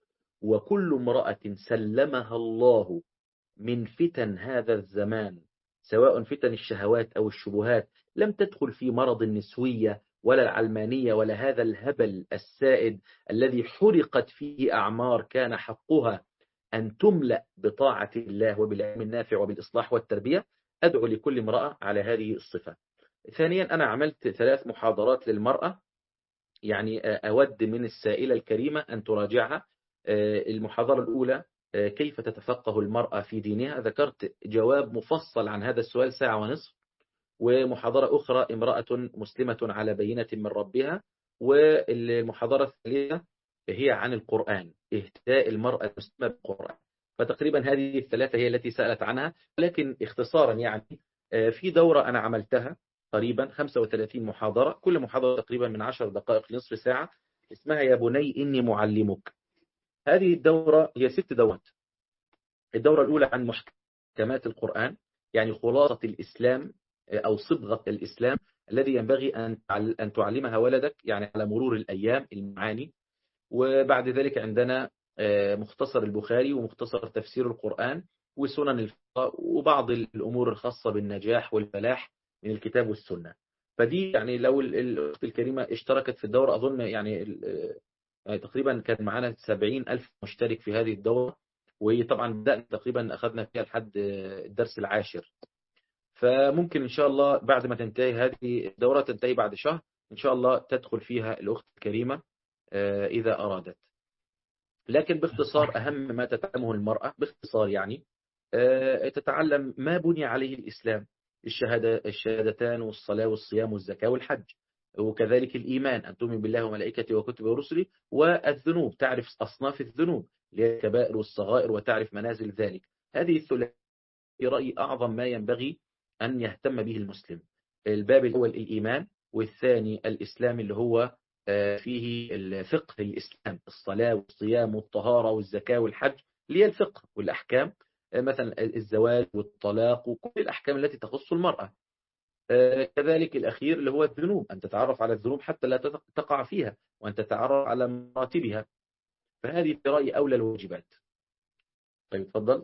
وكل امرأة سلمها الله من فتن هذا الزمان، سواء فتن الشهوات أو الشبهات، لم تدخل في مرض النسوية ولا العلمانية ولا هذا الهبل السائد الذي حرقت فيه أعمار كان حقها أن تملأ بطاعة الله وبالعلم النافع وبالإصلاح والتربية. أدعو لكل امرأة على هذه الصفة. ثانيا، أنا عملت ثلاث محاضرات للمرأة، يعني أود من السائلة الكريمة أن تراجعها. المحاضرة الأولى كيف تتفقه المرأة في دينها، ذكرت جواب مفصل عن هذا السؤال ساعة ونصف. ومحاضرة أخرى امرأة مسلمة على بينة من ربها. والمحاضرة الثالثة هي عن القرآن، اهتداء المرأة المسلمة بالقرآن. فتقريبا هذه الثلاثة هي التي سألت عنها، لكن اختصارا يعني في دورة أنا عملتها قريبا خمسة وثلاثين محاضرة، كل محاضرة تقريبا من عشر دقائق لنصف ساعة، اسمها يا بني إني معلمك. هذه الدورة هي ست دورات. الدورة الأولى عن محكمات القرآن، يعني خلاصة الإسلام أو صبغة الإسلام الذي ينبغي أن تعلمها ولدك يعني على مرور الأيام، المعاني. وبعد ذلك عندنا مختصر البخاري ومختصر تفسير القرآن وسنن الفقه وبعض الأمور الخاصة بالنجاح والفلاح من الكتاب والسنة. فدي يعني لو الأخت الكريمة اشتركت في الدورة، أظن يعني يعني تقريبا كان معنا سبعين ألف مشترك في هذه الدورة، وهي طبعا بدأنا تقريبا أخذنا فيها لحد الدرس العاشر. فممكن إن شاء الله بعد ما تنتهي هذه الدورة، تنتهي بعد شهر إن شاء الله، تدخل فيها الأخت الكريمة إذا أرادت. لكن باختصار أهم ما تتعلمه المرأة باختصار يعني تتعلم ما بني عليه الإسلام، الشهادة الشهادتان والصلاة والصيام والزكاة والحج، وكذلك الإيمان أن تؤمن بالله وملائكته وكتبه ورسله، والذنوب تعرف أصناف الذنوب الكبائر والصغائر وتعرف منازل ذلك. هذه الثلاثة في رأيي أعظم ما ينبغي أن يهتم به المسلم. الباب الأول الإيمان، والثاني الإسلام اللي هو فيه الفقه الإسلام، الصلاة والصيام والطهارة والزكاة والحج، اللي هي الفقه والأحكام، مثلا الزواج والطلاق وكل الأحكام التي تخص المرأة. كذلك الأخير اللي هو الذنوب، أن تتعرف على الذنوب حتى لا تقع فيها، وأن تتعرف على مراتبها. فهذه في رأيي أولى الواجبات. طيب تفضل.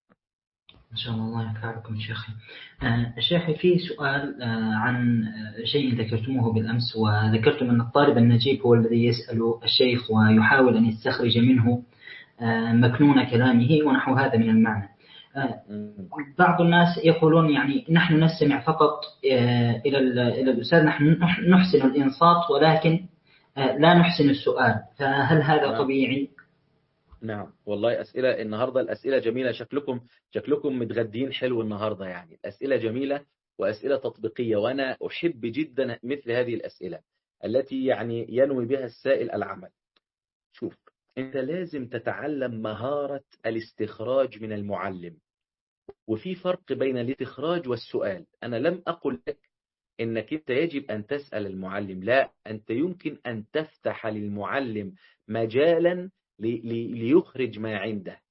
إن شاء الله الله ينفع بكم شيخي. آه شيخي في سؤال آه عن شيء ذكرتموه بالأمس، وذكرتم أن الطالب النجيب هو الذي يسأل الشيخ ويحاول أن يستخرج منه آه مكنون كلامه ونحو هذا من المعنى. آه بعض الناس يقولون يعني نحن نستمع فقط آه إلى إلى الأستاذ، نحن نحسن الإنصات ولكن آه لا نحسن السؤال، فهل هذا نعم. طبيعي؟ نعم والله أسئلة النهاردة، الأسئلة جميلة. شكلكم شكلكم متغدين حلو النهاردة، يعني الأسئلة جميلة وأسئلة تطبيقية، وأنا أحب جدا مثل هذه الأسئلة التي يعني ينوي بها السائل العمل. شوف، أنت لازم تتعلم مهارة الاستخراج من المعلم، وفي فرق بين الاستخراج والسؤال. أنا لم أقل لك إنك أنت يجب أن تسأل المعلم، لا، أنت يمكن أن تفتح للمعلم مجالا ليخرج ما عنده.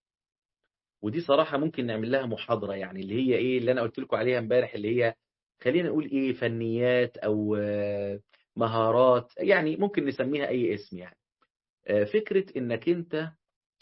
ودي صراحة ممكن نعمل لها محاضرة، يعني اللي هي إيه اللي أنا قلت لكم عليها امبارح، اللي هي خلينا نقول إيه، فنيات أو مهارات، يعني ممكن نسميها أي اسم. يعني فكرة إنك أنت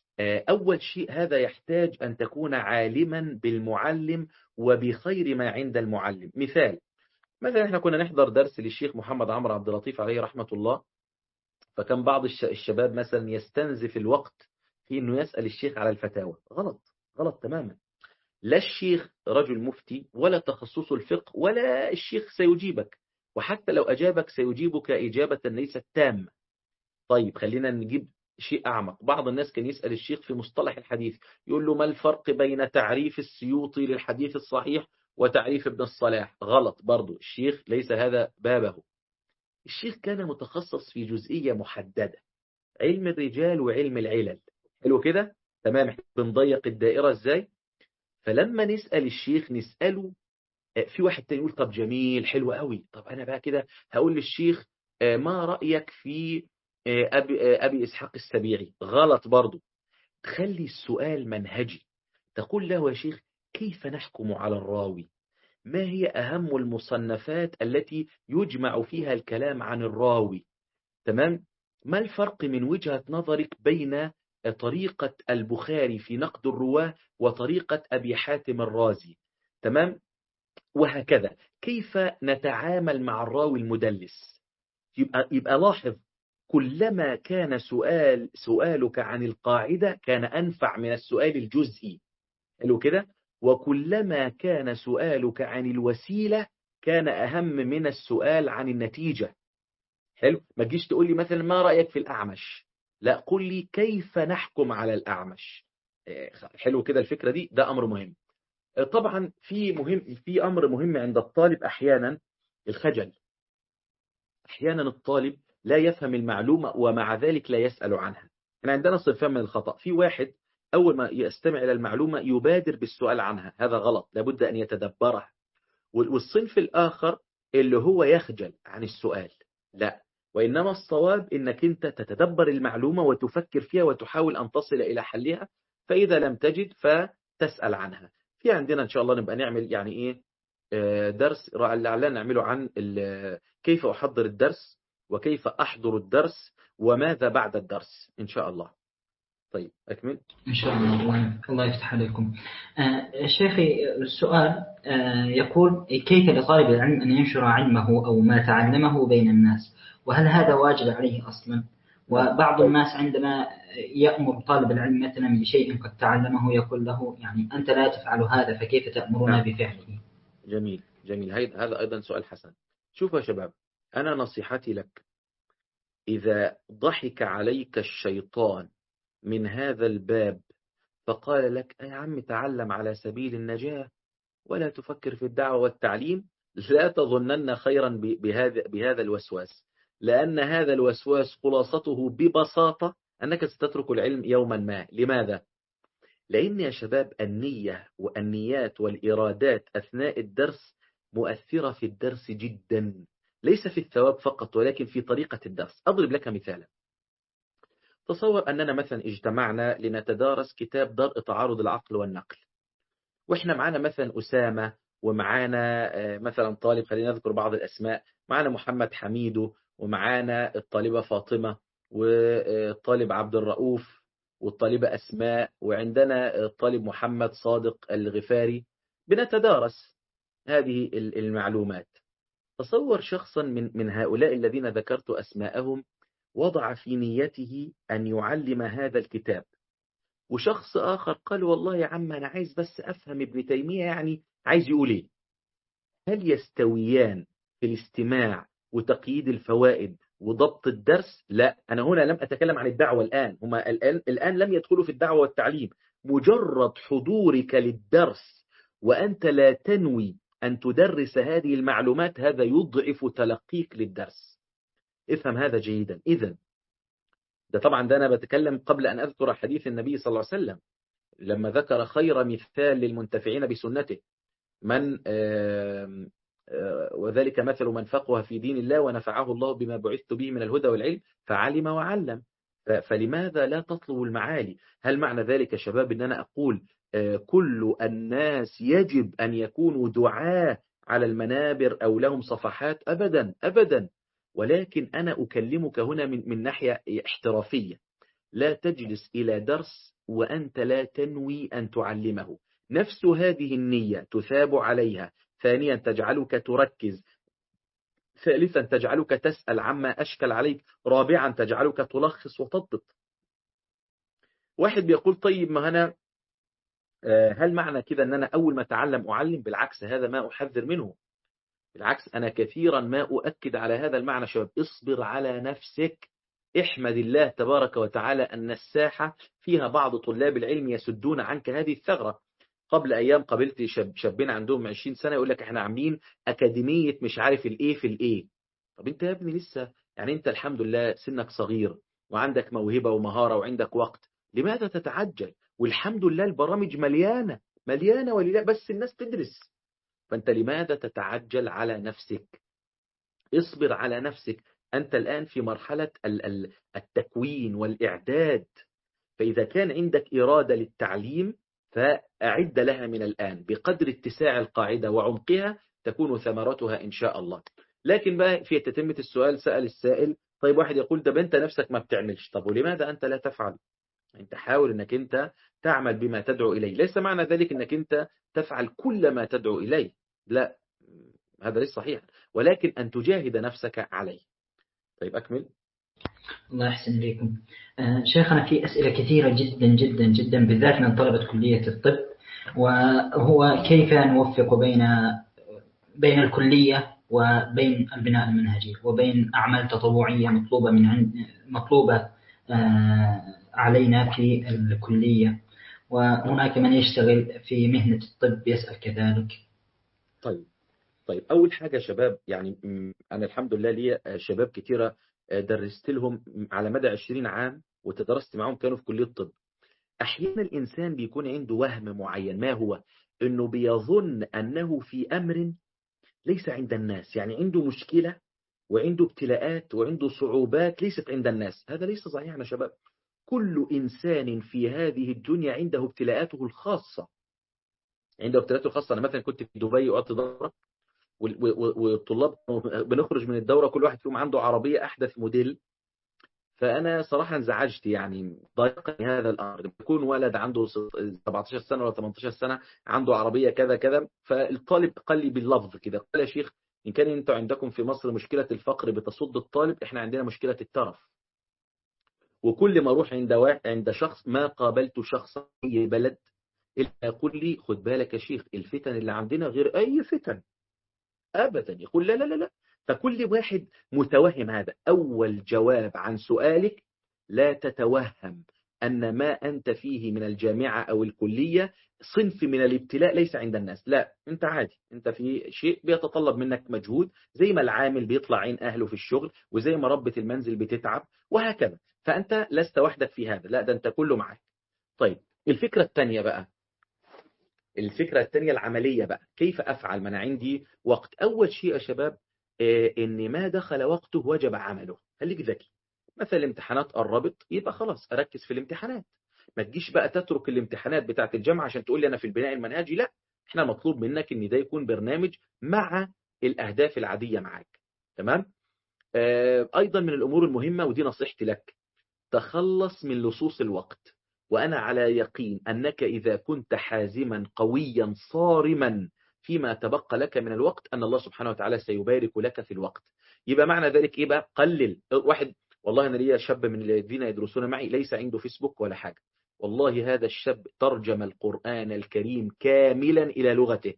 أول شيء هذا يحتاج أن تكون عالما بالمعلم وبخير ما عند المعلم. مثال، مثلا احنا كنا نحضر درس للشيخ محمد عمرو عبد اللطيف عليه رحمة الله، فكان بعض الشباب مثلا يستنزف الوقت في انه يسأل الشيخ على الفتاوى. غلط، غلط تماما. لا الشيخ رجل مفتي ولا تخصصه الفقه، ولا الشيخ سيجيبك، وحتى لو أجابك سيجيبك إجابة ليست تامة. طيب خلينا نجيب شيء أعمق. بعض الناس كان يسأل الشيخ في مصطلح الحديث، يقول له ما الفرق بين تعريف السيوطي للحديث الصحيح وتعريف ابن الصلاح؟ غلط برضو، الشيخ ليس هذا بابه. الشيخ كان متخصص في جزئية محددة، علم الرجال وعلم العلل. حلو كده، تمام. بنضيق الدائرة ازاي؟ فلما نسأل الشيخ نسأله في واحد تاني يقول طب جميل حلو قوي، طب أنا بقى كده هقول للشيخ ما رأيك في أبي, أبي إسحاق السبيعي؟ غلط برضو. تخلي السؤال منهجي، تقول له يا شيخ كيف نحكم على الراوي؟ ما هي أهم المصنفات التي يجمع فيها الكلام عن الراوي؟ تمام. ما الفرق من وجهة نظرك بين طريقة البخاري في نقد الرواة وطريقة أبي حاتم الرازي؟ تمام. وهكذا كيف نتعامل مع الراوي المدلس؟ يبقى, يبقى لاحظ، كلما كان سؤال سؤالك عن القاعدة كان أنفع من السؤال الجزئي. حلو كده. وكلما كان سؤالك عن الوسيلة كان أهم من السؤال عن النتيجة. حلو. ما تجيش تقول لي مثلا ما رأيك في الأعمش، لا، قل لي كيف نحكم على الأعمش. حلو كده الفكرة دي، ده أمر مهم. طبعا في مهم في أمر مهم عند الطالب أحيانا، الخجل. أحيانا الطالب لا يفهم المعلومة ومع ذلك لا يسأل عنها. احنا عندنا صنفان من الخطأ. في واحد أول ما يستمع إلى المعلومة يبادر بالسؤال عنها، هذا غلط، لابد أن يتدبرها. والصنف الآخر اللي هو يخجل عن السؤال، لا، وإنما الصواب إنك أنت تتدبر المعلومة وتفكر فيها وتحاول أن تصل إلى حلها، فإذا لم تجد فتسأل عنها. في عندنا إن شاء الله نبقى نعمل يعني إيه درس لعلنا نعمله عن كيف أحضر الدرس وكيف أحضر الدرس وماذا بعد الدرس إن شاء الله. طيب أكمل إن شاء الله. الله يفتح عليكم. آه شيخي السؤال آه يقول كيف لطالب العلم أن ينشر علمه أو ما تعلمه بين الناس، وهل هذا واجب عليه أصلا؟ وبعض الناس عندما يأمر طالب العلم مثلا بشيء قد تعلمه يقول له يعني أنت لا تفعل هذا فكيف تأمرنا بفعله؟ جميل جميل، هذا أيضا سؤال حسن. شوفوا يا شباب، أنا نصيحتي لك، إذا ضحك عليك الشيطان من هذا الباب فقال لك يا عم تعلم على سبيل النجاة ولا تفكر في الدعوة والتعليم، لا تظنن خيرا بهذا بهذا الوسواس، لأن هذا الوسواس خلاصته ببساطة أنك ستترك العلم يوما ما. لماذا؟ لأن يا شباب النية والنيات والإرادات أثناء الدرس مؤثرة في الدرس جدا. ليس في الثواب فقط ولكن في طريقة الدرس. أضرب لك مثالا. تصور أننا مثلا اجتمعنا لنتدارس كتاب درء تعارض العقل والنقل، وإحنا معانا مثلا أسامة، ومعانا مثلا طالب، خلينا نذكر بعض الأسماء، معانا محمد حميدو، ومعانا الطالبة فاطمة، والطالب عبد الرؤوف، والطالبة أسماء، وعندنا الطالب محمد صادق الغفاري. بنتدارس هذه المعلومات. تصور شخصا من من هؤلاء الذين ذكرت أسماءهم وضع في نيته أن يعلم هذا الكتاب، وشخص آخر قال والله يا عم أنا عايز بس أفهم ابن تيمية يعني عايز يقول إيه. هل يستويان في الاستماع وتقييد الفوائد وضبط الدرس؟ لا، أنا هنا لم أتكلم عن الدعوة الآن، هما الآن, الآن لم يدخلوا في الدعوة والتعليم. مجرد حضورك للدرس وأنت لا تنوي أن تدرس هذه المعلومات هذا يضعف تلقيك للدرس. افهم هذا جيدا. إذن ده طبعا ده أنا بتكلم قبل أن أذكر حديث النبي صلى الله عليه وسلم لما ذكر خير مثال للمنتفعين بسنته، من آه آه وذلك مثل من فقه في دين الله ونفعه الله بما بعثت به من الهدى والعلم فعلم وعلم. فلماذا لا تطلب المعالي؟ هل معنى ذلك يا شباب أن أنا أقول آه كل الناس يجب أن يكونوا دعاة على المنابر أو لهم صفحات؟ أبدا أبدا. ولكن أنا أكلمك هنا من, من ناحية احترافية. لا تجلس إلى درس وأنت لا تنوي أن تعلمه. نفس هذه النية تثاب عليها. ثانيا تجعلك تركز. ثالثا تجعلك تسأل عما أشكل عليك. رابعا تجعلك تلخص وتضبط. واحد بيقول طيب ما أنا هل معنى كده أن أنا أول ما أتعلم أعلم؟ بالعكس، هذا ما أحذر منه. بالعكس أنا كثيرا ما أؤكد على هذا المعنى. شباب اصبر على نفسك. احمد الله تبارك وتعالى أن الساحة فيها بعض طلاب العلم يسدون عنك هذه الثغرة. قبل أيام قابلت شاب شابين عندهم عشرين سنة يقول لك احنا عاملين أكاديمية مش عارف الإيه في الإيه. طب انت يا ابني لسه يعني انت الحمد لله سنك صغير وعندك موهبة ومهارة وعندك وقت، لماذا تتعجل؟ والحمد لله البرامج مليانة مليانة ولله بس الناس تدرس. فأنت لماذا تتعجل على نفسك؟ اصبر على نفسك. أنت الآن في مرحلة التكوين والإعداد، فإذا كان عندك إرادة للتعليم فأعد لها من الآن. بقدر اتساع القاعدة وعمقها تكون ثمرتها إن شاء الله. لكن بقى في تتمة السؤال سأل السائل طيب واحد يقول طب أنت نفسك ما بتعملش، طب ولماذا أنت لا تفعل؟ أنت حاول أنك أنت تعمل بما تدعو إليه. ليس معنى ذلك أنك أنت تفعل كل ما تدعو إليه، لا هذا ليس صحيح، ولكن أن تجاهد نفسك عليه. طيب أكمل. الله يحسن إليكم. آه شيخنا في أسئلة كثيرة جدا جدا جدا بالذات من طلبة كلية الطب، وهو كيف نوفق بين بين الكلية وبين البناء المنهجي وبين أعمال تطوعية مطلوبة من عند مطلوبة آه علينا في الكلية، وهناك من يشتغل في مهنة الطب يسأل كذلك. طيب طيب أول حاجة شباب، يعني أنا الحمد لله لي شباب كتيرة درست لهم على مدى عشرين عام وتدرست معهم كانوا في كلية الطب. أحيانا الإنسان بيكون عنده وهم معين، ما هو؟ أنه بيظن أنه في أمر ليس عند الناس، يعني عنده مشكلة وعنده ابتلاءات وعنده صعوبات ليست عند الناس. هذا ليس صحيح يا شباب. كل إنسان في هذه الدنيا عنده ابتلاءاته الخاصة. عنده ابتلاءاته الخاصة. أنا مثلا كنت في دبي وقت دورة، والطلاب بنخرج من الدورة كل واحد فيهم عنده عربية أحدث موديل. فأنا صراحة انزعجت، يعني ضايقني هذا الأمر. يكون ولد عنده سبعتاشر سنة ولا ثمانية عشر سنة عنده عربية كذا كذا، فالطالب قال لي باللفظ كده، قال يا شيخ إن كان أنتوا عندكم في مصر مشكلة الفقر بتصد الطالب، إحنا عندنا مشكلة الترف. وكل ما أروح عند عند شخص ما قابلت شخص أي بلد إلا يقول لي خد بالك يا شيخ الفتن اللي عندنا غير أي فتن أبدا. يقول لا لا لا لا. فكل واحد متوهم هذا. أول جواب عن سؤالك، لا تتوهم أن ما أنت فيه من الجامعة أو الكلية صنف من الابتلاء ليس عند الناس. لا، أنت عادي، أنت في شيء بيتطلب منك مجهود، زي ما العامل بيطلع عين أهله في الشغل، وزي ما ربة المنزل بتتعب وهكذا. فأنت لست وحدك في هذا، لا ده أنت كله معك. طيب الفكرة الثانية بقى، الفكرة الثانية العملية بقى، كيف أفعل؟ ما أنا عندي وقت. أول شيء يا شباب إن ما دخل وقته وجب عمله. خليك ذكي، مثلا الامتحانات قربت يبقى خلاص أركز في الامتحانات، ما تجيش بقى تترك الامتحانات بتاعة الجامعة عشان تقول لي أنا في البناء المنهجي. لا، احنا مطلوب منك إن ده يكون برنامج مع الأهداف العادية معاك. تمام. آه أيضا من الأمور المهمة، ودي نصيحتي لك، تخلص من لصوص الوقت. وأنا على يقين أنك إذا كنت حازما قويا صارما فيما تبقى لك من الوقت، أن الله سبحانه وتعالى سيبارك لك في الوقت. يبقى معنى ذلك إيه بقى؟ قلل. واحد والله أنا ليا شاب من الذين يدرسون معي ليس عنده فيسبوك ولا حاجة، والله هذا الشاب ترجم القرآن الكريم كاملا إلى لغته،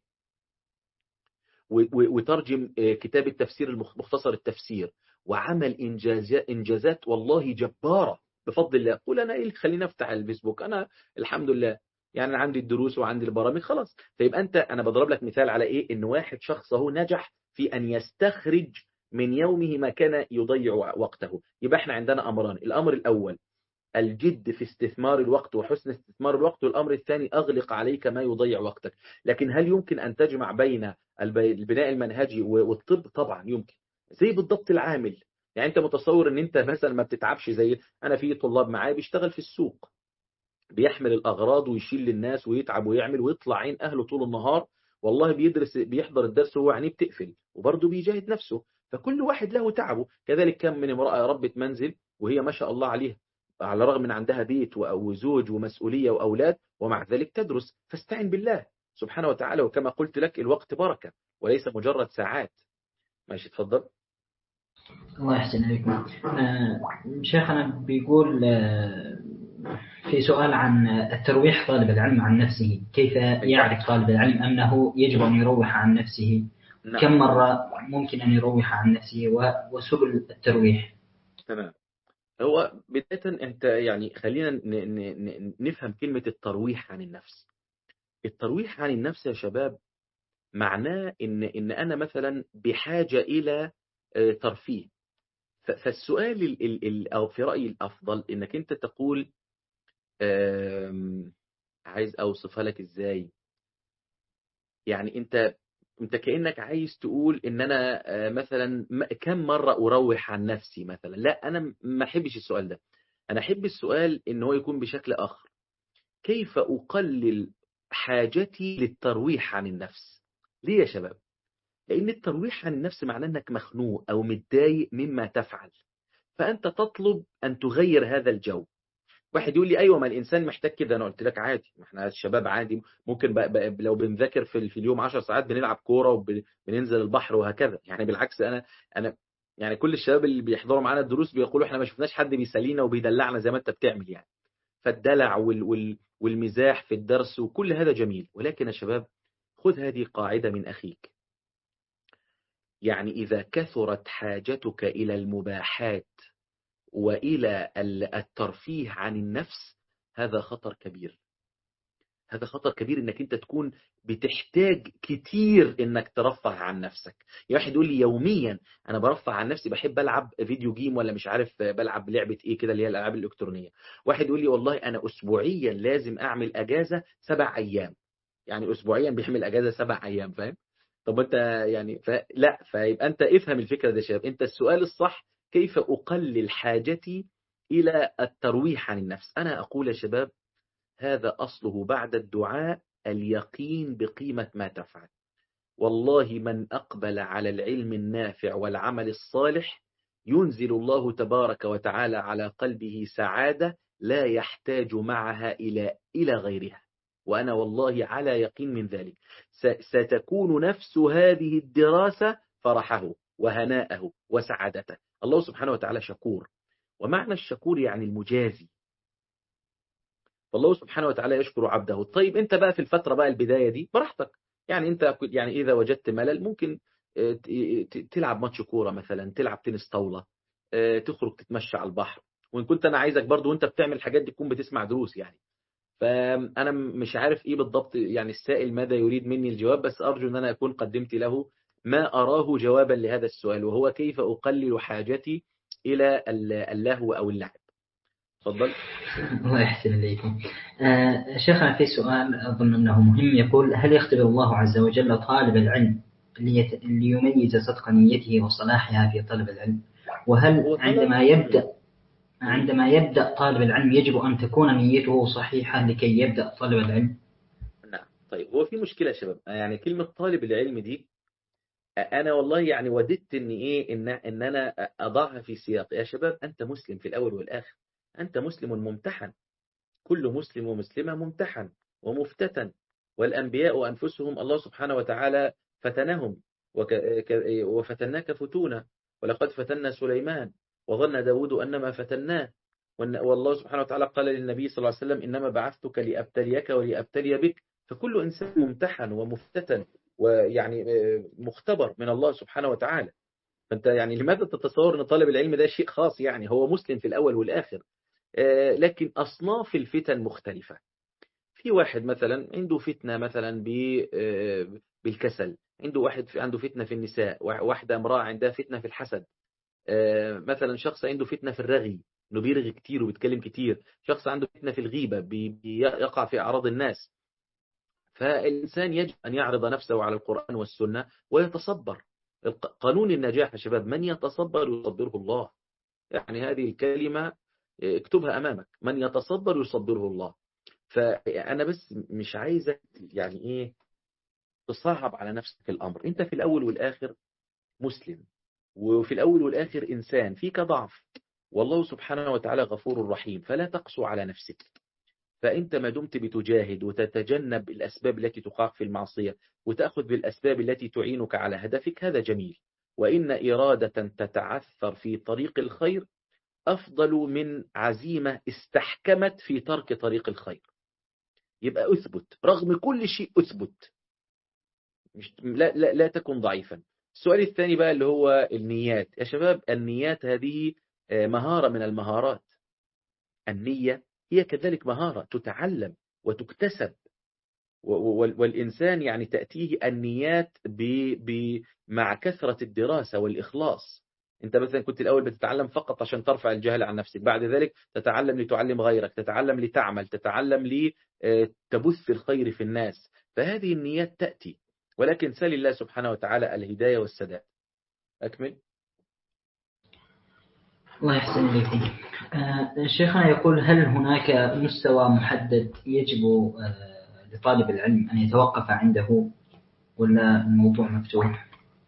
وترجم كتاب التفسير المختصر التفسير، وعمل إنجازات والله جبارة بفضل الله. قول أنا إيه خليني أفتح الفيسبوك؟ أنا الحمد لله يعني عندي الدروس وعندي البرامج خلاص. فيبقى أنت، أنا بضرب لك مثال على إيه؟ إن واحد شخص هو نجح في أن يستخرج من يومه ما كان يضيع وقته. يبقى احنا عندنا أمران، الأمر الأول الجد في استثمار الوقت وحسن استثمار الوقت، والأمر الثاني أغلق عليك ما يضيع وقتك. لكن هل يمكن أن تجمع بين البناء المنهجي والطب؟ طبعا يمكن. زي بالضبط العامل، يعني أنت متصور أن أنت مثلا ما بتتعبش؟ زي أنا في طلاب معايا بيشتغل في السوق، بيحمل الأغراض ويشيل للناس ويتعب ويعمل ويطلع عين أهله طول النهار، والله بيدرس بيحضر الدرس وهو عينيه بتقفل وبرضه بيجاهد نفسه. فكل واحد له تعبه. كذلك كم من امرأة ربة منزل وهي ما شاء الله عليها، على الرغم من عندها بيت وزوج ومسؤولية وأولاد، ومع ذلك تدرس. فاستعن بالله سبحانه وتعالى، وكما قلت لك الوقت بركة وليس مجرد ساعات. ماشي، تفضل. الله يحسن عليكم. آه شيخنا بيقول آه في سؤال عن الترويح طالب العلم عن نفسه، كيف يعرف طالب العلم أنه يجب أن يروح عن نفسه؟ نعم. كم مرة ممكن أن يروح عن نفسه وسبل الترويح؟ تمام. هو بداية أنت يعني خلينا نفهم كلمة الترويح عن النفس. الترويح عن النفس يا شباب معناه إن إن أنا مثلا بحاجة إلى ترفيه. فالسؤال ال ال ال أو في رأيي الأفضل إنك أنت تقول عايز أوصفها لك إزاي؟ يعني أنت أنت كأنك عايز تقول إن أنا مثلا كم مرة أروح عن نفسي مثلا. لا، أنا ما أحبش السؤال ده. أنا أحب السؤال إن هو يكون بشكل آخر، كيف أقلل حاجتي للترويح عن النفس؟ ليه يا شباب؟ لأن الترويح عن النفس معناه أنك مخنوق أو متضايق مما تفعل، فأنت تطلب أن تغير هذا الجو. واحد يقول لي أيوة، ما الإنسان محتاج كده. أنا قلت لك عادي، ما احنا الشباب عادي ممكن بقى بقى لو بنذاكر في, في اليوم عشر ساعات بنلعب كورة وبننزل البحر وهكذا. يعني بالعكس، أنا أنا يعني كل الشباب اللي بيحضروا معانا الدروس بيقولوا احنا ما شفناش حد بيسلينا وبيدلعنا زي ما أنت بتعمل يعني. فالدلع وال وال والمزاح في الدرس وكل هذا جميل، ولكن يا شباب خذ هذه قاعدة من أخيك. يعني إذا كثرت حاجتك إلى المباحات وإلى الترفيه عن النفس، هذا خطر كبير. هذا خطر كبير إنك أنت تكون بتحتاج كتير إنك ترفه عن نفسك. يعني واحد يقول لي يوميا أنا برفه عن نفسي، بحب ألعب فيديو جيم ولا مش عارف بلعب لعبة إيه كده اللي هي الألعاب الإلكترونية. واحد يقول لي والله أنا أسبوعيا لازم أعمل أجازة سبع أيام. يعني أسبوعيا بيعمل أجازة سبع أيام، فاهم؟ طب أنت يعني لا، فيبقى أنت افهم الفكرة دي يا شباب. أنت السؤال الصح كيف أقلل حاجتي إلى الترويح عن النفس؟ أنا أقول يا شباب هذا أصله بعد الدعاء اليقين بقيمة ما تفعل. والله من أقبل على العلم النافع والعمل الصالح ينزل الله تبارك وتعالى على قلبه سعادة لا يحتاج معها إلى إلى غيرها. وأنا والله على يقين من ذلك. ستكون نفس هذه الدراسة فرحه وهناءه وسعادته. الله سبحانه وتعالى شكور، ومعنى الشكور يعني المجازي. فالله سبحانه وتعالى يشكر عبده. طيب انت بقى في الفترة بقى البداية دي براحتك، يعني انت يعني اذا وجدت ملل ممكن تلعب ماتش كورة مثلا، تلعب تنس طاولة، تخرج تتمشى على البحر. وان كنت انا عايزك برضو وانت بتعمل الحاجات دي تكون بتسمع دروس يعني. فانا مش عارف ايه بالضبط يعني السائل ماذا يريد مني الجواب، بس ارجو ان انا اكون قدمت له ما اراه جوابا لهذا السؤال، وهو كيف اقلل حاجتي الى اللهو او اللعب. تفضل. الله يحسن إليكم. آه شيخنا في سؤال أظن أنه مهم، يقول هل يختبر الله عز وجل طالب العلم ليت- ليميز صدق نيته وصلاحها في طلب العلم؟ وهل هو طلب عندما يبدأ عندما يبدأ طالب العلم يجب أن تكون نيته صحيحة لكي يبدأ طلب العلم؟ نعم. طيب هو في مشكلة يا شباب، يعني كلمة طالب العلم دي أنا والله يعني وددت إن إيه إن إن أنا أضعها في سياق. يا شباب أنت مسلم في الأول والآخر، أنت مسلم ممتحن، كل مسلم ومسلمة ممتحن ومفتتن، والأنبياء أنفسهم الله سبحانه وتعالى فتنهم، وك... ك- وفتناك فتونا، ولقد فتنا سليمان وظن داود أنما فتناه، وأن- والله سبحانه وتعالى قال للنبي صلى الله عليه وسلم إنما بعثتك لأبتليك ولأبتلي بك. فكل إنسان ممتحن ومفتتن ويعني آه، مختبر من الله سبحانه وتعالى. فأنت يعني لماذا تتصور أن طالب العلم ده شيء خاص؟ يعني هو مسلم في الأول والآخر. آه، لكن أصناف الفتن مختلفة. في واحد مثلا عنده فتنة مثلا ب- آه، بالكسل، عنده واحد في عنده فتنة في النساء، وا- واحدة امرأة عندها فتنة في الحسد، آه، مثلا شخص عنده فتنة في الرغي انه بيرغي كتير وبيتكلم كتير، شخص عنده فتنة في الغيبة بي- بيقع في أعراض الناس. فالإنسان يجب أن يعرض نفسه على القرآن والسنة ويتصبر. الق- قانون النجاح يا شباب، من يتصبر يصبره الله. يعني هذه الكلمة آه، اكتبها أمامك، من يتصبر يصبره الله. فأنا بس مش عايزك يعني إيه تصعب على نفسك الأمر. أنت في الأول والآخر مسلم، وفي الأول والآخر إنسان فيك ضعف، والله سبحانه وتعالى غفور رحيم، فلا تقسو على نفسك. فأنت ما دمت بتجاهد وتتجنب الأسباب التي تقاك في المعصية وتأخذ بالأسباب التي تعينك على هدفك، هذا جميل. وإن إرادة تتعثر في طريق الخير أفضل من عزيمة استحكمت في ترك طريق الخير. يبقى أثبت رغم كل شيء، أثبت، مش لا, لا, لا تكن ضعيفا. السؤال الثاني بقى اللي هو النيات. يا شباب النيات هذه آه، مهارة من المهارات. النية هي كذلك مهارة تتعلم وتكتسب، و- و- والإنسان يعني تأتيه النيات ب ب مع كثرة الدراسة والإخلاص. أنت مثلا كنت الأول بتتعلم فقط عشان ترفع الجهل عن نفسك، بعد ذلك تتعلم لتعلم غيرك، تتعلم لتعمل، تتعلم لتبث الخير في الناس. فهذه النيات تأتي، ولكن سل الله سبحانه وتعالى الهداية والسداد. أكمل. الله يحسن إليكم. آه، شيخنا يقول هل هناك مستوى محدد يجب آه، لطالب العلم أن يتوقف عنده، ولا الموضوع مفتوح؟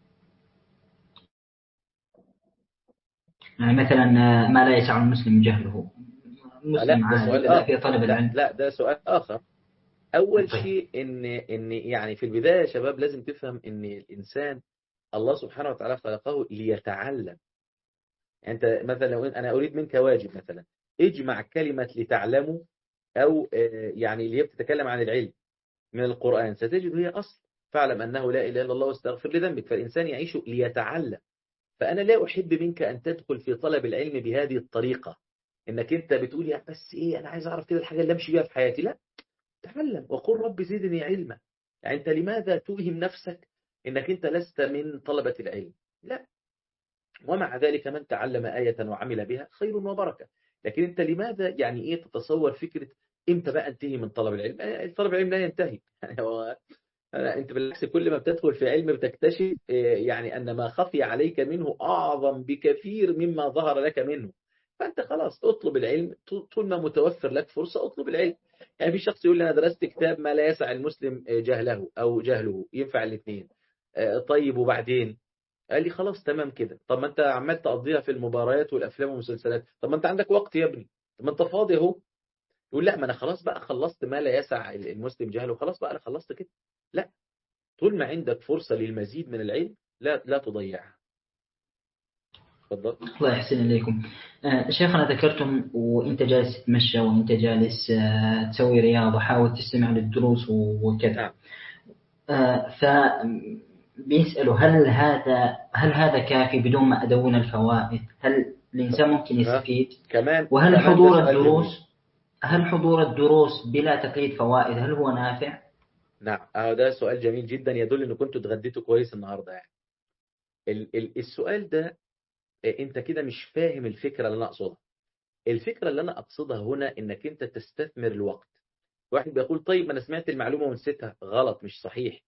يعني مثلا آه، ما لا يسع المسلم جهله، لا مسلم ده عادي سؤال بدأ في آخر، طلب لا العلم. لا ده سؤال آخر. أول طيب. شيء إن إن يعني في البداية يا شباب لازم تفهم إن الإنسان الله سبحانه وتعالى خلقه ليتعلم. يعني أنت مثلا لو أنا أريد منك واجب مثلا، اجمع كلمة لتعلموا أو آه، يعني اللي هي بتتكلم عن العلم من القرآن، ستجد هي أصل فاعلم أنه لا إله إلا الله واستغفر لذنبك. فالإنسان يعيش ليتعلم. فأنا لا أحب منك أن تدخل في طلب العلم بهذه الطريقة، إنك أنت بتقول يا بس إيه أنا عايز أعرف كده الحاجة اللي أمشي بيها في حياتي. لا، تعلم وقل رب زدني علما. يعني أنت لماذا توهم نفسك إنك أنت لست من طلبة العلم؟ لا. ومع ذلك من تعلم آية وعمل بها خير وبركة. لكن أنت لماذا يعني إيه تتصور فكرة إمتى بقى انتهي من طلب العلم؟ آه، طلب العلم لا ينتهي. يعني هو أنت بالعكس كل ما بتدخل في علم بتكتشف آه، يعني أن ما خفي عليك منه أعظم بكثير مما ظهر لك منه. فأنت خلاص اطلب العلم طول ما متوفر لك فرصة، اطلب العلم. يعني في شخص يقول لي أنا درست كتاب ما لا يسع المسلم آه، جهله أو جهله، ينفع الاثنين. آه، طيب وبعدين؟ قال لي خلاص تمام كده. طب ما انت عمال تقضيها في المباريات والافلام والمسلسلات، طب ما انت عندك وقت يا ابني، طب ما انت فاضي اهو. يقول لا ما انا خلاص بقى خلصت ما لا يسع المسلم جهله، خلاص بقى انا خلصت كده. لا، طول ما عندك فرصة للمزيد من العلم لا لا تضيعها. اتفضل. الله يحسن إليكم. آه، شيخنا ذكرتم وأنت جالس تتمشى وأنت جالس آه، تسوي رياضة حاول تستمع للدروس وكذا. نعم. آه، فبيسألوا هل هذا هل هذا كافي بدون ما أدون الفوائد؟ هل الإنسان ممكن ها يستفيد؟ كمان وهل كمان ده حضور سؤال جميل. الدروس هل حضور الدروس بلا تقييد فوائد هل هو نافع؟ نعم اه ده سؤال جميل جدا يدل ان كنتوا اتغديتوا كويس النهارده. يعني ال ال السؤال ده آه، انت كده مش فاهم الفكرة اللي انا اقصدها. الفكرة اللي انا اقصدها هنا انك انت تستثمر الوقت. واحد بيقول طيب ما انا سمعت المعلومة ونسيتها. غلط، مش صحيح.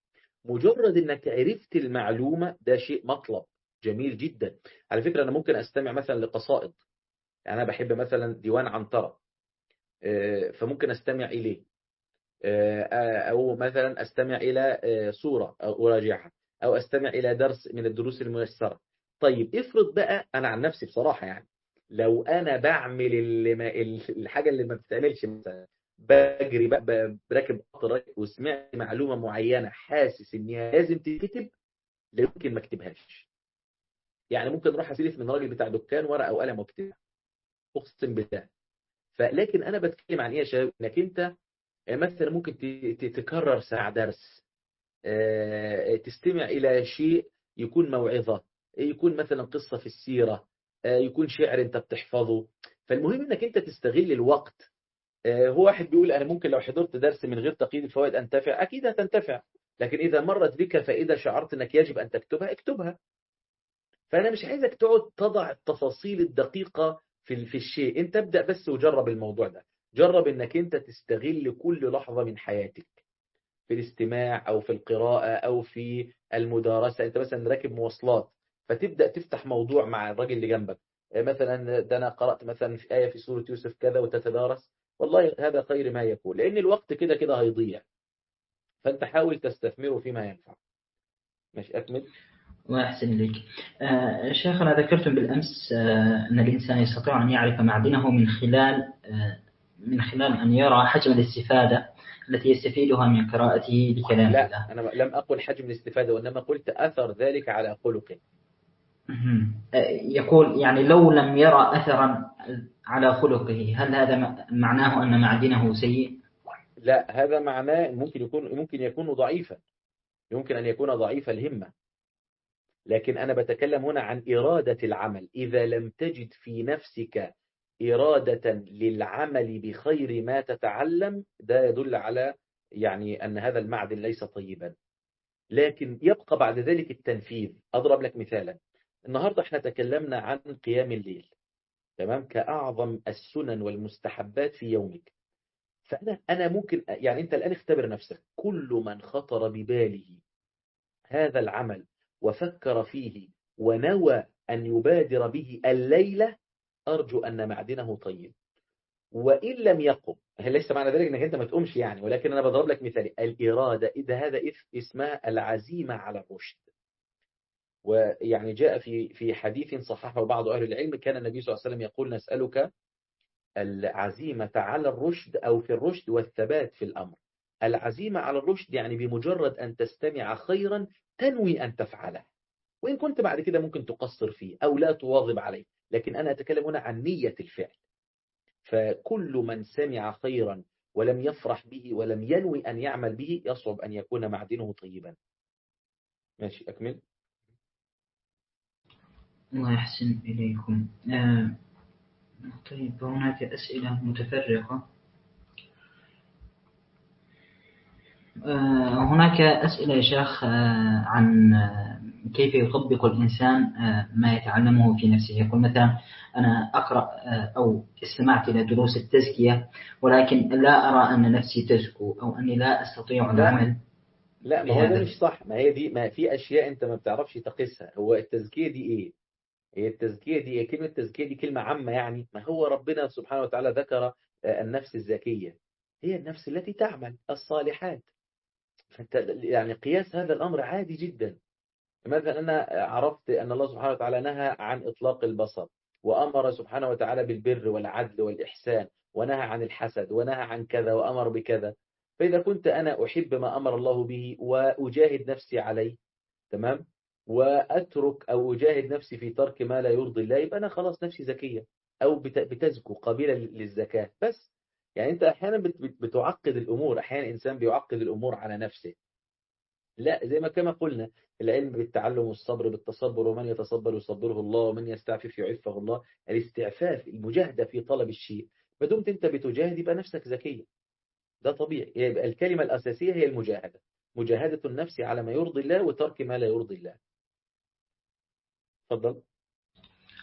مجرد انك عرفت المعلومة ده شيء مطلب جميل جدا. على فكرة انا ممكن استمع مثلا لقصائد، يعني انا بحب مثلا ديوان عنترة، فممكن استمع اليه، او مثلا استمع الى سورة او اراجعها، او استمع الى درس من الدروس الميسرة. طيب افرض بقى انا عن نفسي بصراحة، يعني لو انا بعمل اللي ما الحاجة اللي ما بتتعملش، مثلا بجري بقى براكب قطر وسمعت معلومة معينة حاسس انها لازم تتكتب، لا يمكن ما اكتبهاش. يعني ممكن اروح استلف من راجل بتاع دكان ورقة او قلم واكتبها، اقسم بالله. فلكن انا بتكلم عن ايه يا شباب؟ انك انت مثلا ممكن تكرر ساعة درس، تستمع إلى شيء يكون موعظة، يكون مثلا قصة في السيرة، يكون شعر أنت بتحفظه. فالمهم أنك أنت تستغل الوقت. هو واحد بيقول أنا ممكن لو حضرت درس من غير تقييد الفوائد أنتفع، أكيد هتنتفع، لكن إذا مرت بك فائدة شعرت أنك يجب أن تكتبها، اكتبها. فأنا مش عايزك تقعد تضع التفاصيل الدقيقة في في الشيء، أنت ابدأ بس وجرب الموضوع ده. جرب أنك أنت تستغل كل لحظة من حياتك في الاستماع أو في القراءة أو في المدارسة. أنت مثلا راكب مواصلات، فتبدأ تفتح موضوع مع الراجل اللي جنبك، مثلا ده أنا قرأت مثلا في آية في سورة يوسف كذا، وتتدارس. والله هذا خير ما يكون، لأن الوقت كده كده هيضيع، فأنت حاول تستثمره فيما ينفع. مش أكمل؟ وأحسن إليك. آه شيخنا، ذكرتم بالأمس آه أن الإنسان يستطيع أن يعرف معدنه من خلال آه من خلال أن يرى حجم الاستفادة التي يستفيدها من قراءته لكلام لا، الله. أنا لم أقل حجم الاستفادة، وإنما قلت أثر ذلك على خلقه. يقول يعني لو لم يرى أثرا على خلقه، هل هذا معناه أن معدنه سيء؟ لا، هذا معناه ممكن يكون ممكن يكون ضعيفا، يمكن أن يكون ضعيف الهمة. لكن أنا بتكلم هنا عن إرادة العمل. إذا لم تجد في نفسك إرادة للعمل بخير ما تتعلم، ده يدل على يعني أن هذا المعدن ليس طيبا. لكن يبقى بعد ذلك التنفيذ. أضرب لك مثالا. النهاردة احنا تكلمنا عن قيام الليل، تمام، كأعظم السنن والمستحبات في يومك. فأنا أنا ممكن يعني أنت الآن اختبر نفسك، كل من خطر بباله هذا العمل وفكر فيه ونوى أن يبادر به الليلة، أرجو أن معدنه طيب. وإن لم يقم، ليس معنى ذلك أنك أنت ما تقومش يعني، ولكن أنا بضرب لك مثال. الإرادة إذا هذا اسمها العزيمة على الرشد. ويعني جاء في في حديث صححه بعض أهل العلم، كان النبي صلى الله عليه وسلم يقول نسألك العزيمة على الرشد، أو في الرشد والثبات في الأمر. العزيمة على الرشد يعني بمجرد أن تستمع خيرا تنوي أن تفعله، وإن كنت بعد كده ممكن تقصر فيه أو لا تواظب عليه، لكن أنا أتكلم هنا عن نية الفعل. فكل من سمع خيرا ولم يفرح به ولم ينوي أن يعمل به، يصعب أن يكون معدنه طيبا. ماشي، أكمل. الله يحسن إليكم. آه طيب، هناك أسئلة متفرقة. آه هناك أسئلة يا شيخ آه عن آه كيف يطبق الإنسان آه ما يتعلمه في نفسه. يقول مثلا أنا أقرأ آه أو استمعت إلى دروس التزكية، ولكن لا أرى أن نفسي تزكو، أو أني لا أستطيع لا العمل لا ما هو ده بهذا. مش صح. ما هي دي، ما في أشياء أنت ما بتعرفش تقيسها. هو التزكية دي إيه؟ هي التزكية دي، كلمة تزكية دي كلمة عامة يعني. ما هو ربنا سبحانه وتعالى ذكر النفس الزكية، هي النفس التي تعمل الصالحات. فانت يعني قياس هذا الأمر عادي جدا. مثلا أنا عرفت أن الله سبحانه وتعالى نهى عن إطلاق البصر، وأمر سبحانه وتعالى بالبر والعدل والإحسان، ونهى عن الحسد، ونهى عن كذا، وأمر بكذا. فإذا كنت أنا أحب ما أمر الله به وأجاهد نفسي عليه، تمام، وأترك أو أجاهد نفسي في ترك ما لا يرضي الله، يبقى أنا خلاص نفسي زكية، أو بتزكو قابلة للزكاة. بس يعني أنت أحيانا بتعقد الأمور، أحيانا إنسان بيعقد الأمور على نفسه. لا، زي ما كما قلنا، العلم بالتعلم والصبر بالتصبر، ومن يتصبر يصبره الله، ومن يستعفف يعفه الله. الاستعفاف، المجاهدة في طلب الشيء. ما دمت أنت بتجاهد يبقى نفسك زكية، ده طبيعي. يبقى الكلمة الأساسية هي المجاهدة، مجاهدة النفس على ما يرضي الله وترك ما لا يرضي الله. تفضل.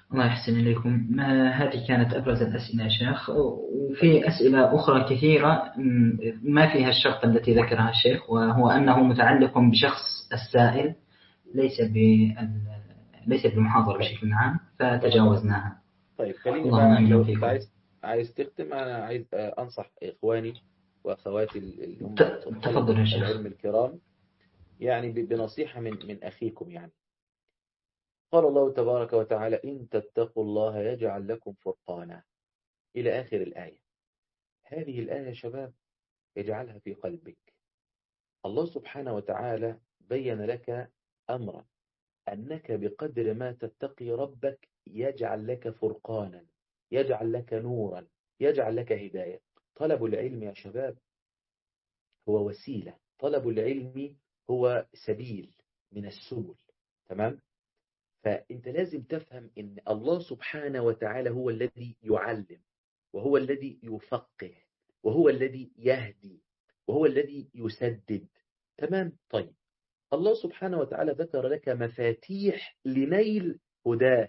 الله يحسن إليكم. ما هذه كانت أبرز الأسئلة يا شيخ، وفي أسئلة أخرى كثيرة ما فيها الشرط التي ذكرها الشيخ، وهو أنه متعلق بشخص السائل ليس بال ليس بالمحاضرة بشكل عام، فتجاوزناها. طيب خليني اللهم بقى، آمين لو انت وفيكم. عايز عايز تختم، انا عايز انصح اخواني واخواتي اللي هم تفضل طلبة يا العلم شيخ. الكرام، يعني بنصيحة من من اخيكم. يعني قال الله تبارك وتعالى: إن تتقوا الله يجعل لكم فرقانا، إلى آخر الآية. هذه الآية يا شباب اجعلها في قلبك. الله سبحانه وتعالى بين لك أمرا، أنك بقدر ما تتقي ربك يجعل لك فرقانا، يجعل لك نورا، يجعل لك هداية. طلب العلم يا شباب هو وسيلة، طلب العلم هو سبيل من السبل. تمام؟ فأنت لازم تفهم أن الله سبحانه وتعالى هو الذي يعلم، وهو الذي يفقه، وهو الذي يهدي، وهو الذي يسدد. تمام؟ طيب، الله سبحانه وتعالى ذكر لك مفاتيح لنيل هداه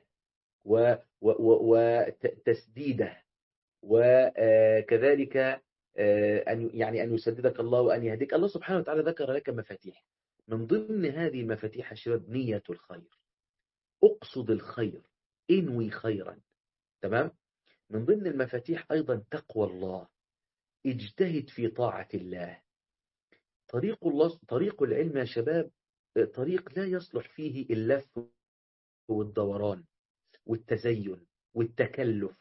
وتسديده، وكذلك أن يعني أن يسددك الله وأن يهديك. الله سبحانه وتعالى ذكر لك مفاتيح، من ضمن هذه المفاتيح الشباب نية الخير. اقصد الخير، انوي خيرا. تمام؟ من ضمن المفاتيح أيضا تقوى الله، اجتهد في طاعة الله. طريق الله، طريق العلم يا شباب، طريق لا يصلح فيه اللف والدوران والتزين والتكلف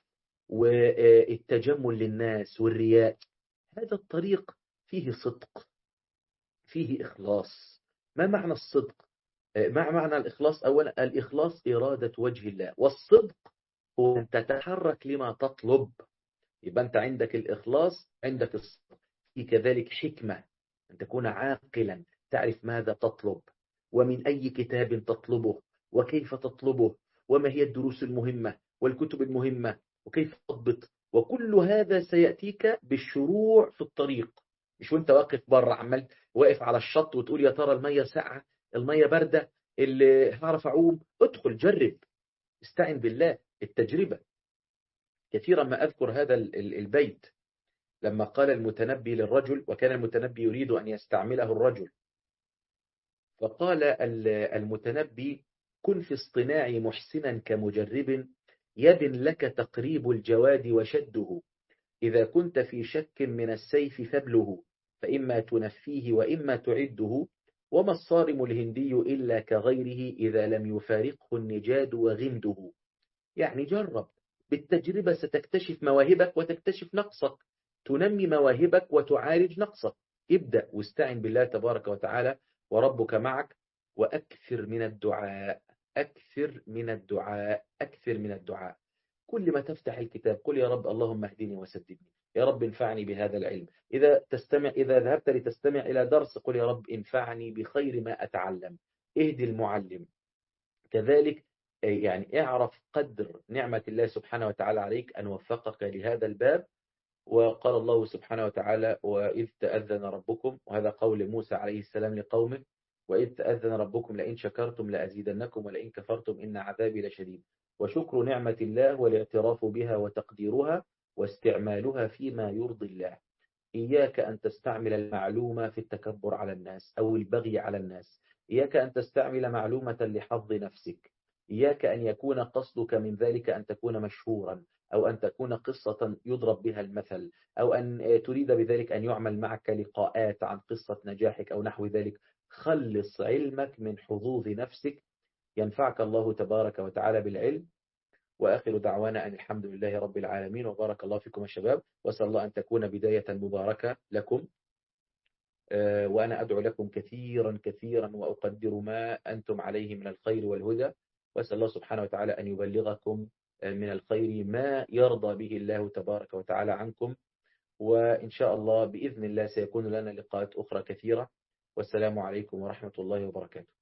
والتجمل للناس والرياء. هذا الطريق فيه صدق، فيه إخلاص. ما معنى الصدق؟ ما معنى الإخلاص؟ أولا، الإخلاص إرادة وجه الله، والصدق هو أن تتحرك لما تطلب. يبقى أنت عندك الإخلاص، عندك الصدق، في كذلك حكمة، أن تكون عاقلا، تعرف ماذا تطلب، ومن أي كتاب تطلبه، وكيف تطلبه، وما هي الدروس المهمة والكتب المهمة، وكيف تضبط. وكل هذا سيأتيك بالشروع في الطريق، مش وانت واقف بره عمال واقف على الشط وتقول يا ترى المية ساقعة المية باردة اللي هعرف أعوم. ادخل جرب، استعن بالله، التجربة. كثيرا ما أذكر هذا البيت لما قال المتنبي للرجل، وكان المتنبي يريد أن يستعمله الرجل، فقال المتنبي: كن في اصطناع محسنا كمجرب، يد لك تقريب الجواد وشده، إذا كنت في شك من السيف فبله، فإما تنفيه وإما تعده، وما الصارم الهندي إلا كغيره، إذا لم يفارقه النجاد وغمده. يعني جرب، بالتجربة ستكتشف مواهبك وتكتشف نقصك، تنمي مواهبك وتعالج نقصك. ابدأ واستعن بالله تبارك وتعالى، وربك معك. وأكثر من الدعاء، أكثر من الدعاء، أكثر من الدعاء. كل ما تفتح الكتاب قل يا رب اللهم اهدني وسددني، يا رب انفعني بهذا العلم. إذا تستمع إذا ذهبت لتستمع إلى درس قل يا رب انفعني بخير ما أتعلم، اهدي المعلم. كذلك يعني اعرف قدر نعمة الله سبحانه وتعالى عليك أن وفقك لهذا الباب. وقال الله سبحانه وتعالى: وإذ تأذن ربكم، وهذا قول موسى عليه السلام لقومه: وإذ تأذن ربكم لئن شكرتم لأزيدنكم ولئن كفرتم إن عذابي لشديد. وشكر نعمة الله والاعتراف بها وتقديرها واستعمالها فيما يرضي الله. إياك أن تستعمل المعلومة في التكبر على الناس أو البغي على الناس. إياك أن تستعمل معلومة لحظ نفسك. إياك أن يكون قصدك من ذلك أن تكون مشهورا، أو أن تكون قصة يضرب بها المثل، أو أن تريد بذلك أن يعمل معك لقاءات عن قصة نجاحك أو نحو ذلك. خلص علمك من حظوظ نفسك، ينفعك الله تبارك وتعالى بالعلم. وآخر دعوانا أن الحمد لله رب العالمين، وبارك الله فيكم يا شباب، وأسأل الله أن تكون بداية مباركة لكم. وأنا أدعو لكم كثيرا كثيرا، وأقدر ما أنتم عليه من الخير والهدى، وأسأل الله سبحانه وتعالى أن يبلغكم من الخير ما يرضى به الله تبارك وتعالى عنكم. وإن شاء الله بإذن الله سيكون لنا لقاءات أخرى كثيرة. والسلام عليكم ورحمة الله وبركاته.